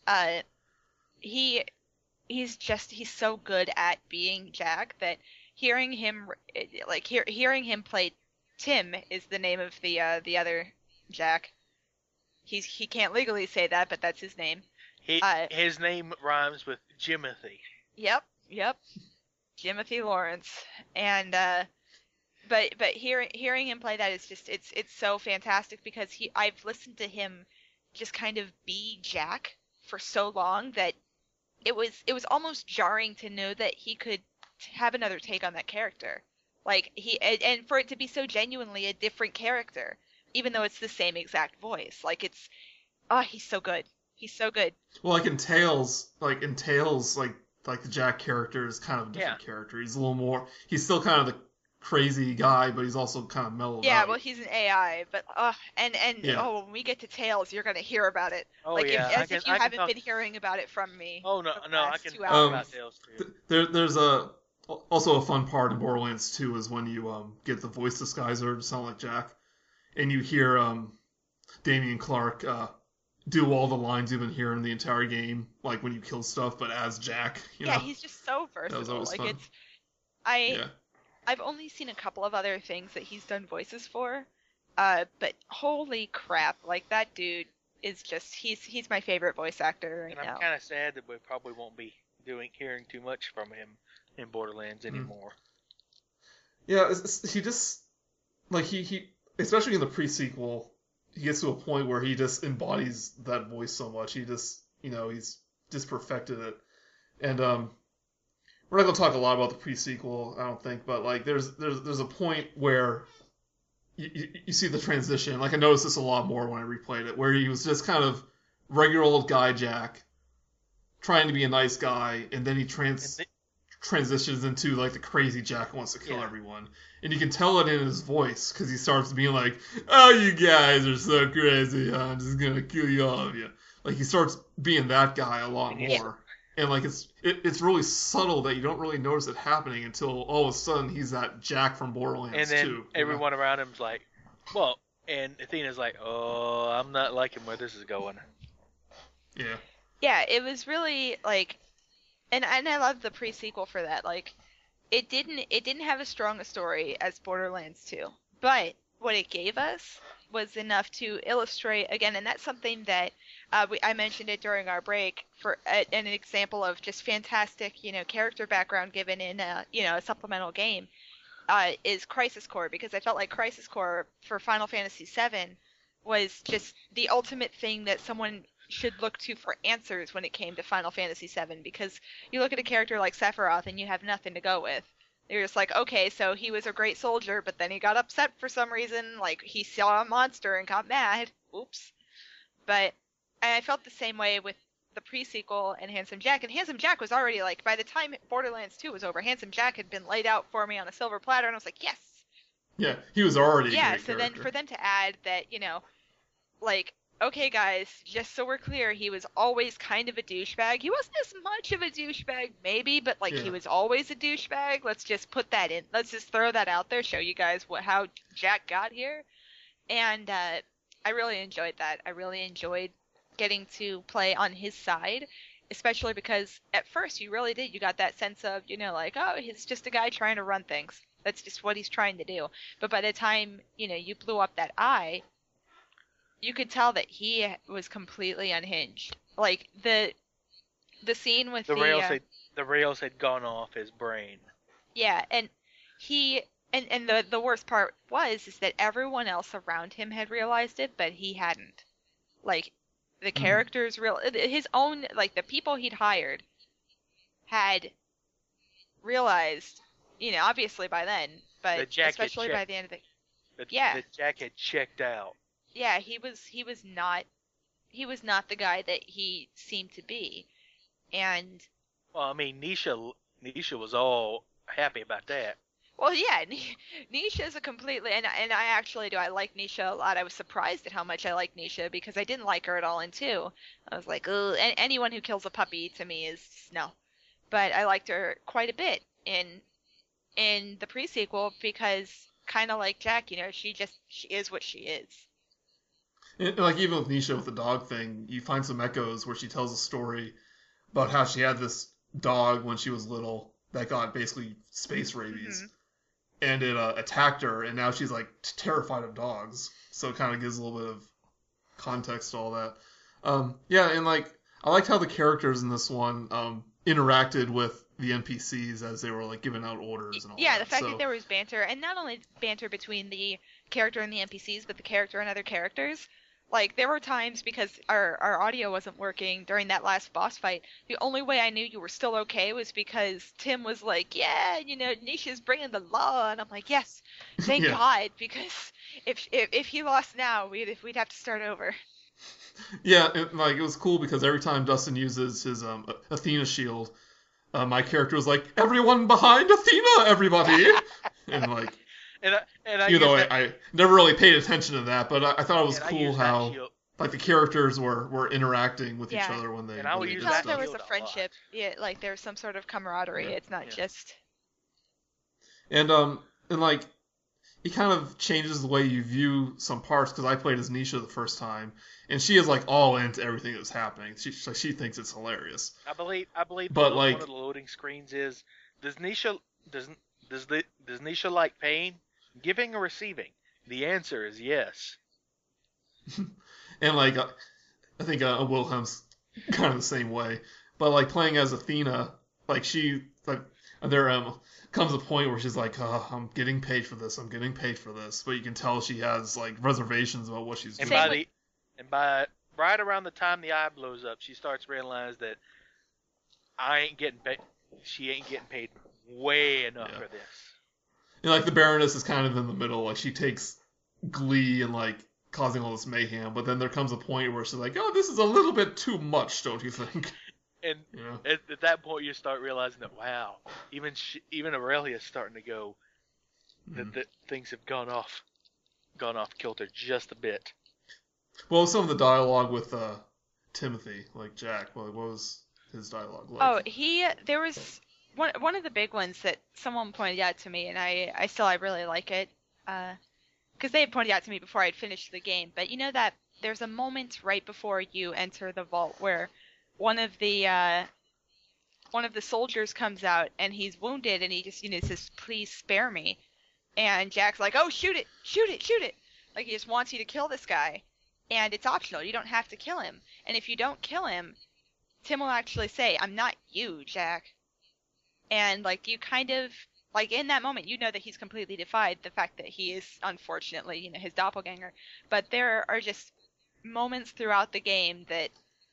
He's so good at being Jack that hearing him play Tim is the name of the other Jack. He can't legally say that, but that's his name. His name rhymes with Jimothy. Yep. Jimothy Lawrence. And but hearing him play that is just it's so fantastic, because I've listened to him just kind of be Jack for so long that it was almost jarring to know that he could have another take on that character. Like and for it to be so genuinely a different character, even though it's the same exact voice. Like he's so good. He's so good. Well, like in Tales, like the Jack character is kind of a different character. He's a little more. He's still kind of the crazy guy, but he's also kind of mellowed Yeah, out. well, he's an AI, but when we get to Tales, you're gonna hear about it. Oh, like yeah. if you haven't been hearing about it from me. Oh no, I can talk about Tales too. There's also a fun part in Borderlands 2 is when you get the voice disguiser to sound like Jack, and you hear Damian Clark do all the lines you've been hearing the entire game, like when you kill stuff, but as Jack. You know? He's just so versatile. That was always fun. I've only seen a couple of other things that he's done voices for, but holy crap, like that dude is just he's my favorite voice actor right now. I'm kind of sad that we probably won't be hearing too much from him in Borderlands anymore. Yeah, he just like he especially in the pre-sequel, he gets to a point where he just embodies that voice so much. He just he's just perfected it, and we're not going to talk a lot about the pre-sequel, I don't think, but like there's a point where you see the transition. Like I noticed this a lot more when I replayed it, where he was just kind of regular old guy Jack, trying to be a nice guy, and then he transitions into like the crazy Jack who wants to kill everyone. And you can tell it in his voice, because he starts being like, "Oh, you guys are so crazy, I'm just going to kill you all of you." Like he starts being that guy a lot more. And like it's really subtle that you don't really notice it happening until all of a sudden he's that Jack from Borderlands 2. And then everyone around him's like, well, and Athena's like, "Oh, I'm not liking where this is going." Yeah. Yeah, it was really like, and I love the pre-sequel for that. Like, it didn't have as strong a story as Borderlands 2, but what it gave us was enough to illustrate again, and that's something that I mentioned it during our break for an example of just fantastic, character background given in a supplemental game, is Crisis Core, because I felt like Crisis Core for Final Fantasy VII was just the ultimate thing that someone should look to for answers when it came to Final Fantasy VII, because you look at a character like Sephiroth and you have nothing to go with. You're just like, okay, so he was a great soldier, but then he got upset for some reason, like he saw a monster and got mad. Oops. But I felt the same way with the pre-sequel and Handsome Jack, and Handsome Jack was already like, by the time Borderlands 2 was over, Handsome Jack had been laid out for me on a silver platter, and I was like, yes! Yeah, he was already a great so character. Then for them to add that, like, okay guys, just so we're clear, he was always kind of a douchebag. He wasn't as much of a douchebag, maybe, but like he was always a douchebag. Let's just put that in. Let's just throw that out there, show you guys how Jack got here. And I really enjoyed that. I really enjoyed getting to play on his side, especially because at first you really did. You got that sense of, like, oh, he's just a guy trying to run things. That's just what he's trying to do. But by the time, you blew up that eye, you could tell that he was completely unhinged. Like the scene with the rails had gone off his brain. Yeah, and he And the worst part is that everyone else around him had realized it, but he hadn't. Like, the characters his own, like, the people he'd hired had realized, obviously by then, but especially by the end of that Jack had checked out. Yeah, he was not the guy that he seemed to be. And well, I mean, Nisha was all happy about that. Well, yeah, Nisha is a completely, and I actually do. I like Nisha a lot. I was surprised at how much I like Nisha because I didn't like her at all in 2. I was like, ugh, anyone who kills a puppy to me is no. But I liked her quite a bit in the pre-sequel because kind of like Jack, she is what she is. And, like, even with Nisha with the dog thing, you find some echoes where she tells a story about how she had this dog when she was little that got basically space rabies. Mm-hmm. And it attacked her, and now she's, like, terrified of dogs. So it kind of gives a little bit of context to all that. Yeah, and, like, I liked how the characters in this one interacted with the NPCs as they were, like, giving out orders and all that. Yeah, the fact that there was banter, and not only banter between the character and the NPCs, but the character and other characters. Like, there were times, because our audio wasn't working during that last boss fight, the only way I knew you were still okay was because Tim was like, yeah, Nisha's bringing the law, and I'm like, yes, thank God, because if he lost now, we'd have to start over. Yeah, it was cool because every time Dustin uses his Athena shield, my character was like, everyone behind Athena, everybody! And, like... I never really paid attention to that, but I thought it was cool how like the characters were interacting with each other when they did stuff. There was a friendship, like there's some sort of camaraderie. Yeah. It's not just. And like it kind of changes the way you view some parts because I played as Nisha the first time, and she is like all into everything that's happening. She thinks it's hilarious. I believe. But like one of the loading screens is does Nisha like pain? Giving or receiving? The answer is yes. And like, I think Wilhelm's kind of the same way. But like playing as Athena, like there comes a point where she's like, oh, I'm getting paid for this. But you can tell she has like reservations about what she's doing. By right around the time the eye blows up, she starts to realize that she ain't getting paid way enough for this. And, like, the Baroness is kind of in the middle. Like, she takes glee in, like, causing all this mayhem. But then there comes a point where she's like, oh, this is a little bit too much, don't you think? And at that point, you start realizing that, wow, even Aurelia's starting to go, that things have gone off kilter just a bit. Well, some of the dialogue with Timothy, like Jack, what was his dialogue like? Oh, there was... One of the big ones that someone pointed out to me, and I really like it, because they had pointed out to me before I'd finished the game, but you know that there's a moment right before you enter the vault where one of the soldiers comes out and he's wounded and he just says, please spare me, and Jack's like, oh, shoot it, like he just wants you to kill this guy, and it's optional, you don't have to kill him, and if you don't kill him, Tim will actually say, I'm not you, Jack. And, like, you kind of, like, in that moment, you know that he's completely defied the fact that he is, unfortunately, his doppelganger. But there are just moments throughout the game that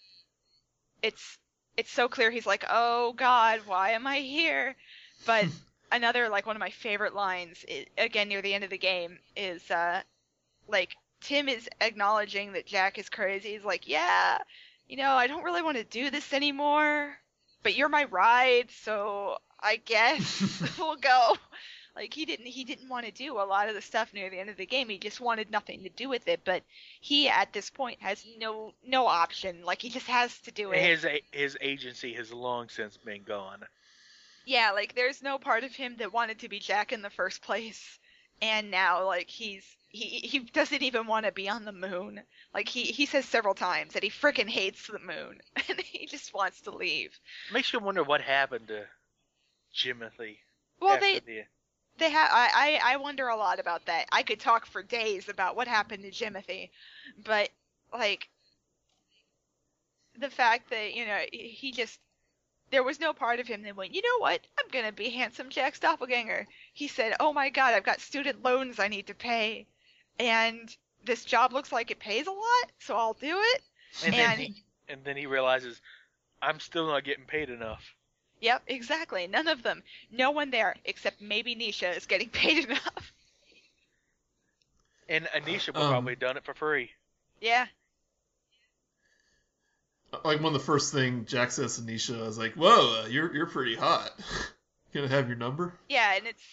it's so clear he's like, oh, God, why am I here? But another, like, one of my favorite lines, again, near the end of the game, is, like, Tim is acknowledging that Jack is crazy. He's like, yeah, I don't really want to do this anymore, but you're my ride, so... I guess we'll go. Like he didn't want to do a lot of the stuff near the end of the game. He just wanted nothing to do with it. But he at this point has no option. Like he just has to do it. His agency has long since been gone. Yeah, like there's no part of him that wanted to be Jack in the first place. And now like he doesn't even want to be on the moon. Like he says several times that he frickin' hates the moon and he just wants to leave. Makes you wonder what happened to Jimothy. Well, they have. I wonder a lot about that. I could talk for days about what happened to Jimothy, but like the fact that he just there was no part of him that went, you know what? I'm going to be Handsome Jack's doppelganger. He said, oh my God, I've got student loans I need to pay. And this job looks like it pays a lot, so I'll do it. And then he realizes, I'm still not getting paid enough. Yep, exactly. None of them. No one there, except maybe Nisha, is getting paid enough. And Anisha would probably have done it for free. Yeah. Like, one of the first things Jack says to Nisha is like, whoa, you're pretty hot. Gonna have your number? Yeah, and it's,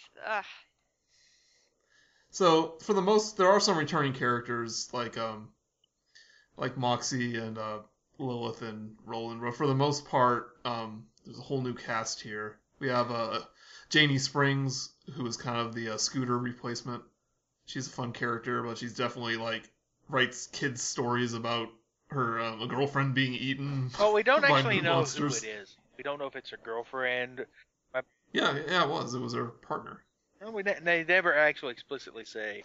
So, for the most, there are some returning characters, like Moxie and Lilith and Roland, but for the most part, there's a whole new cast here. We have Janie Springs, who is kind of the Scooter replacement. She's a fun character, but she's definitely, like, writes kids' stories about her a girlfriend being eaten. Oh, we don't by actually know monsters. who it is. We don't know if it's her girlfriend. Yeah, it was. It was her partner. Well, they never actually explicitly say.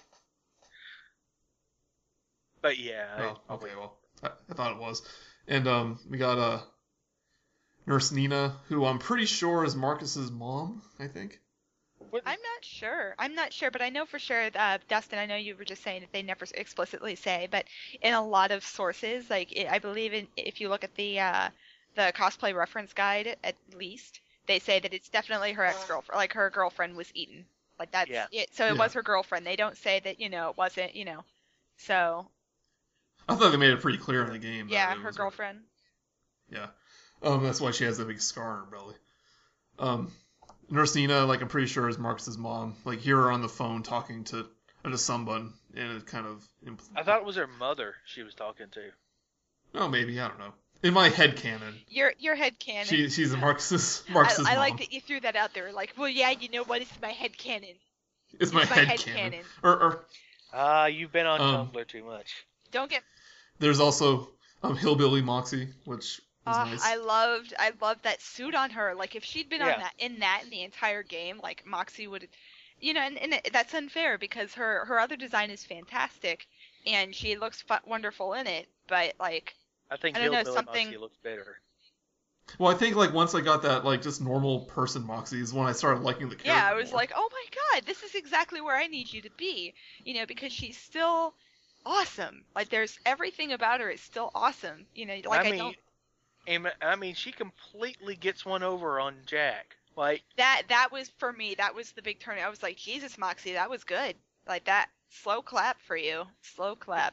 But yeah. Oh, okay, well, I thought it was. And we got Nurse Nina, who I'm pretty sure is Marcus's mom, I think. I'm not sure, but I know for sure, Dustin, I know you were just saying that they never explicitly say, but in a lot of sources, like, I believe if you look at the cosplay reference guide, at least, they say that it's definitely her ex-girlfriend, like, her girlfriend was eaten. Like, that's it. So it was her girlfriend. They don't say that, it wasn't, so. I thought they made it pretty clear in the game. Yeah, her girlfriend. Yeah. That's why she has that big scar on her belly. Nurse Nina, like, I'm pretty sure is Marcus's mom. Like, hear her on the phone talking to someone, and it kind of... I thought it was her mother she was talking to. Oh, maybe. I don't know. In my head canon. Your head canon. She's Marcus's mom. I like that you threw that out there. Like, well, yeah, you know what? It's my head canon. It's my head canon. You've been on Tumblr too much. Don't get... There's also Hillbilly Moxie, which... Nice. I loved that suit on her. Like, if she'd been in the entire game, like, Moxie would, and that's unfair because her other design is fantastic, and she looks wonderful in it. But, like, I think Hillbilly Moxie looks better. Well, I think, like, once I got that, like, just normal person Moxie is when I started liking the character. Yeah, I was more. like, oh my God, this is exactly where I need you to be. Because she's still awesome. Like, there's everything about her is still awesome. I mean, she completely gets one over on Jack. Like that was for me. That was the big turn. I was like, Jesus, Moxie, that was good. Like that, slow clap for you. Slow clap.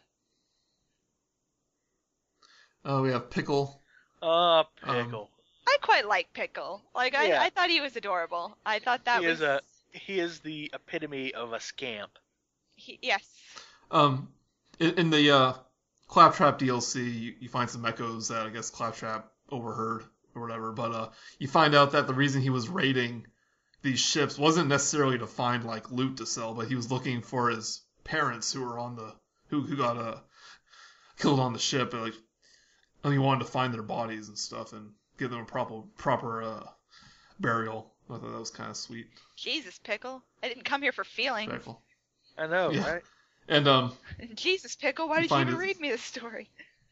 We have Pickle. Pickle. I quite like Pickle. Like I thought he was adorable. I thought that he is the epitome of a scamp. Yes. In the Claptrap DLC, you find some echoes that I guess Claptrap overheard or whatever, but you find out that the reason he was raiding these ships wasn't necessarily to find like loot to sell, but he was looking for his parents who were who got killed on the ship, and he wanted to find their bodies and stuff and give them a proper burial. I thought that was kind of sweet. Jesus, Pickle! I didn't come here for feelings. Pickle. I know, right? And Jesus, Pickle, why did you even read me this story?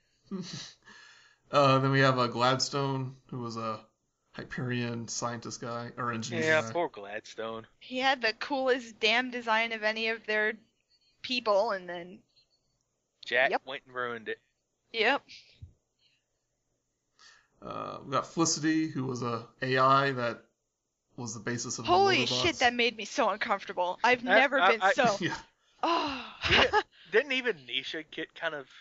Then we have Gladstone, who was a Hyperion scientist guy, or engineer guy. Yeah, poor Gladstone. He had the coolest damn design of any of their people, and then... Jack went and ruined it. Yep. We got Felicity, who was a AI that was the basis of Holy the shit, that made me so uncomfortable. I've never been so... Yeah. Oh. Didn't even Nisha get kind of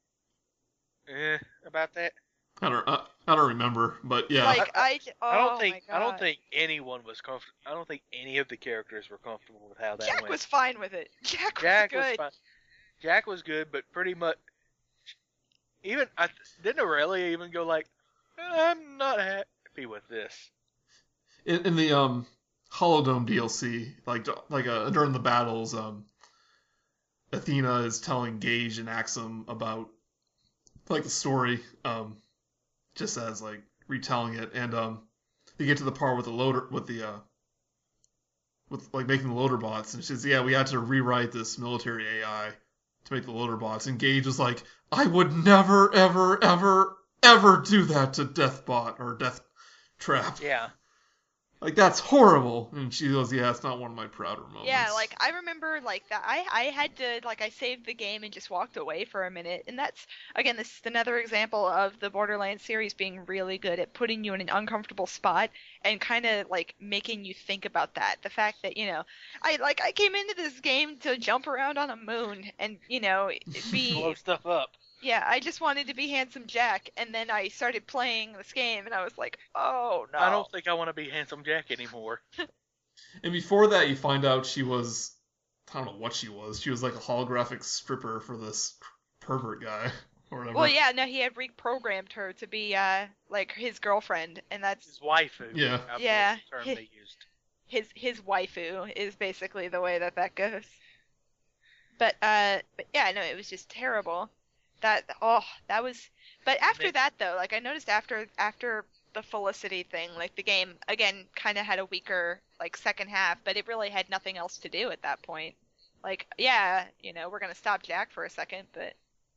about that? I don't remember, but yeah. Like I don't think anyone was comfortable. I don't think any of the characters were comfortable with how that went. Jack was fine with it. Jack was good. Jack was good, but pretty much even didn't Aurelia even go like, I'm not happy with this. In the Holodome DLC, like during the battles, Athena is telling Gage and Axum about like the story, just as like retelling it, and they get to the part with the loader with like making the loader bots, and she says, "Yeah, we had to rewrite this military AI to make the loader bots." And Gage was like, "I would never, ever, ever, ever do that to Deathbot or Death trap. Yeah. Like, that's horrible. And she goes, yeah, it's not one of my prouder moments. Yeah, like, I remember, like, that I had to, like, I saved the game and just walked away for a minute. And that's, again, this is another example of the Borderlands series being really good at putting you in an uncomfortable spot and kind of, like, making you think about that. The fact that, I came into this game to jump around on a moon and, Blow stuff up. Yeah, I just wanted to be Handsome Jack, and then I started playing this game, and I was like, oh, no. I don't think I want to be Handsome Jack anymore. And before that, you find out she was, I don't know what she was. She was like a holographic stripper for this pervert guy, or whatever. Well, yeah, no, he had reprogrammed her to be, like, his girlfriend, and that's... His waifu. Yeah. Yeah. The term they used. His waifu is basically the way that goes. But yeah, no, it was just terrible. That was... But after that, though, like, I noticed after the Felicity thing, like, the game, again, kind of had a weaker, like, second half, but it really had nothing else to do at that point. Like, yeah, we're gonna stop Jack for a second, but...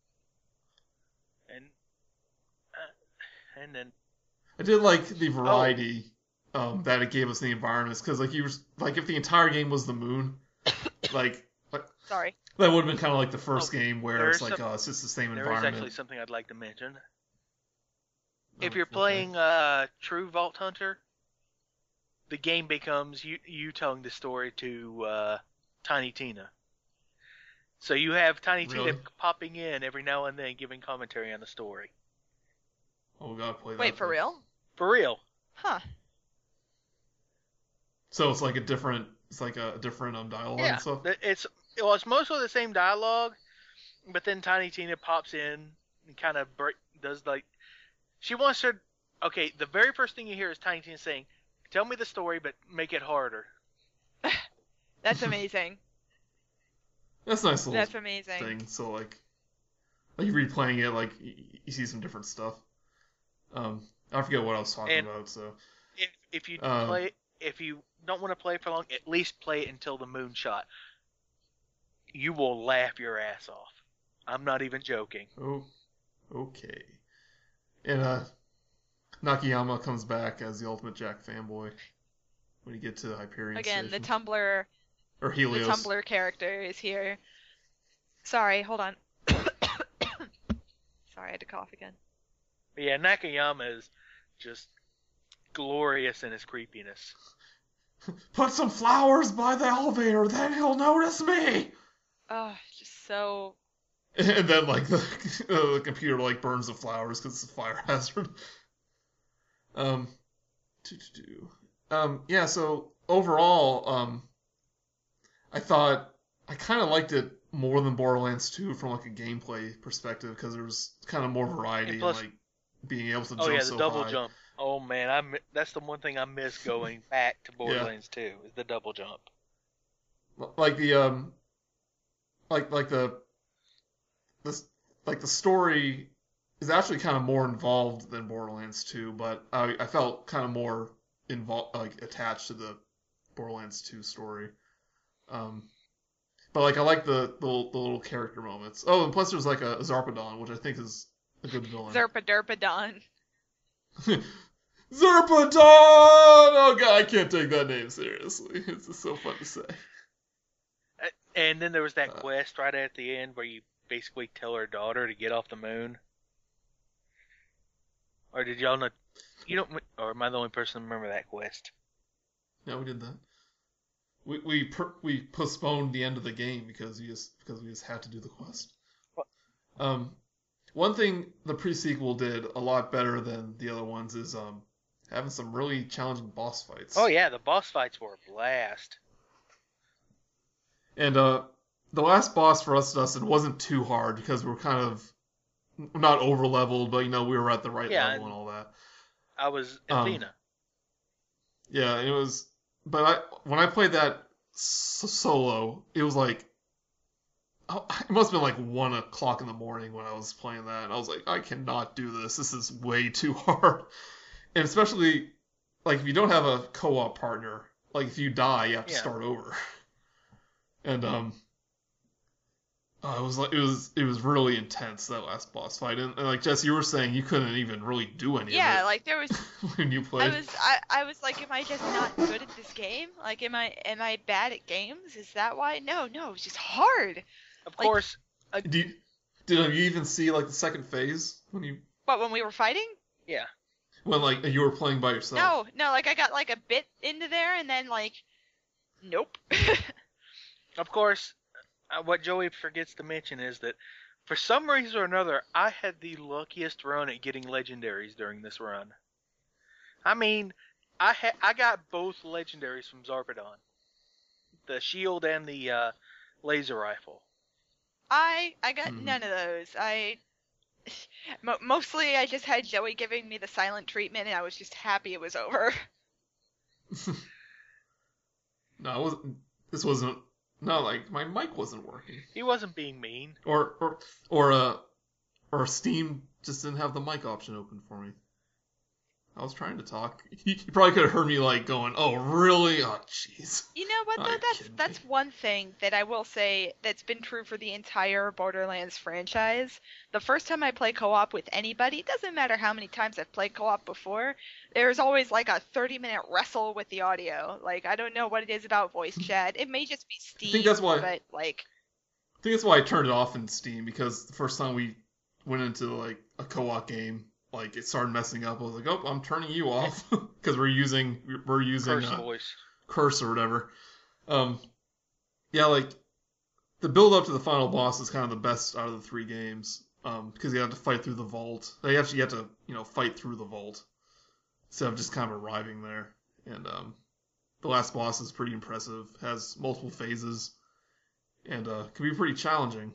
And then... I did like the variety that it gave us in the environments, because, like, if the entire game was the moon, like... Sorry. That would have been kind of like the first game where it's like, it's just the same there environment. There is actually something I'd like to mention. If you're okay. playing True Vault Hunter, the game becomes you telling the story to Tiny Tina. So you have Tiny Really? Tina popping in every now and then giving commentary on the story. Oh, we gotta play that. Wait, for real? For real. Huh. So it's like a different dialogue and stuff? It's mostly the same dialogue, but then Tiny Tina pops in and kind of does like... She wants to... Okay, the very first thing you hear is Tiny Tina saying, tell me the story, but make it harder. That's amazing. That's a nice little That's amazing. thing. So, like replaying it, like, you see some different stuff. I forget what I was talking about, so... If you don't want to play for long, at least play it until the moon shot. You will laugh your ass off. I'm not even joking. Oh, okay. And Nakayama comes back as the ultimate Jack fanboy when you get to the Hyperion Again, Station. the Tumblr... Or Helios. The Tumblr character is here. Sorry, hold on. Sorry, I had to cough again. But yeah, Nakayama is just glorious in his creepiness. Put some flowers by the elevator, then he'll notice me! Oh, just so... And then, like, the computer, like, burns the flowers because it's a fire hazard. Yeah, so, overall, I thought I kind of liked it more than Borderlands 2 from, like, a gameplay perspective, because there was kind of more variety and, like, being able to jump so high. Oh, yeah, the double jump. Oh, man, that's the one thing I miss going back to Borderlands 2, is the double jump. Like, the story is actually kind of more involved than Borderlands 2, but I felt kind of more involved, like, attached to the Borderlands 2 story. But, like, I like the little character moments. Oh, and plus there's, like, a Zarpedon, which I think is a good villain. Zerpadurpadon. Zarpedon! Oh, God, I can't take that name seriously. It's just so fun to say. And then there was that quest right at the end where you basically tell her daughter to get off the moon. Or did y'all not... You don't... Or am I the only person to remember that quest? Yeah, we did that. We postponed the end of the game because we just had to do the quest. One thing the pre-sequel did a lot better than the other ones is having some really challenging boss fights. Oh yeah, the boss fights were a blast. And the last boss for us, Dustin, wasn't too hard because we were kind of not over leveled, but we were at the right level and all that. I was Athena. Yeah, it was. But when I played that solo, it was like, it must have been like 1 o'clock in the morning when I was playing that. And I was like, I cannot do this. This is way too hard. And especially, like, if you don't have a co-op partner, like, if you die, you have to start over. And It was really intense, that last boss fight, and like Jess, you were saying you couldn't even really do any of Yeah, it like there was. when you played. I was like, am I just not good at this game? Like, am I bad at games? Is that why? No, it was just hard. Of Like- course, Did you even see like the second phase when We were fighting? yeah. like you were playing by yourself? No, like I got like a bit into there and then like, nope. Of course, what Joey forgets to mention is that for some reason or another, I had the luckiest run at getting legendaries during this run. I mean, I got both legendaries from Zarpedon, the shield and the laser rifle. I got none of those. Mostly I just had Joey giving me the silent treatment and I was just happy it was over. No, it wasn't. This wasn't. No, like my mic wasn't working, He wasn't being mean. or Steam just didn't have the mic option open for me. I was trying to talk. You probably could have heard me like going, "Oh, really? Oh, jeez." You know what Oh, though? you're kidding That's me. one thing that I will say that's been true for the entire Borderlands franchise. The first time I play co-op with anybody, it doesn't matter how many times I've played co-op before, there's always like a 30-minute wrestle with the audio. Like I don't know what it is about voice chat. It may just be Steam, think that's why- but like I think that's why I turned it off in Steam, because the first time we went into like a co-op game, like it started messing up. I was like, "Oh, I'm turning you off," because we're using Curse voice. Curse or whatever. Yeah, like the build up to the final boss is kind of the best out of the 3 games, because you have to fight through the vault. You have to fight through the vault instead of just kind of arriving there. And the last boss is pretty impressive. Has multiple phases, and can be pretty challenging.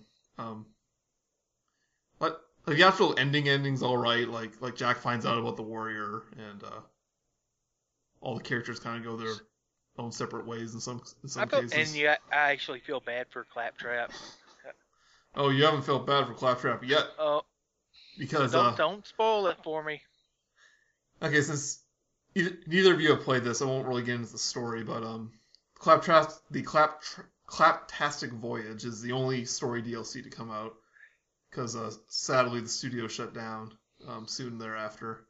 But like the actual ending's all right. Like Jack finds out about the warrior, and all the characters kind of go their own separate ways in some cases. And yeah, I actually feel bad for Claptrap. Oh, you haven't felt bad for Claptrap yet, Oh, because don't spoil it for me. okay, since neither of you have played this, I won't really get into the story. But Claptastic Voyage is the only story DLC to come out, because sadly the studio shut down soon thereafter.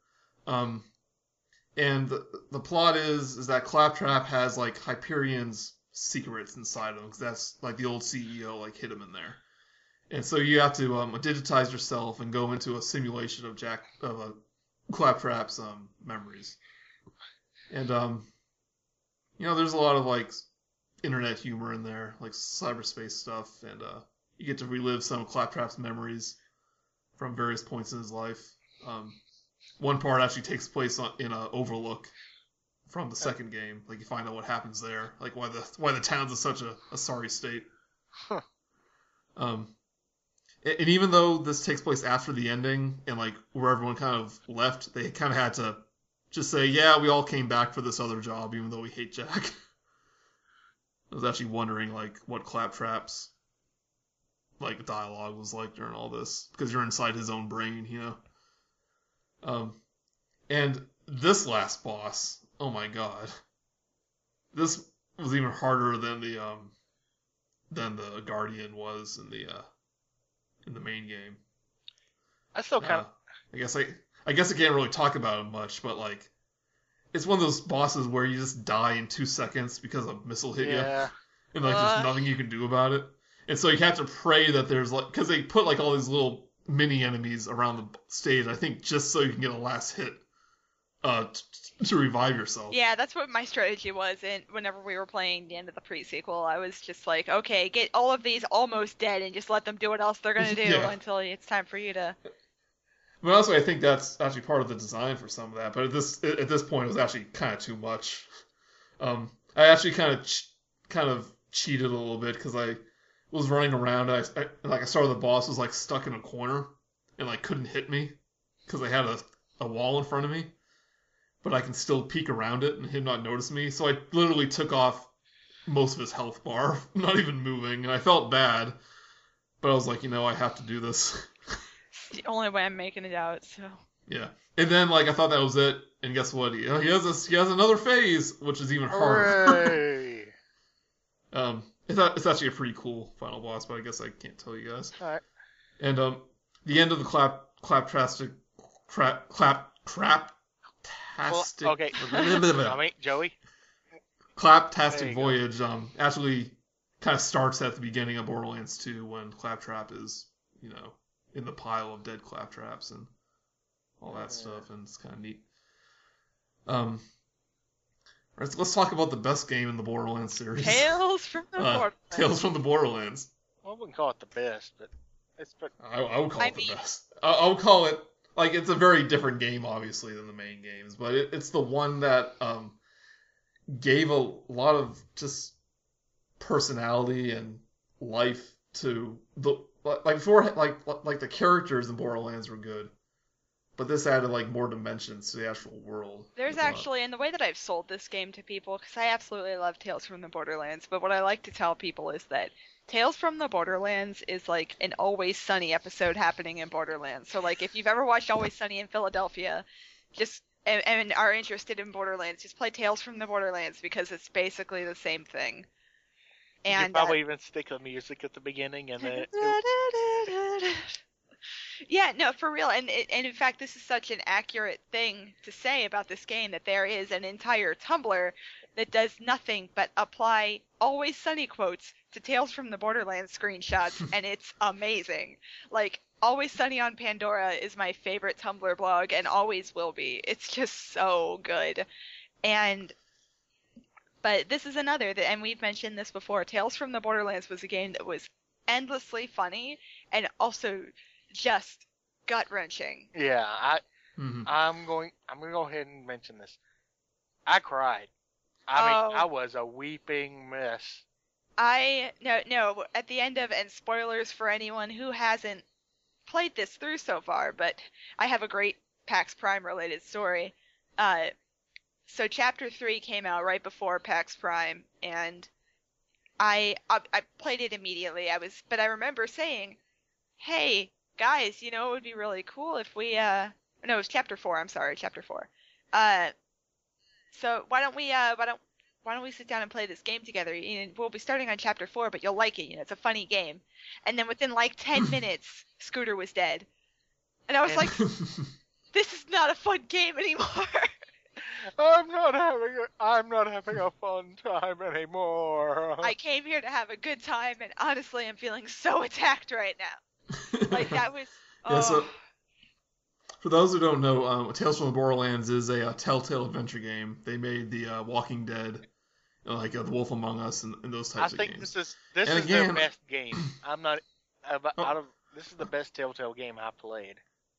And the plot is that Claptrap has like Hyperion's secrets inside him, because that's like the old CEO like hid him in there. And so you have to digitize yourself and go into a simulation of Claptrap's memories. And there's a lot of like internet humor in there, like cyberspace stuff, and you get to relive some of Claptrap's memories from various points in his life. One part actually takes place in an overlook from the second game. Like you find out what happens there, like why the town's in such a sorry state. Huh. And even though this takes place after the ending and like where everyone kind of left, they kind of had to just say, "Yeah, we all came back for this other job, even though we hate Jack." I was actually wondering like what Claptrap's like dialogue was like during all this, because you're inside his own brain, And this last boss, oh my god, this was even harder than the Guardian was in the main game. I still kind of. I guess I can't really talk about it much, but like, it's one of those bosses where you just die in 2 seconds because a missile hit you, and like there's nothing you can do about it. And so you have to pray that there's like, because they put like all these little mini enemies around the stage, I think just so you can get a last hit to revive yourself. yeah, that's what my strategy was. And whenever we were playing the end of the pre-sequel, I was just like, okay, get all of these almost dead and just let them do what else they're gonna do Yeah. until it's time for you to. But also, I think that's actually part of the design for some of that. But at this point, it was actually kind of too much. I actually kind of cheated a little bit, because I was running around. And I saw the boss was like stuck in a corner and like couldn't hit me because I had a wall in front of me. But I can still peek around it and him not notice me. So I literally took off most of his health bar, not even moving, and I felt bad. But I was like, I have to do this. It's the only way I'm making it out. So. Yeah. And then like I thought that was it, and guess what? He has another phase, which is even harder. Hooray! It's actually a pretty cool final boss, but I guess I can't tell you guys. All right. And the end of the craptastic Well, okay. I mean, Joey. Claptastic Voyage actually kind of starts at the beginning of Borderlands 2 when Claptrap is, in the pile of dead Claptraps and all that stuff, and it's kind of neat. Let's talk about the best game in the Borderlands series. Tales from the Borderlands. Tales from the Borderlands. Well, I wouldn't call it the best, but it's I would call it the best. I would call it, like, it's a very different game, obviously, than the main games, but it's the one that gave a lot of just personality and life to the before, like the characters in Borderlands were good, but this added like more dimensions to the actual world. There's actually, in the way that I've sold this game to people, because I absolutely love Tales from the Borderlands, but what I like to tell people is that Tales from the Borderlands is like an Always Sunny episode happening in Borderlands. So like if you've ever watched Always Sunny in Philadelphia, and are interested in Borderlands, just play Tales from the Borderlands because it's basically the same thing. And you probably even stick the music at the beginning and then. Yeah, no, for real. And in fact, this is such an accurate thing to say about this game that there is an entire Tumblr that does nothing but apply Always Sunny quotes to Tales from the Borderlands screenshots, and it's amazing. Like, Always Sunny on Pandora is my favorite Tumblr blog and always will be. It's just so good. But this is another, and we've mentioned this before, Tales from the Borderlands was a game that was endlessly funny and also just gut-wrenching. Yeah, I'm going to go ahead and mention this. I cried. I mean, I was a weeping mess. No, at the end of, and spoilers for anyone who hasn't played this through so far, but I have a great PAX Prime related story. So Chapter 3 came out right before PAX Prime, and I played it immediately. But I remember saying, hey, guys, it would be really cool if we, no, it was Chapter 4, I'm sorry, Chapter 4. So why don't we sit down and play this game together? We'll be starting on Chapter 4, but you'll like it, it's a funny game. And then within like 10 minutes, Scooter was dead. And I was like, this is not a fun game anymore. I'm not having a fun time anymore. I came here to have a good time, and honestly, I'm feeling so attacked right now. Like, that was... Oh. Yeah, so, for those who don't know, Tales from the Borderlands is a Telltale adventure game. They made the Walking Dead, like The Wolf Among Us, and those types of games. I think this is their best game. I'm not... this is the best Telltale game I've played.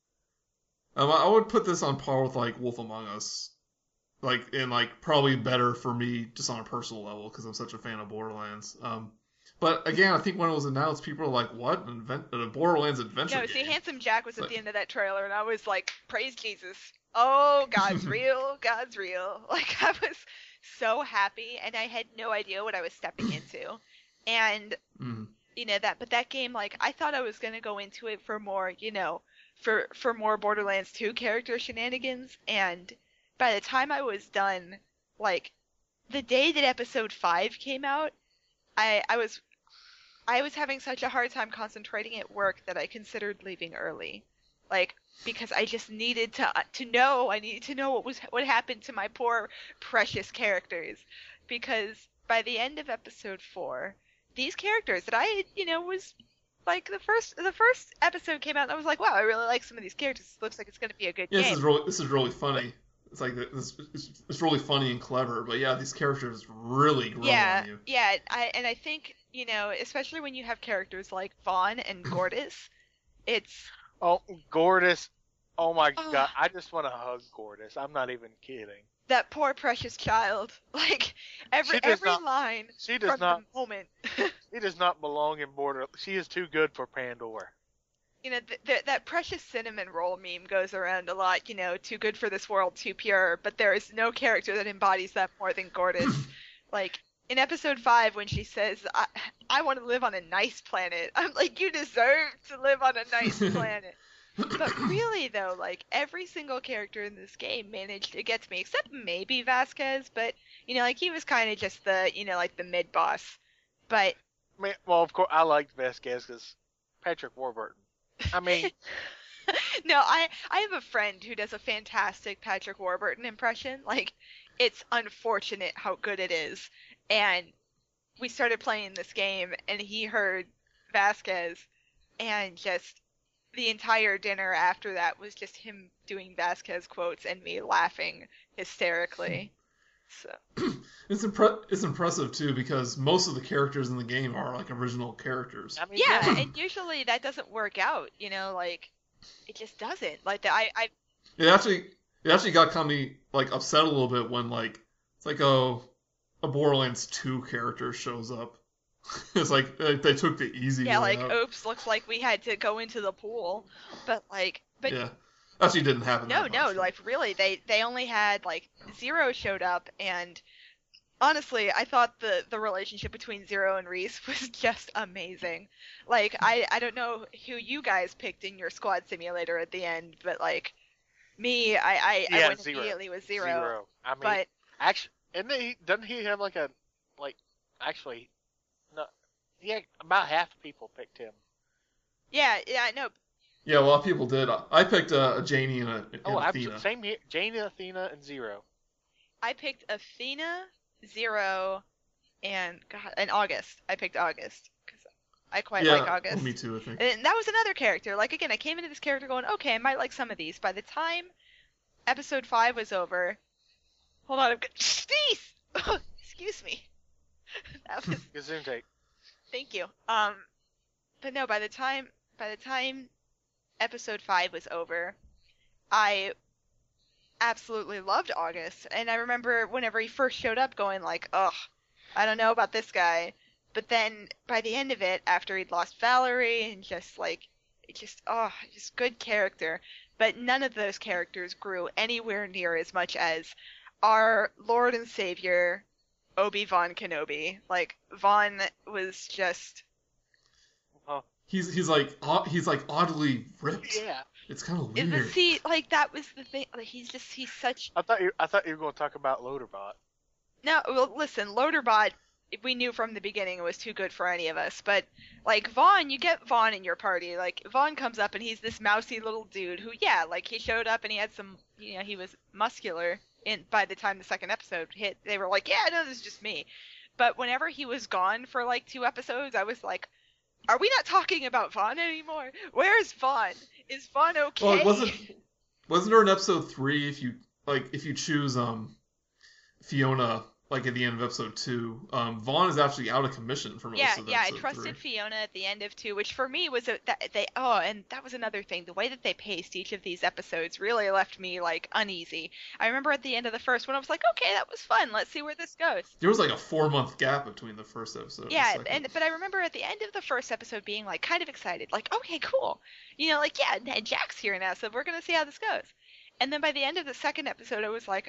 I would put this on par with, like, Wolf Among Us. Probably better for me just on a personal level because I'm such a fan of Borderlands. But again, I think when it was announced, people were like, "What? A Borderlands adventure game?" No, see, Handsome Jack was at the end of that trailer, and I was like, "Praise Jesus! Oh, God's real, God's real!" Like, I was so happy, and I had no idea what I was stepping into. And but that game, like, I thought I was gonna go into it for more, for more Borderlands 2 character shenanigans, and by the time I was done, like, the day that episode 5 came out, I was having such a hard time concentrating at work that I considered leaving early. Like, because I just needed to know what happened to my poor, precious characters. Because by the end of episode 4, these characters that I, was, like, the first episode came out and I was like, wow, I really like some of these characters. It looks like it's going to be a good game. This is really funny. It's like it's really funny and clever, but yeah, these characters really grow on you. Yeah, I think, especially when you have characters like Vaughn and Gortys, it's... Oh, Gortys. Oh my God, I just want to hug Gortys. I'm not even kidding. That poor precious child. Like, every line from the moment. She does not belong in Borderlands. She is too good for Pandora. That precious cinnamon roll meme goes around a lot, too good for this world, too pure, but there is no character that embodies that more than Gortys. Like, in episode 5, when she says, I want to live on a nice planet, I'm like, you deserve to live on a nice planet. But really, though, like, every single character in this game managed to get to me, except maybe Vasquez, but, he was kind of just the, the mid-boss. But I mean, well, of course, I liked Vasquez because Patrick Warburton. I mean, no, I have a friend who does a fantastic Patrick Warburton impression. Like, it's unfortunate how good it is. And we started playing this game, and he heard Vasquez, and just the entire dinner after that was just him doing Vasquez quotes and me laughing hysterically. So It's impressive too because most of the characters in the game are like original characters. I mean, yeah, and usually that doesn't work out. Like it just doesn't. Like I It actually got me like upset a little bit when like it's like a Borderlands 2 character shows up. It's like they took the easy yeah, way like out. oops, looks like we had to go into the pool, but Yeah, actually didn't happen. no, that no, much. like really, they only had like Zero showed up, and honestly, I thought the relationship between Zero and Reese was just amazing. Like I don't know who you guys picked in your squad simulator at the end, but like me, I Yeah, went Zero. immediately with Zero. I mean, but actually, doesn't he have like actually, no, yeah, about half the people picked him. yeah, no, Yeah, a lot of people did. I picked a Janie and Oh, Athena. absolutely. Same here. Jane, Athena, and Zero. I picked Athena, Zero, and August. I picked August because I quite Yeah, like August. well, me too. I think. And that was another character. Like, again, I came into this character going, okay, I might like some of these. By the time episode 5 was over, hold on, Steve! Excuse me. That was, Gesundheit. thank you. But no, by the time episode 5 was over, I absolutely loved August. And I remember whenever he first showed up going like, ugh, I don't know about this guy. But then by the end of it, after he'd lost Valerie and just good character. But none of those characters grew anywhere near as much as our Lord and Savior, Obi-Wan Kenobi. Like, Vaughn was just... He's like oddly ripped. Yeah. It's kind of But weird. see, like, that was the thing. Like, he's such... I thought you were going to talk about Loaderbot. No, well, listen, Loaderbot, we knew from the beginning it was too good for any of us. But, like, Vaughn, you get Vaughn in your party. Like, Vaughn comes up and he's this mousy little dude who, yeah, like, he showed up and he had some, he was muscular. And by the time the second episode hit, they were like, yeah, no, this is just me. But whenever he was gone for, like, 2 episodes, I was like, are we not talking about Vaughn anymore? Where's Vaughn? Is Vaughn okay? Well, wasn't there in episode 3 if you choose Fiona like at the end of episode 2, Vaughn is actually out of commission for most of I episode trusted 3. Fiona at the end of 2, which for me was and that was another thing. The way that they paced each of these episodes really left me like uneasy. I remember at the end of the first one, I was like, okay, that was fun. Let's see where this goes. There was like a 4-month gap between the first episode. Yeah, and the second. but I remember at the end of the first episode being like kind of excited, like, okay, cool. Like, yeah, and Jack's here now, so we're gonna see how this goes. And then by the end of the second episode, I was like,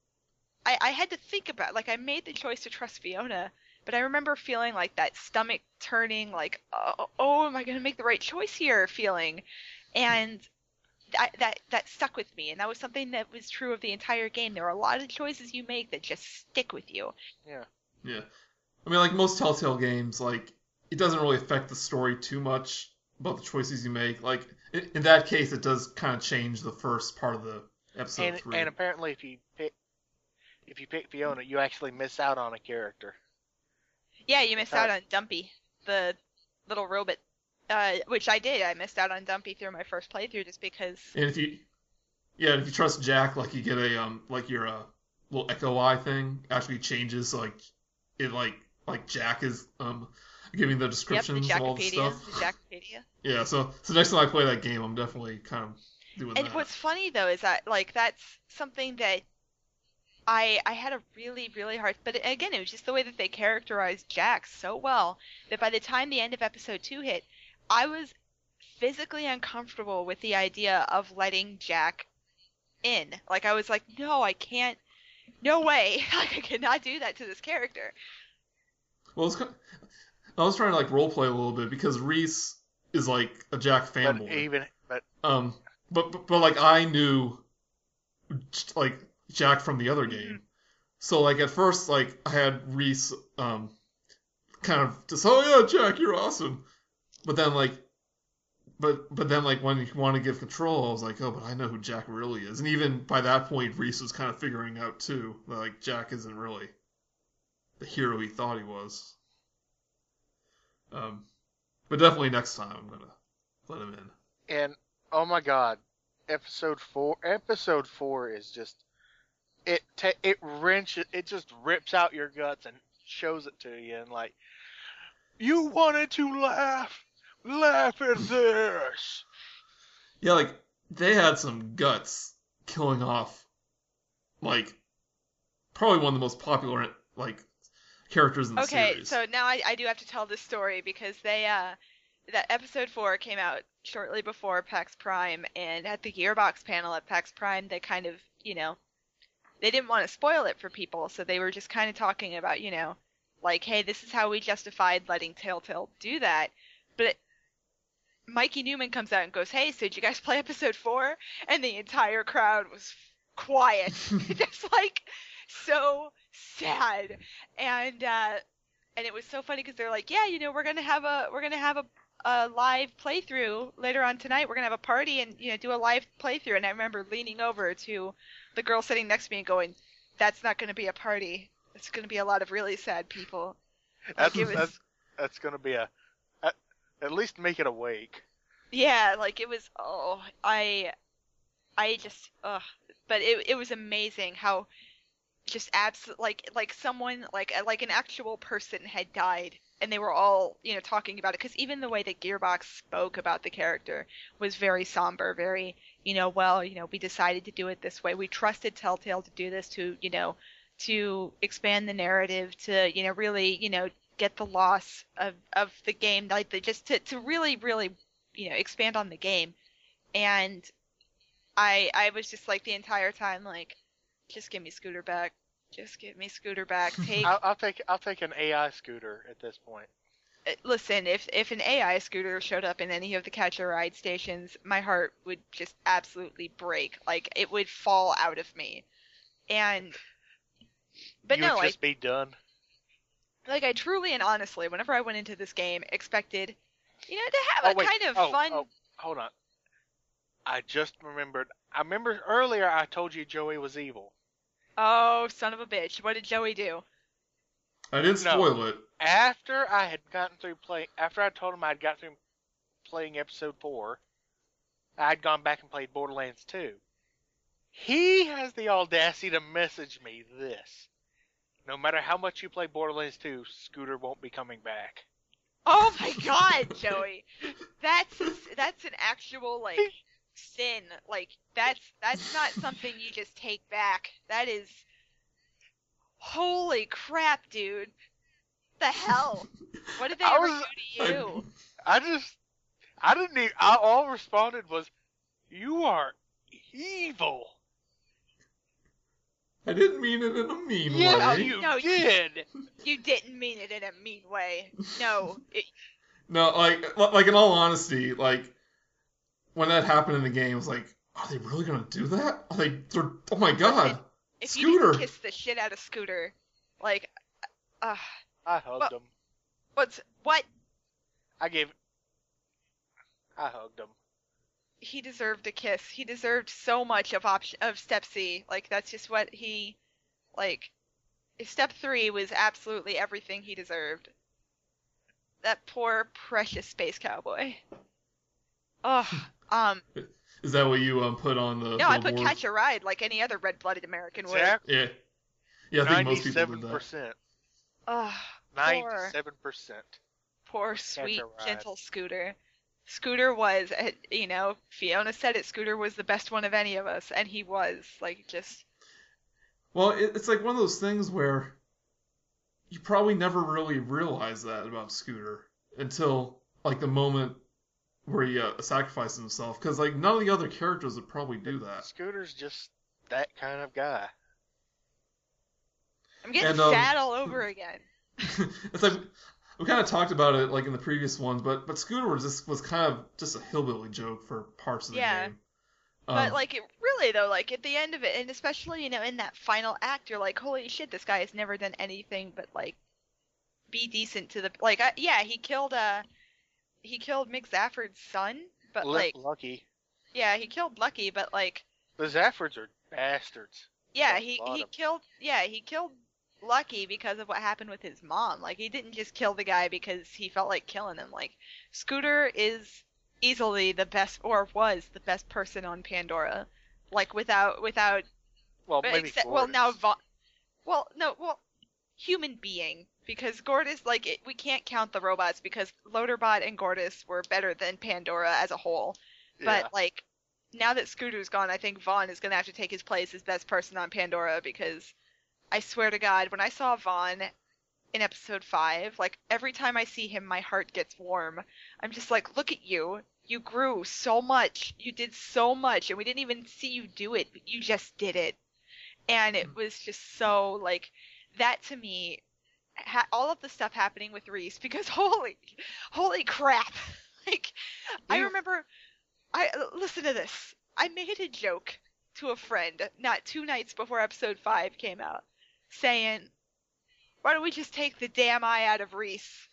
I had to think about, like, I made the choice to trust Fiona, but I remember feeling like that stomach turning, like, oh, am I going to make the right choice here feeling? And that stuck with me, and that was something that was true of the entire game. There are a lot of choices you make that just stick with you. Yeah. Yeah. I mean, like most Telltale games, like, it doesn't really affect the story too much about the choices you make. Like, in that case, it does kind of change the first part of the episode 3. And apparently, if you pick Fiona, you actually miss out on a character. Yeah, you missed out on Dumpy, the little robot, which I did. I missed out on Dumpy through my first playthrough just because... And if you trust Jack, like, you get a, like, your, little Echo Eye thing actually changes, so, like, it, like Jack is, giving the descriptions of all the stuff. The Jackopedia. Yeah, so next time I play that game, I'm definitely kind of doing that. And what's funny, though, is that, like, that's something that I had a really, really hard... But again, it was just the way that they characterized Jack so well that by the time the end of episode 2 hit, I was physically uncomfortable with the idea of letting Jack in. Like, I was like, no, I can't... No way. Like, I cannot do that to this character. Well, I was trying to, like, roleplay a little bit because Reese is, like, a Jack fanboy. But like, I knew, like, Jack from the other game. So, like, at first, like, I had Reese, kind of just, oh yeah, Jack, you're awesome. But then like, but then like when you want to give control, I was like, oh, but I know who Jack really is. And even by that point, Reese was kind of figuring out too that like Jack isn't really the hero he thought he was. But definitely next time I'm gonna let him in. And oh my God, episode 4 is just it just rips out your guts and shows it to you, and like, you wanted to laugh at this. Yeah, like they had some guts killing off like probably one of the most popular like characters in the series. Okay, so now I do have to tell this story because that episode 4 came out shortly before PAX Prime, and at the Gearbox panel at PAX Prime, they kind of, they didn't want to spoil it for people, so they were just kind of talking about, like, hey, this is how we justified letting Telltale do that. But Mikey Newman comes out and goes, hey, so did you guys play episode 4? And the entire crowd was quiet. Just like, so sad. And it was so funny because they're like, yeah, we're gonna have a live playthrough later on tonight. We're gonna have a party and do a live playthrough. And I remember leaning over to the girl sitting next to me and going, that's not gonna be a party. It's gonna be a lot of really sad people. That's gonna be at least make it awake. Yeah, like it was. Oh, I just. But it was amazing how just like someone like an actual person had died, and they were all talking about it, because even the way that Gearbox spoke about the character was very somber, very we decided to do it this way. We trusted Telltale to do this to expand the narrative, to really get the loss of the game, like just to really expand on the game. And I was just like the entire time like, just give me Scooter back. Just give me Scooter back. I'll take an AI Scooter at this point. Listen, if an AI Scooter showed up in any of the Catch a Ride stations, my heart would just absolutely break. Like, it would fall out of me. But you would just be done. Like, I truly and honestly, whenever I went into this game, expected, to have kind of fun. Oh, hold on. I just remembered. I remember earlier I told you Joey was evil. Oh, son of a bitch. What did Joey do? I didn't spoil it. After I told him I'd got through playing episode 4, I'd gone back and played Borderlands 2. He has the audacity to message me this. No matter how much you play Borderlands 2, Scooter won't be coming back. Oh my God, Joey. That's an actual, like, sin. Like, that's not something you just take back. That is, holy crap, dude. The hell? What did they ever do to you? All I responded was, you are evil. I didn't mean it in a mean way. Yeah, you did. You didn't mean it in a mean way. No. No, like in all honesty, like when that happened in the game, I was like, are they really gonna do that? Oh my God, if Scooter! You didn't kiss the shit out of Scooter, like, I hugged him. What? I hugged him. He deserved a kiss. He deserved so much of Step C. Like, that's just what he, like, Step 3 was absolutely everything he deserved. That poor, precious space cowboy. Oh, Is that what you put on the? No, I put Catch a Ride like any other red-blooded American would. Yeah. Yeah, I think most people did that. 97%. Oh, 97%. Poor, sweet, gentle Scooter. Scooter was, Fiona said it, Scooter was the best one of any of us, and he was, like, just... Well, it's like one of those things where you probably never really realize that about Scooter until, like, the moment where he sacrificed himself, because, like, none of the other characters would probably do that. Scooter's just that kind of guy. I'm getting sad all over again. It's like... We kind of talked about it like in the previous ones, but Scooter was kind of just a hillbilly joke for parts of the game. But like really though, like at the end of it, and especially in that final act, you're like, holy shit, this guy has never done anything but like be decent to the he killed Mick Zafford's son, but Lucky. Yeah, he killed Lucky, but like The Zaffords are bastards. yeah, he killed Lucky because of what happened with his mom. Like, he didn't just kill the guy because he felt like killing him. Like, Scooter is easily the best, or was the best person on Pandora. Like, without well, maybe human being, because Gortys, like, we can't count the robots because Loaderbot and Gortys were better than Pandora as a whole. But like, now that Scooter's gone, I think Vaughn is gonna have to take his place as best person on Pandora, because I swear to God, when I saw Vaughn in episode 5, like, every time I see him, my heart gets warm. I'm just like, look at you. You grew so much. You did so much, and we didn't even see you do it. But you just did it. And it was just so, like, that to me, all of the stuff happening with Reese, because holy crap. Like, I remember, listen to this. I made a joke to a friend, not 2 nights before episode 5 came out, saying, why don't we just take the damn eye out of Reese?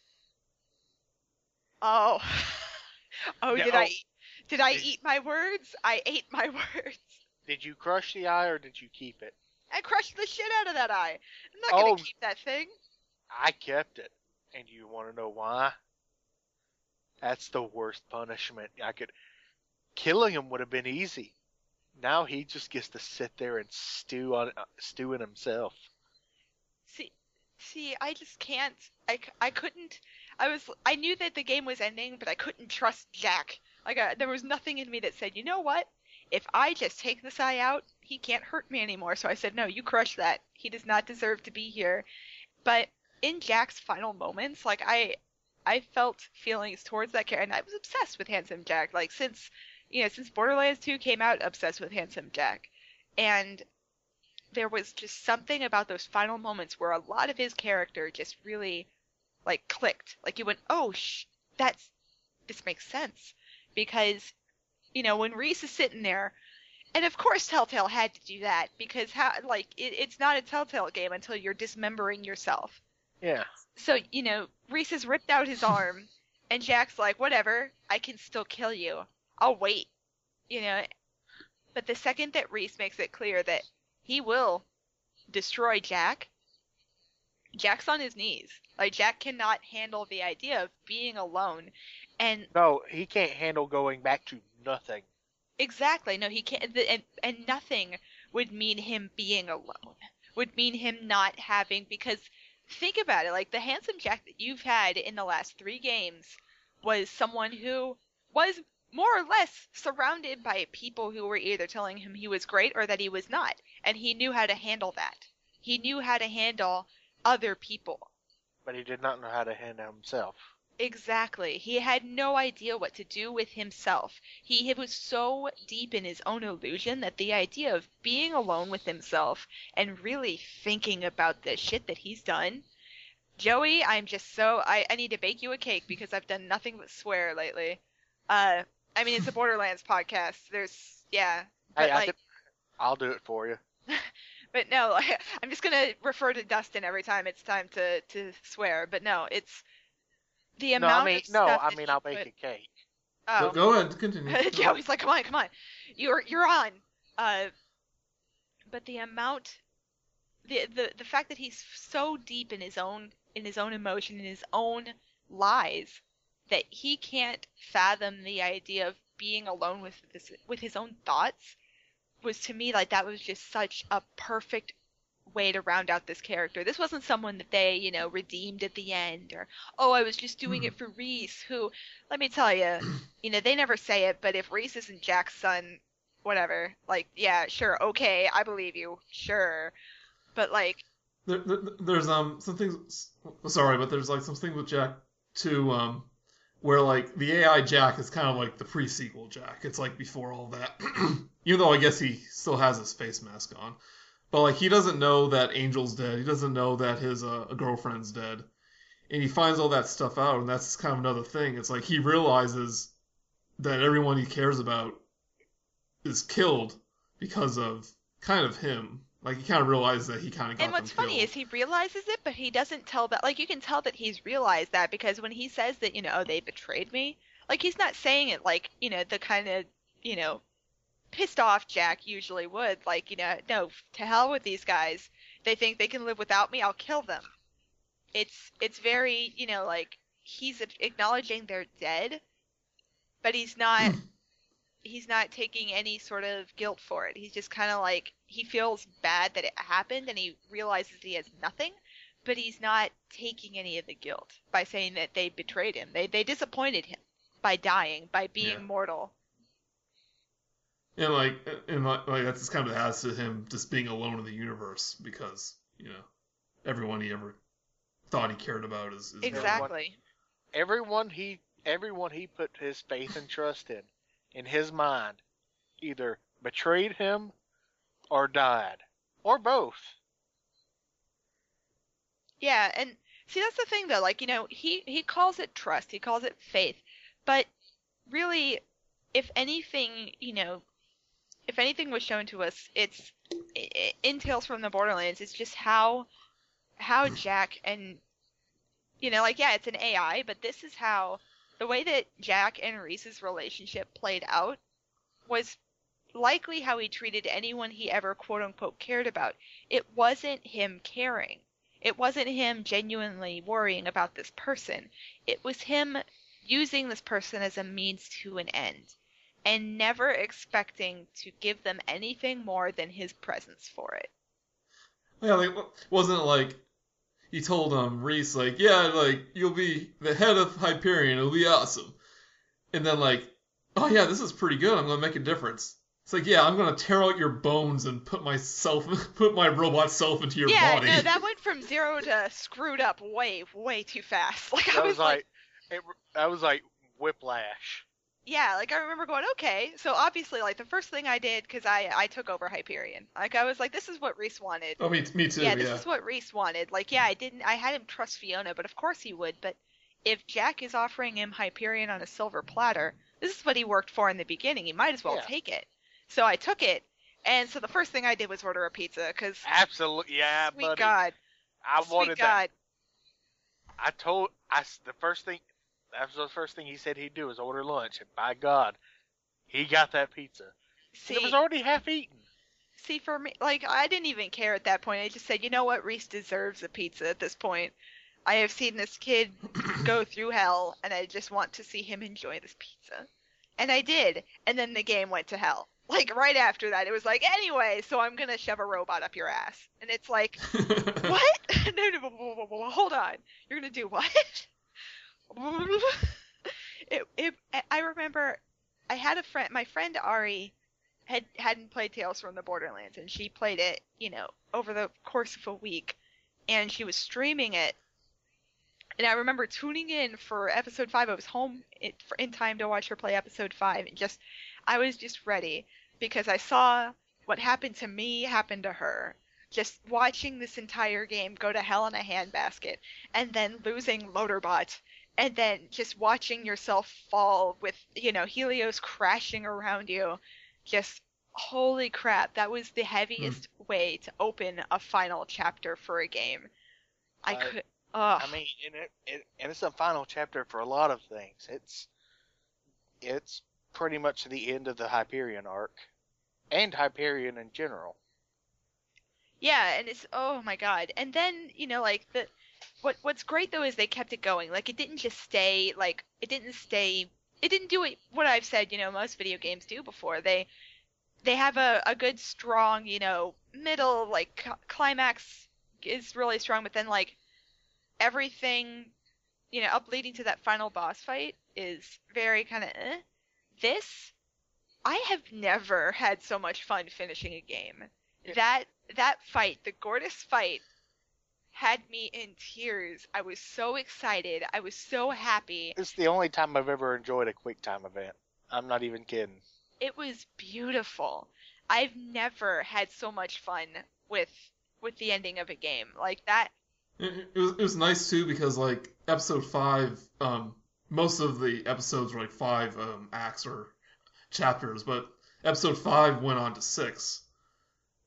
Oh. Did I eat my words? I ate my words. Did you crush the eye or did you keep it? I crushed the shit out of that eye. I'm not going to keep that thing. I kept it. And you want to know why? That's the worst punishment I could... Killing him would have been easy. Now he just gets to sit there and stew in himself. See, I just can't. I couldn't. I knew that the game was ending, but I couldn't trust Jack. Like, there was nothing in me that said, you know what? If I just take this eye out, he can't hurt me anymore. So I said, no, you crush that. He does not deserve to be here. But in Jack's final moments, like, I felt feelings towards that character, and I was obsessed with Handsome Jack. Like, since Borderlands 2 came out, obsessed with Handsome Jack. And there was just something about those final moments where a lot of his character just really, like, clicked. Like, you went, oh, this makes sense. Because, when Reese is sitting there, and of course Telltale had to do that, because it's not a Telltale game until you're dismembering yourself. Yeah. So, Reese has ripped out his arm, and Jack's like, whatever, I can still kill you. I'll wait. But the second that Reese makes it clear that he will destroy Jack, Jack's on his knees. Like, Jack cannot handle the idea of being alone. And no, he can't handle going back to nothing. Exactly. No, he can't. And nothing would mean him being alone. Would mean him not having, because think about it, like, the Handsome Jack that you've had in the last 3 games was someone who was more or less surrounded by people who were either telling him he was great or that he was not. And he knew how to handle that. He knew how to handle other people. But he did not know how to handle himself. Exactly. He had no idea what to do with himself. He was so deep in his own illusion that the idea of being alone with himself and really thinking about the shit that he's done. Joey, I'm just so... I need to bake you a cake because I've done nothing but swear lately. I mean, it's a Borderlands podcast. I'll do it for you. But no, I'm just going to refer to Dustin every time it's time to swear. But no, it's the amount of stuff I'll bake a cake. Oh. Go ahead, continue. Joey's like, come on. You're on. But the amount, the fact that he's so deep in his own emotion, in his own lies, that he can't fathom the idea of being alone with his own thoughts, was, to me, like, that was just such a perfect way to round out this character. This wasn't someone that they, redeemed at the end, or, oh, I was just doing it for Reese, who, let me tell you, they never say it, but if Reese isn't Jack's son, whatever, like, yeah, sure, okay, I believe you, sure, but, like... There's some things, sorry, but there's, like, something with Jack, too, where, like, the AI Jack is kind of like the pre-sequel Jack. It's, like, before all that. Even though I guess he still has his face mask on. But, like, he doesn't know that Angel's dead. He doesn't know that his girlfriend's dead. And he finds all that stuff out, and that's kind of another thing. It's like he realizes that everyone he cares about is killed because of kind of him. Like, he kind of realized that he kind of got And what's them funny killed. is he realizes it, but he doesn't tell that. Like, you can tell that he's realized that because when he says that, oh, they betrayed me, like, he's not saying it like, the kind of, pissed off Jack usually would. Like, no, to hell with these guys. They think they can live without me, I'll kill them. It's very, like, he's acknowledging they're dead, but he's not taking any sort of guilt for it. He's just kind of like, he feels bad that it happened and he realizes he has nothing, but he's not taking any of the guilt by saying that they betrayed him. They disappointed him by dying, by being mortal. And like that's just kind of adds to him just being alone in the universe because, everyone he ever thought he cared about is exactly. Everyone he put his faith and trust in his mind, either betrayed him or died, or both. Yeah, and see, that's the thing though. Like, he calls it trust, he calls it faith, but really, if anything, if anything was shown to us, it's in Tales from the Borderlands. It's just how Jack and it's an AI, but this is how the way that Jack and Reese's relationship played out was likely how he treated anyone he ever quote unquote cared about. It wasn't him caring. It wasn't him genuinely worrying about this person. It was him using this person as a means to an end and never expecting to give them anything more than his presence for it. Yeah, like, wasn't it like he told Reese, like, yeah, like, you'll be the head of Hyperion, it'll be awesome. And then, like, oh yeah, this is pretty good, I'm gonna make a difference. It's like, yeah, I'm gonna tear out your bones and put my robot self into your body. Yeah, no, that went from 0 to screwed up way, way too fast. Like, that was like Whiplash. Yeah, like, I remember going, okay, so obviously, like, the first thing I did, because I took over Hyperion, like, I was like, this is what Reese wanted. Oh, me too, yeah. This is what Reese wanted. Like, yeah, I had him trust Fiona, but of course he would, but if Jack is offering him Hyperion on a silver platter, this is what he worked for in the beginning, he might as well take it. So I took it, and so the first thing I did was order a pizza, because... Absolutely, yeah, sweet buddy. God. I wanted sweet God. That. The first thing he said he'd do was order lunch, and by God, he got that pizza. See, it was already half eaten. See, for me, like, I didn't even care at that point. I just said, you know what, Reese deserves a pizza at this point. I have seen this kid go through hell, and I just want to see him enjoy this pizza. And I did, and then the game went to hell. Like, right after that, it was like, anyway, so I'm gonna shove a robot up your ass. And it's like, what? No, hold on. You're gonna do what? I remember I had a friend, my friend Ari hadn't played Tales from the Borderlands, and she played it, over the course of a week, and she was streaming it. And I remember tuning in for episode 5. I was home in time to watch her play episode 5, and I was just ready, because I saw what happened to me happen to her. Just watching this entire game go to hell in a handbasket, and then losing Loaderbot, and then just watching yourself fall with, Helios crashing around you. Just, holy crap, that was the heaviest way to open a final chapter for a game. I mean, and it's a final chapter for a lot of things. It's pretty much the end of the Hyperion arc, and Hyperion in general. Yeah, and it's, oh my God. And then, what's great though is they kept it going. Like, it didn't just stay, like, it didn't do what I've said, most video games do before. They have a good, strong, middle, like, climax is really strong, but then, like, everything, up leading to that final boss fight is very kind of, This, I have never had so much fun finishing a game. Yeah. That fight, the Gortys fight, had me in tears. I was so excited. I was so happy. It's the only time I've ever enjoyed a QuickTime event. I'm not even kidding. It was beautiful. I've never had so much fun with the ending of a game like that. It was nice too because, like, episode 5, most of the episodes were like 5 acts or chapters, but episode 5 went on to 6.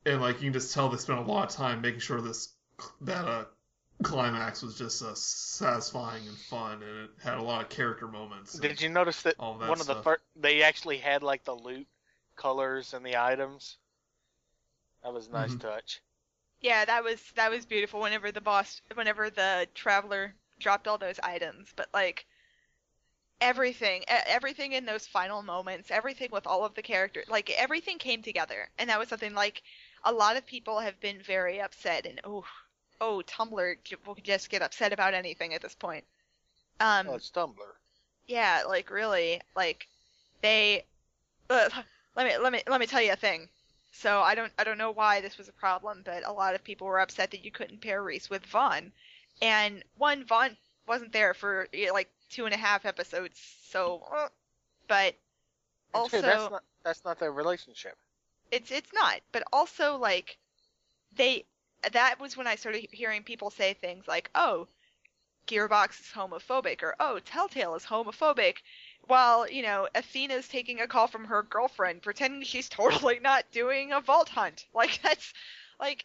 and like you can just tell they spent a lot of time making sure that climax was just satisfying and fun, and it had a lot of character moments. Did you notice that all that one of the stuff. first they actually had like the loot colors and the items? That was a nice touch. Yeah, that was beautiful. Whenever the traveler dropped all those items, but like everything in those final moments, everything with all of the characters, like everything came together, and that was something like a lot of people have been very upset, and Tumblr will just get upset about anything at this point. Oh, it's Tumblr. Yeah, like really, like they. Let me tell you a thing. So I don't know why this was a problem, but a lot of people were upset that you couldn't pair Reese with Vaughn, and Vaughn wasn't there for like 2.5 episodes, so but also that's not their relationship. It's not, but also like that was when I started hearing people say things like, oh, Gearbox is homophobic, or oh, Telltale is homophobic, while, Athena's taking a call from her girlfriend, pretending she's totally not doing a vault hunt. Like, that's, like,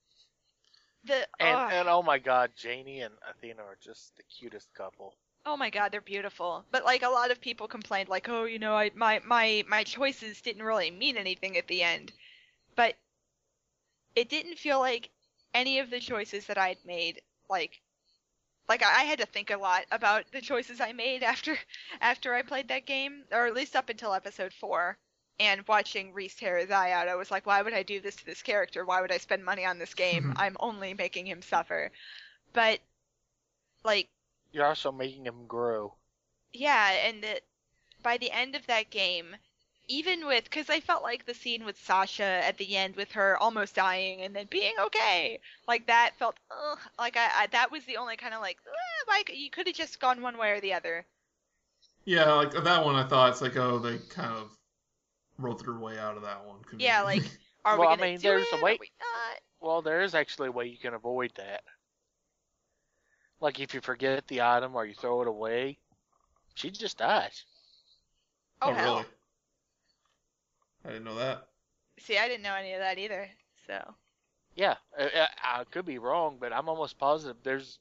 And oh my god, Janie and Athena are just the cutest couple. Oh my god, they're beautiful. But, like, a lot of people complained, like, oh, my choices didn't really mean anything at the end. But it didn't feel like any of the choices that I'd made, like I had to think a lot about the choices I made after I played that game, or at least up until episode 4, and watching Reese tear his eye out. I was like, why would I do this to this character? Why would I spend money on this game? I'm only making him suffer. But, like... You're also making him grow. Yeah, and by the end of that game, even with... Because I felt like the scene with Sasha at the end with her almost dying and then being okay, like that felt... like I that was the only kind of like you could have just gone one way or the other. Yeah, like that one I thought it's like, oh, they kind of wrote their way out of that one. Yeah, like, are we going to do there's it? a way. Are we not? Well, there is actually a way you can avoid that. Like, if you forget the item or you throw it away, she just dies. Oh, hell. Really? I didn't know that. See, I didn't know any of that either, so... Yeah, I could be wrong, but I'm almost positive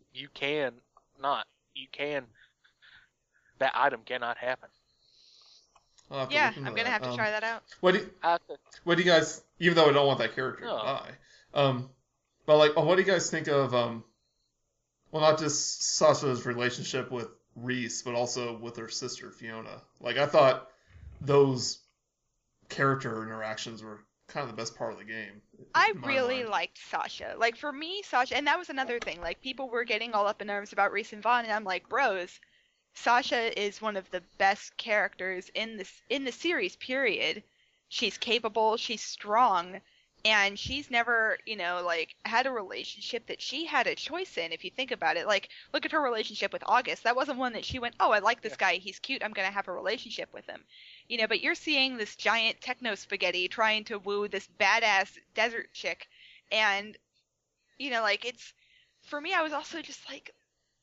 that item cannot happen. Yeah, I'm gonna have to try that out. What do you guys, even though I don't want that character to die, but like, what do you guys think of, well, not just Sasha's relationship with Reese, but also with her sister Fiona? Like, I thought those character interactions were kind of the best part of the game. I really liked Sasha. Like, for me, Sasha, and that was another thing, like, people were getting all up in arms about Reese and Vaughn, and I'm like, bros, Sasha is one of the best characters in the series, period. She's capable, she's strong, and she's never, like, had a relationship that she had a choice in, if you think about it. Like, look at her relationship with August. That wasn't one that she went, oh, I like this guy, he's cute, I'm gonna have a relationship with him. But you're seeing this giant techno spaghetti trying to woo this badass desert chick, and, like, it's, for me, I was also just like,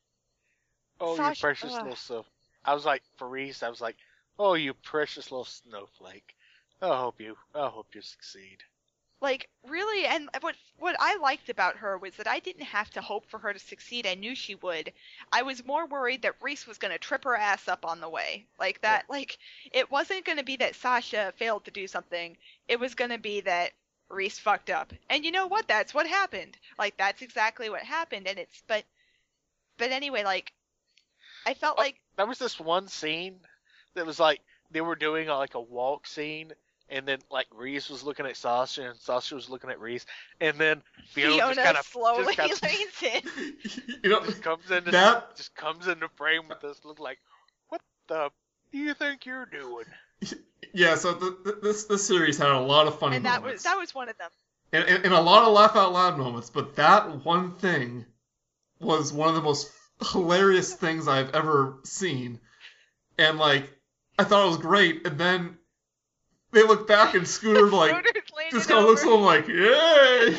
oh, Sasha, you precious little stuff. I was like, for Reese, I was like, oh, you precious little snowflake. I hope you succeed. Like, really, and what I liked about her was that I didn't have to hope for her to succeed. I knew she would. I was more worried that Reese was going to trip her ass up on the way. Like that, like, it wasn't going to be that Sasha failed to do something. It was going to be that Reese fucked up. And you know what? That's what happened. Like, that's exactly what happened. And but anyway, like, I felt like... There was this one scene that was like, they were doing like a walk scene, and then like Reese was looking at Sasha, and Sasha was looking at Reese, and then Fiona just kind of slowly leans in. Just comes into frame with this look like, what the do you think you're doing? Yeah, so this series had a lot of funny moments. That was one of them. And a lot of laugh out loud moments, but that one thing was one of the most hilarious things I've ever seen. And like, I thought it was great, and then they look back and Scooter like just kind of looks at him like, yay!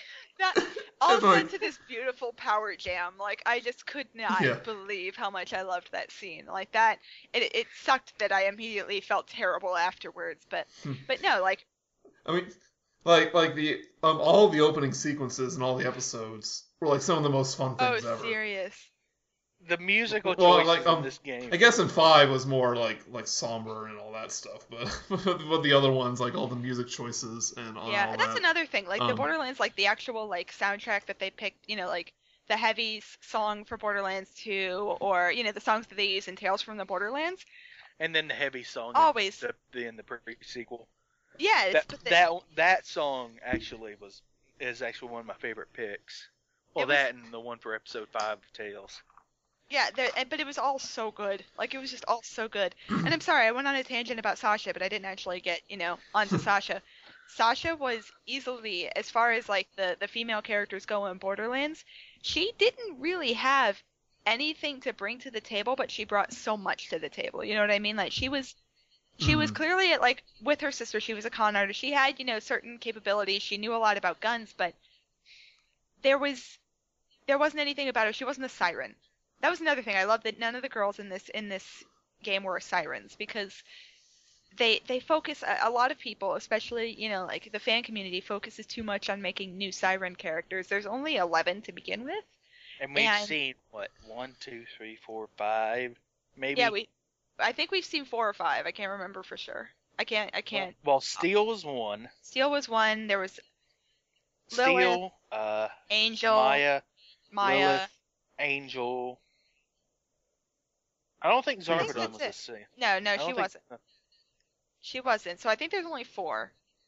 Also into this beautiful power jam. Like, I just could not believe how much I loved that scene. Like that, it sucked that I immediately felt terrible afterwards. But no, like, I mean, Like the all the opening sequences and all the episodes were like some of the most fun Oh, things ever. serious. The musical Well, choices like, in this game. I guess in 5 was more like somber and all that stuff, but the other ones, like all the music choices and all Yeah, that's that. another thing. Like the Um, Borderlands, like the actual like soundtrack that they picked, like the heavy song for Borderlands 2, or the songs that they use in Tales from the Borderlands. And then the heavy song. Always. In the sequel. Yeah, That song actually is actually one of my favorite picks. Well, that and the one for episode 5 of Tales. Yeah, but it was all so good. Like, it was just all so good. And I'm sorry, I went on a tangent about Sasha, but I didn't actually get, onto Sasha. Sasha was easily, as far as, like, the female characters go in Borderlands, she didn't really have anything to bring to the table, but she brought so much to the table. You know what I mean? Like, she was clearly, like, with her sister, she was a con artist. She had, certain capabilities. She knew a lot about guns, but there wasn't anything about her. She wasn't a siren. That was another thing. I love that none of the girls in this game were sirens, because they focus, a lot of people, especially, like the fan community, focuses too much on making new siren characters. There's only 11 to begin with. And we've seen, 1, 2, 3, 4, 5, maybe? Yeah, I think we've seen 4 or 5. I can't remember for sure. I can't. Well, Steel was 1. Steel was 1. There was Steel, Lilith, Angel, Maya, Lilith, Angel. I don't think Zarpedon was the same. No, she wasn't. She wasn't. So I think there's only 4.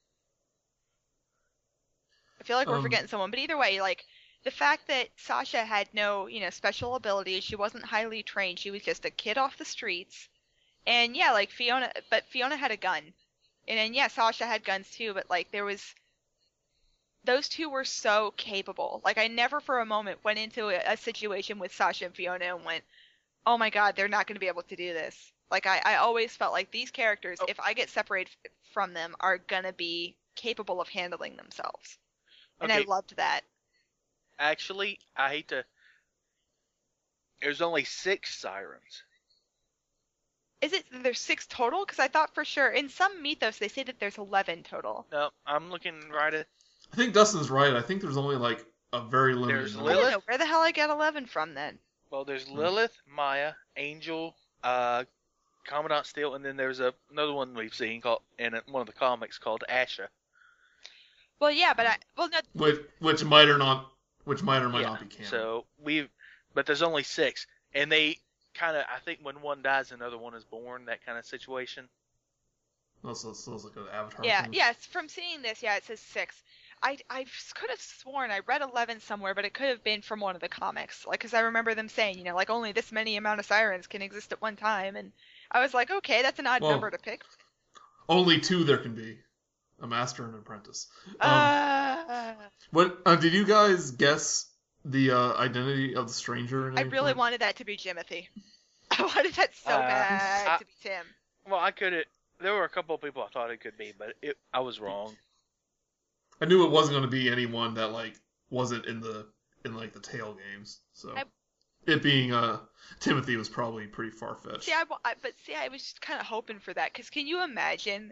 I feel like we're forgetting someone, but either way, like, the fact that Sasha had no, special abilities, she wasn't highly trained, she was just a kid off the streets. And yeah, like Fiona had a gun. And then yeah, Sasha had guns too, but like those two were so capable. Like, I never for a moment went into a situation with Sasha and Fiona and went, oh my god, they're not going to be able to do this. Like, I always felt like these characters, if I get separated from them, are going to be capable of handling themselves. And I loved that. Actually, I hate to... There's only 6 sirens. Is it there's 6 total? Because I thought for sure, in some mythos, they say that there's 11 total. No, I'm looking right at... I think Dustin's right. I think there's only like a very limited There's number. I don't know where the hell I got 11 from then. Well, there's Lilith, Maya, Angel, Commandant Steel, and then there's another one we've seen called in one of the comics called Asha. Well, yeah, but no. Which might or might not be canon. So but there's only 6, and they kind of, I think when one dies, another one is born. That kind of situation. Also, it's like an Avatar. Yeah, thing. yes. From seeing this, yeah, it says 6. I could have sworn I read 11 somewhere, but it could have been from one of the comics. Like, because I remember them saying, like, only this many amount of sirens can exist at one time, and I was like, okay, that's an odd number to pick. Only 2 there can be. A master and an apprentice. What did you guys guess the identity of the stranger? I really wanted that to be Jimothy. I wanted that so bad to be Tim. Well, there were a couple of people I thought it could be, but I was wrong. I knew it wasn't going to be anyone that like wasn't in the Tale games. So it being Timothy was probably pretty far fetched. I was just kind of hoping for that, because can you imagine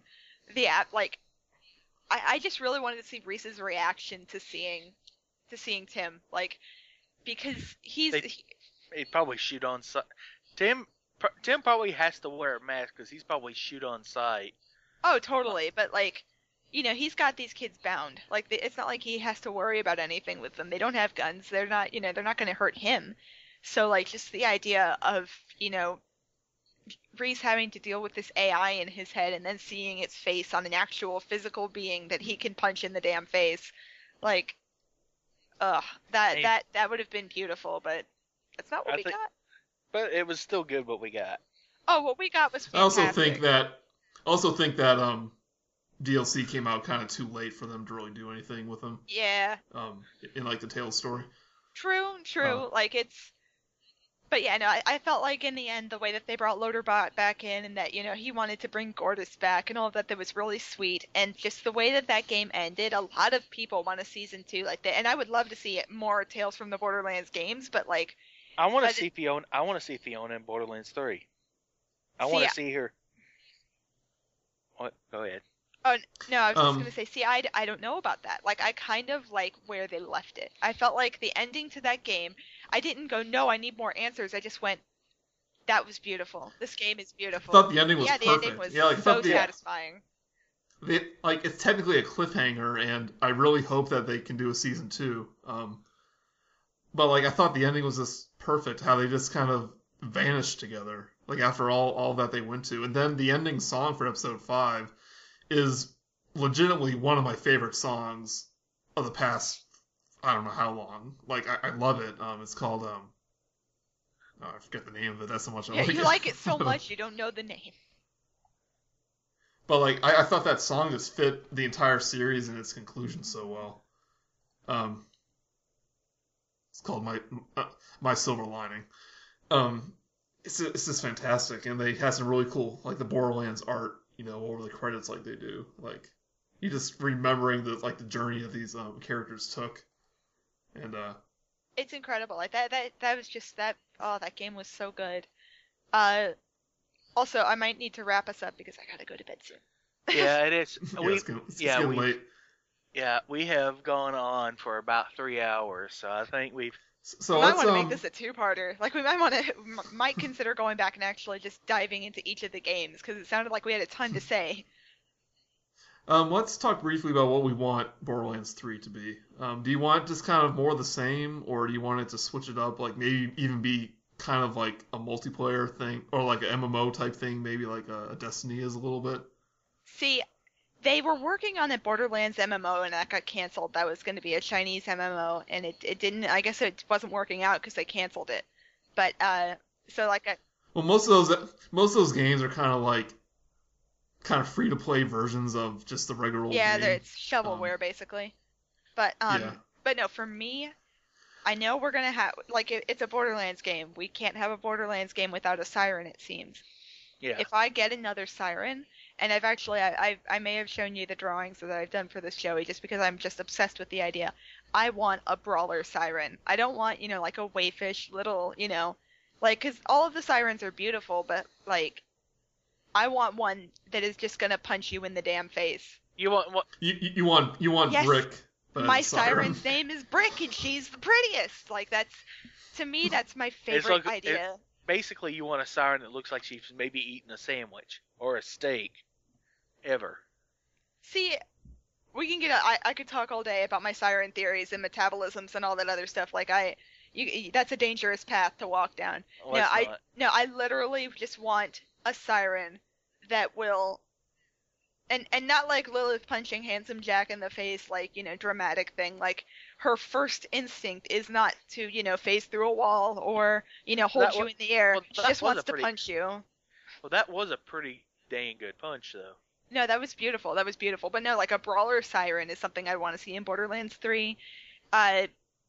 I just really wanted to see Reese's reaction to seeing Tim, like, because he'd probably shoot on sight. Tim probably has to wear a mask because he's probably shoot on sight. Oh, totally, but like, he's got these kids bound. Like, it's not like he has to worry about anything with them. They don't have guns. They're not, they're not going to hurt him. So, like, just the idea of, Reese having to deal with this AI in his head and then seeing its face on an actual physical being that he can punch in the damn face, like, that would have been beautiful, but that's not what we got. But it was still good what we got. Oh, what we got was fantastic. I also think that DLC came out kind of too late for them to really do anything with them. Yeah. In like the Tales story. True. Like, it's... But yeah, no, I felt like in the end, the way that they brought Loaderbot back in, and that, he wanted to bring Gortys back and all of that was really sweet. And just the way that game ended, a lot of people want a season 2 like that. And I would love to see more Tales from the Borderlands games, but like... I want to see Fiona in Borderlands 3. I want to see her... What? Go ahead. Oh, no, I was just Um, going to say, see, I don't know about that. Like, I kind of like where they left it. I felt like the ending to that game, I didn't go, no, I need more answers. I just went, that was beautiful. This game is I beautiful. thought the ending was Yeah, the ending perfect. was Yeah, like I so thought satisfying. like it's technically a cliffhanger, and I really hope that they can do a season 2. But like I thought the ending was just perfect. How they just kind of vanished together, like after all that they went to, and then the ending song for episode 5 is legitimately one of my favorite songs of the past. I don't know how long. Like I love it. It's called oh, I forget the name of it. That's how much I Yeah, like you it. like it so much you don't know the name. But like I thought that song just fit the entire series and its conclusion so well. Um, it's called My Silver Lining. Um, it's just fantastic, and they have some really cool like the Borderlands art, over the credits like they do. Like you just remembering the journey that these characters took, and It's incredible. Like that was just that. Oh, that game was so good. Uh, Also, I might need to wrap us up because I gotta go to bed soon. Yeah, it is. yeah, it's getting late. Yeah, we have gone on for about 3 hours, so I think we've. So We might let's want to make this a two-parter. Like we might consider going back and actually just diving into each of the games because it sounded like we had a ton to say. let's talk briefly about what we want Borderlands 3 to be. Do you want just kind of more of the same, or do you want it to switch it up, like maybe even be kind of like a multiplayer thing, or like an MMO type thing, maybe like a Destiny is a little bit? See, they were working on a Borderlands MMO and that got canceled. That was going to be a Chinese MMO, and it didn't. I guess it wasn't working out because they canceled it. But so like Well, most of those games are kind of free to play versions of just the regular old yeah, game. it's shovelware basically. But Yeah. but no, for me, I know we're gonna have it's a Borderlands game. We can't have a Borderlands game without a siren. It seems. Yeah. If I get another siren, and I've actually I may have shown you the drawings that I've done for this Joey just because I'm just obsessed with the idea. I want a brawler siren. I don't want like a wayfish little because all of the sirens are beautiful, but like I want one that is just gonna punch you in the damn face. You want what? You want Yes. Brick. but My it's a siren. siren's name is Brick, and she's the prettiest. Like to me, that's my favorite idea. Basically, you want a siren that looks like she's maybe eating a sandwich or a steak. Ever. See, we can I could talk all day about my siren theories and metabolisms and all that other stuff. Like that's a dangerous path to walk down. Oh, it's not. I literally just want a siren that will, and not like Lilith punching Handsome Jack in the face, like dramatic thing. Like her first instinct is not to phase through a wall or hold you in the air. Well, She just wants to punch you. Well, that was a pretty dang good punch, though. No, that was beautiful. That was beautiful. But no, like a brawler siren is something I want to see in Borderlands 3. I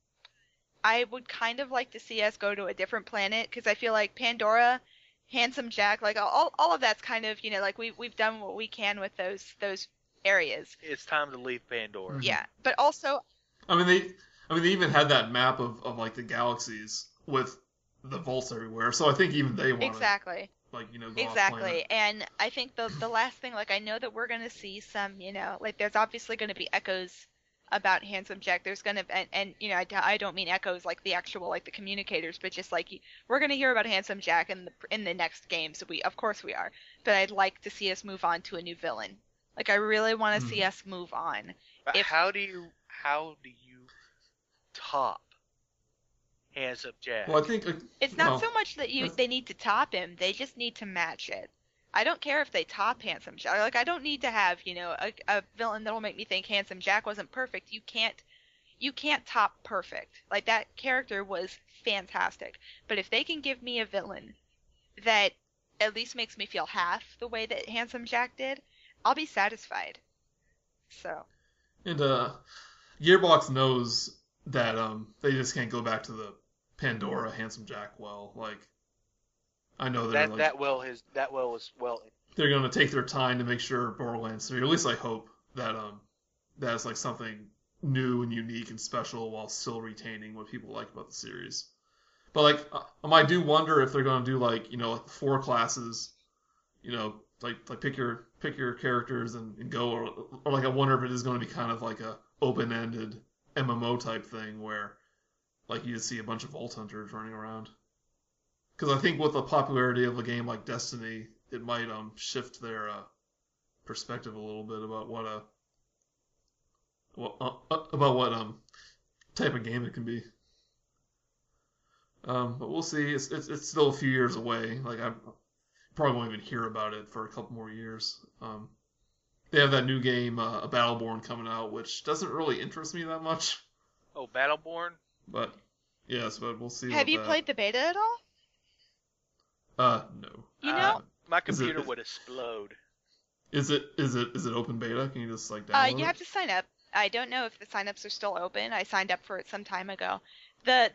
would kind of like to see us go to a different planet because I feel like Pandora, Handsome Jack, like all of that's kind of like we've done what we can with those areas. It's time to leave Pandora. Yeah, but also I mean they even had that map of like the galaxies with the vaults everywhere. So I think even they want exactly. go Exactly. off planet. And I think the last thing, like I know that we're gonna see some, like there's obviously gonna be echoes about Handsome Jack. There's gonna and I don't mean echoes like the actual like the communicators, but just like we're gonna hear about Handsome Jack in the next game. So of course we are. But I'd like to see us move on to a new villain. Like I really want to see us move on. But how do you top Handsome Jack? Well, I think It's not so much that they need to top him; they just need to match it. I don't care if they top Handsome Jack. Like I don't need to have a villain that'll make me think Handsome Jack wasn't perfect. You can't top perfect. Like that character was fantastic. But if they can give me a villain that at least makes me feel half the way that Handsome Jack did, I'll be satisfied. So. And Gearbox knows that they just can't go back to the Pandora Handsome Jack well. Like I know that well was well. They're going to take their time to make sure Borderlands 3, or at least I hope that that's like something new and unique and special while still retaining what people like about the series. But like I do wonder if they're going to do like like 4 classes, like pick pick your characters and go, or like I wonder if it is going to be kind of like a open-ended MMO type thing where like you just see a bunch of Vault Hunters running around. Because I think with the popularity of a game like Destiny, it might shift their perspective a little bit about what type of game it can be. But we'll see. It's still a few years away. Like I probably won't even hear about it for a couple more years. They have that new game, Battleborn, coming out, which doesn't really interest me that much. Oh, Battleborn? But yes, but we'll see. Have you played the beta at all? No. You know, My computer would explode. Is it open beta? Can you just like download you have to sign up. I don't know if the signups are still open. I signed up for it some time ago. The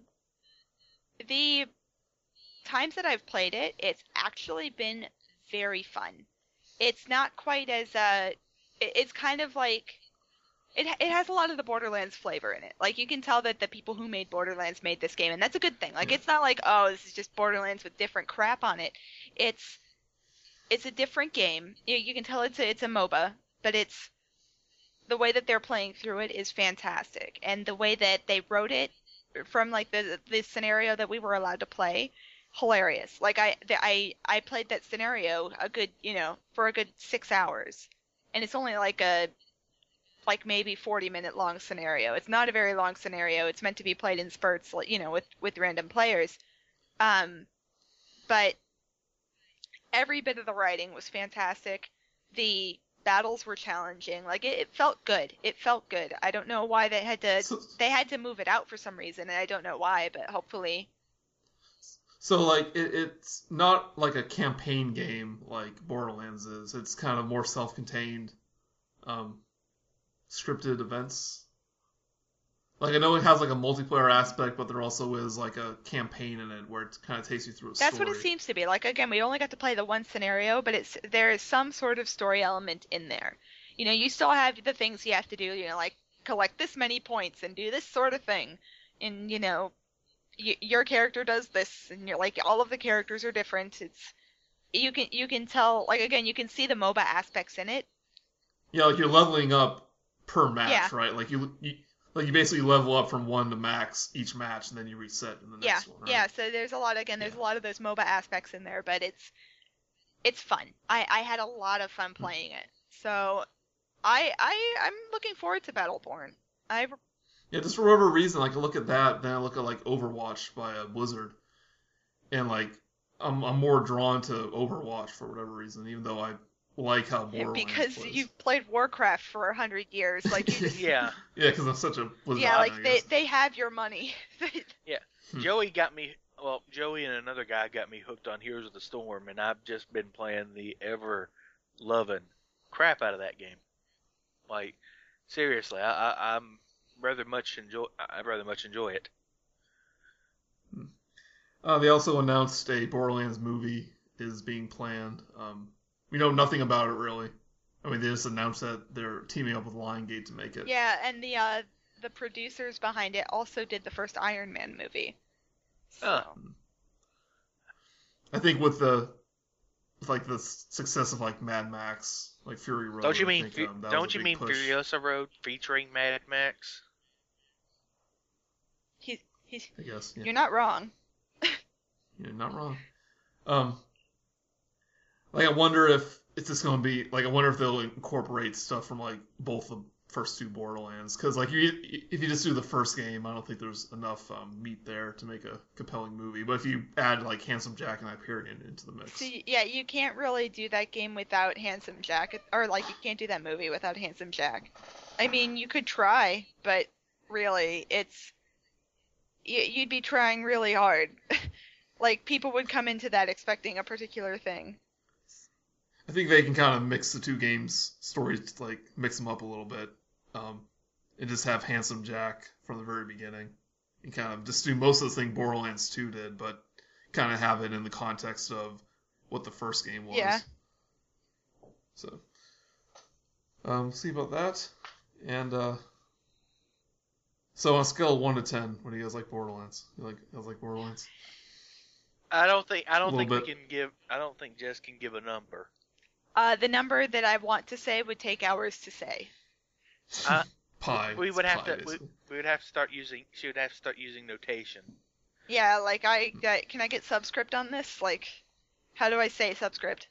times that I've played it, it's actually been very fun. It's not quite as it's kind of like it has a lot of the Borderlands flavor in it. Like you can tell that the people who made Borderlands made this game, and that's a good thing. Like it's not like, oh, this is just Borderlands with different crap on it. It's a different game. You can tell it's a MOBA, but it's the way that they're playing through it is fantastic, and the way that they wrote it from like the scenario that we were allowed to play, hilarious. Like I played that scenario for a good 6 hours, and it's only like maybe 40-minute long scenario. It's not a very long scenario. It's meant to be played in spurts, with random players. But every bit of the writing was fantastic. The battles were challenging. Like it felt good. It felt good. I don't know why they had to move it out for some reason, and I don't know why, but hopefully. So like it's not like a campaign game like Borderlands is. It's kind of more self-contained, scripted events. Like I know it has like a multiplayer aspect, but there also is like a campaign in it where it kind of takes you through a story. That's what it seems to be. Like again, we only got to play the one scenario, but there is some sort of story element in there. You still have the things you have to do. Like collect this many points and do this sort of thing, and your character does this, and you're like all of the characters are different. You can tell, like again, you can see the MOBA aspects in it. Yeah, like you're leveling up per match, Yeah. right? Like you basically level up from 1 to max each match, and then you reset in the next one, right? Yeah, so there's a lot of those MOBA aspects in there, but it's fun. I had a lot of fun playing it. So I'm looking forward to Battleborn. Yeah, just for whatever reason, like I look at that, then I look at like Overwatch by Blizzard, and like I'm more drawn to Overwatch for whatever reason, even though I like how Borderlands because plays. you've played Warcraft for 100 years, like you just, Yeah. Yeah, because I'm such a Blizzard. yeah, like I guess. they have your money. Yeah. Joey and another guy got me hooked on Heroes of the Storm, and I've just been playing the ever-loving crap out of that game. Like, seriously, I rather much enjoy it. They also announced a Borderlands movie is being planned. We know nothing about it really. I mean, they just announced that they're teaming up with Lionsgate to make it. Yeah, and the producers behind it also did the first Iron Man movie. So. I think with the success of like Mad Max, like Fury Road. Don't you mean push. Furiosa Road featuring Mad Max? He's I guess. Yeah. You're not wrong. You're not wrong. Like I wonder if it's just going to be like I wonder if they'll incorporate stuff from like both the first two Borderlands, because like if you just do the first game, I don't think there's enough meat there to make a compelling movie. But if you add like Handsome Jack and Hyperion into the mix, Yeah, you can't really do that game without Handsome Jack, or like you can't do that movie without Handsome Jack. I mean, you could try, but really, you'd be trying really hard. Like people would come into that expecting a particular thing. I think they can kind of mix the two games' stories, like mix them up a little bit, and just have Handsome Jack from the very beginning, and kind of just do most of the thing Borderlands 2 did, but kind of have it in the context of what the first game was. Yeah. So, see about that, and so on a scale of 1 to 10, what do you guys like Borderlands? You guys like Borderlands? I don't think bit. Jess can give a number. The number that I want to say would take hours to say. Pi. We It's would have pi, to. basically. We would have to start using. She would have to start using notation. Yeah, like can I get subscript on this? Like, how do I say subscript?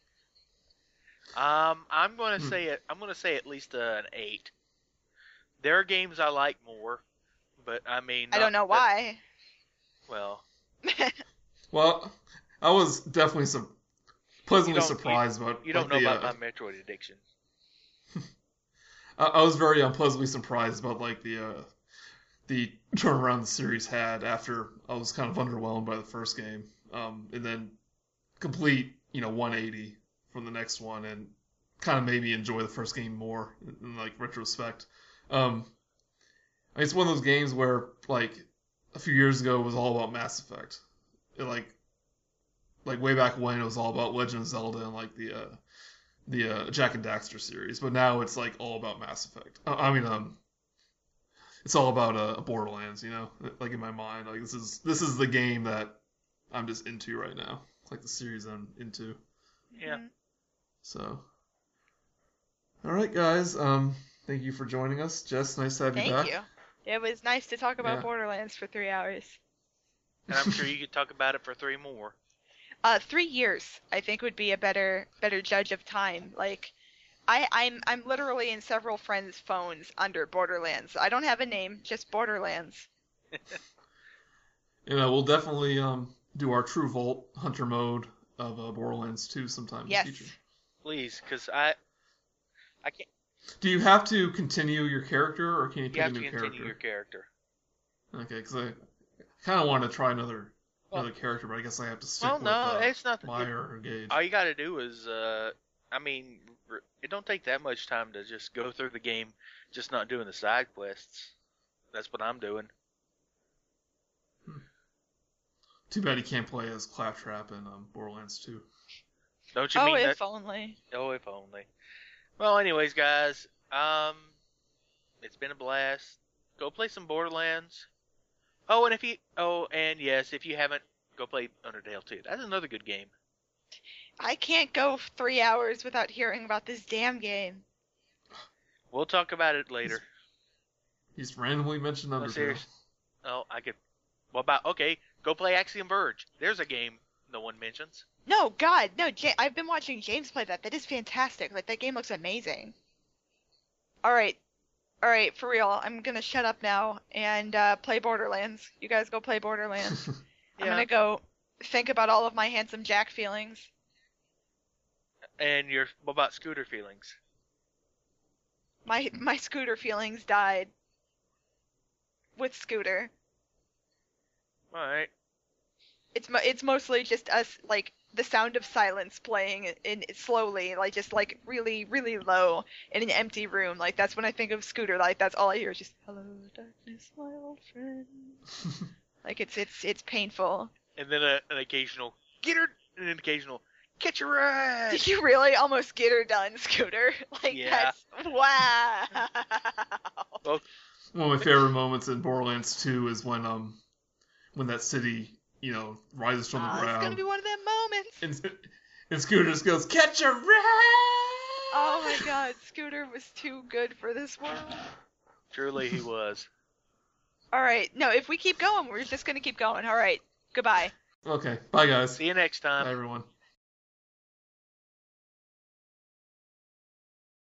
I'm gonna say it. I'm gonna say at least an 8. There are games I like more, but I mean. I don't know why. Well. Well, I was definitely pleasantly You don't- surprised about. You don't know like, about my Metroid addiction. I was very unpleasantly surprised about like the turnaround the series had after I was kind of underwhelmed by the first game, and then complete 180 from the next one, and kind of made me enjoy the first game more in like retrospect. It's one of those games where like a few years ago it was all about Mass Effect, like way back when it was all about Legend of Zelda and like the Jak and Daxter series, but now it's like all about Mass Effect. It's all about Borderlands, like in my mind, like this is the game that I'm just into right now, like the series I'm into. Yeah. So, all right, guys, thank you for joining us, Jess. Nice to have you back. Thank you. It was nice to talk about Yeah. Borderlands for 3 hours. And I'm sure you could talk about it for 3 more. 3 years, I think, would be a better judge of time. Like, I'm literally in several friends' phones under Borderlands. I don't have a name, just Borderlands. We'll definitely do our True Vault Hunter mode of Borderlands 2 sometime Yes. in the future. Please, because I can't. Do you have to continue your character, or can you You pick a have to new continue character? your character. Okay, because I kind of want to try another character, but I guess I have to stick Well, with no, it's not. Meyer or Gage. All you got to do is, it don't take that much time to just go through the game, just not doing the side quests. That's what I'm doing. Too bad he can't play as Claptrap in Borderlands 2. Don't you Oh, mean if that? only. Oh, if only. Well, anyways, guys, it's been a blast. Go play some Borderlands. Oh, and yes, if you haven't, go play Undertale 2. That's another good game. I can't go 3 hours without hearing about this damn game. We'll talk about it later. He's randomly mentioned Undertale. serious. Oh, I could. Okay, go play Axiom Verge. There's a game no one mentions. No, God, no. I've been watching James play that. That is fantastic. Like, that game looks amazing. All right, for real. I'm gonna shut up now and play Borderlands. You guys go play Borderlands. I'm gonna go think about all of my handsome Jack feelings. And what about Scooter feelings? My Scooter feelings died with Scooter. All right. It's mostly just us, like, the sound of silence playing in slowly, like, just like really, really low in an empty room. Like, that's when I think of Scooter. Like, that's all I hear is just "Hello, darkness, my old friend." Like, it's painful. And then an occasional get her, and an occasional catch your eye. Did you really almost get her done, Scooter? Like, Yeah. that's wow. Well, One of my favorite moments in Borderlands 2 is when that city, rises from the It's ground. gonna be one of them moments. And Scooter just goes, "Catch a rat!" Oh my God, Scooter was too good for this world. truly he was. All right, no, if we keep going, we're just gonna keep going. All right, goodbye. Okay, bye guys. See you next time. Bye everyone.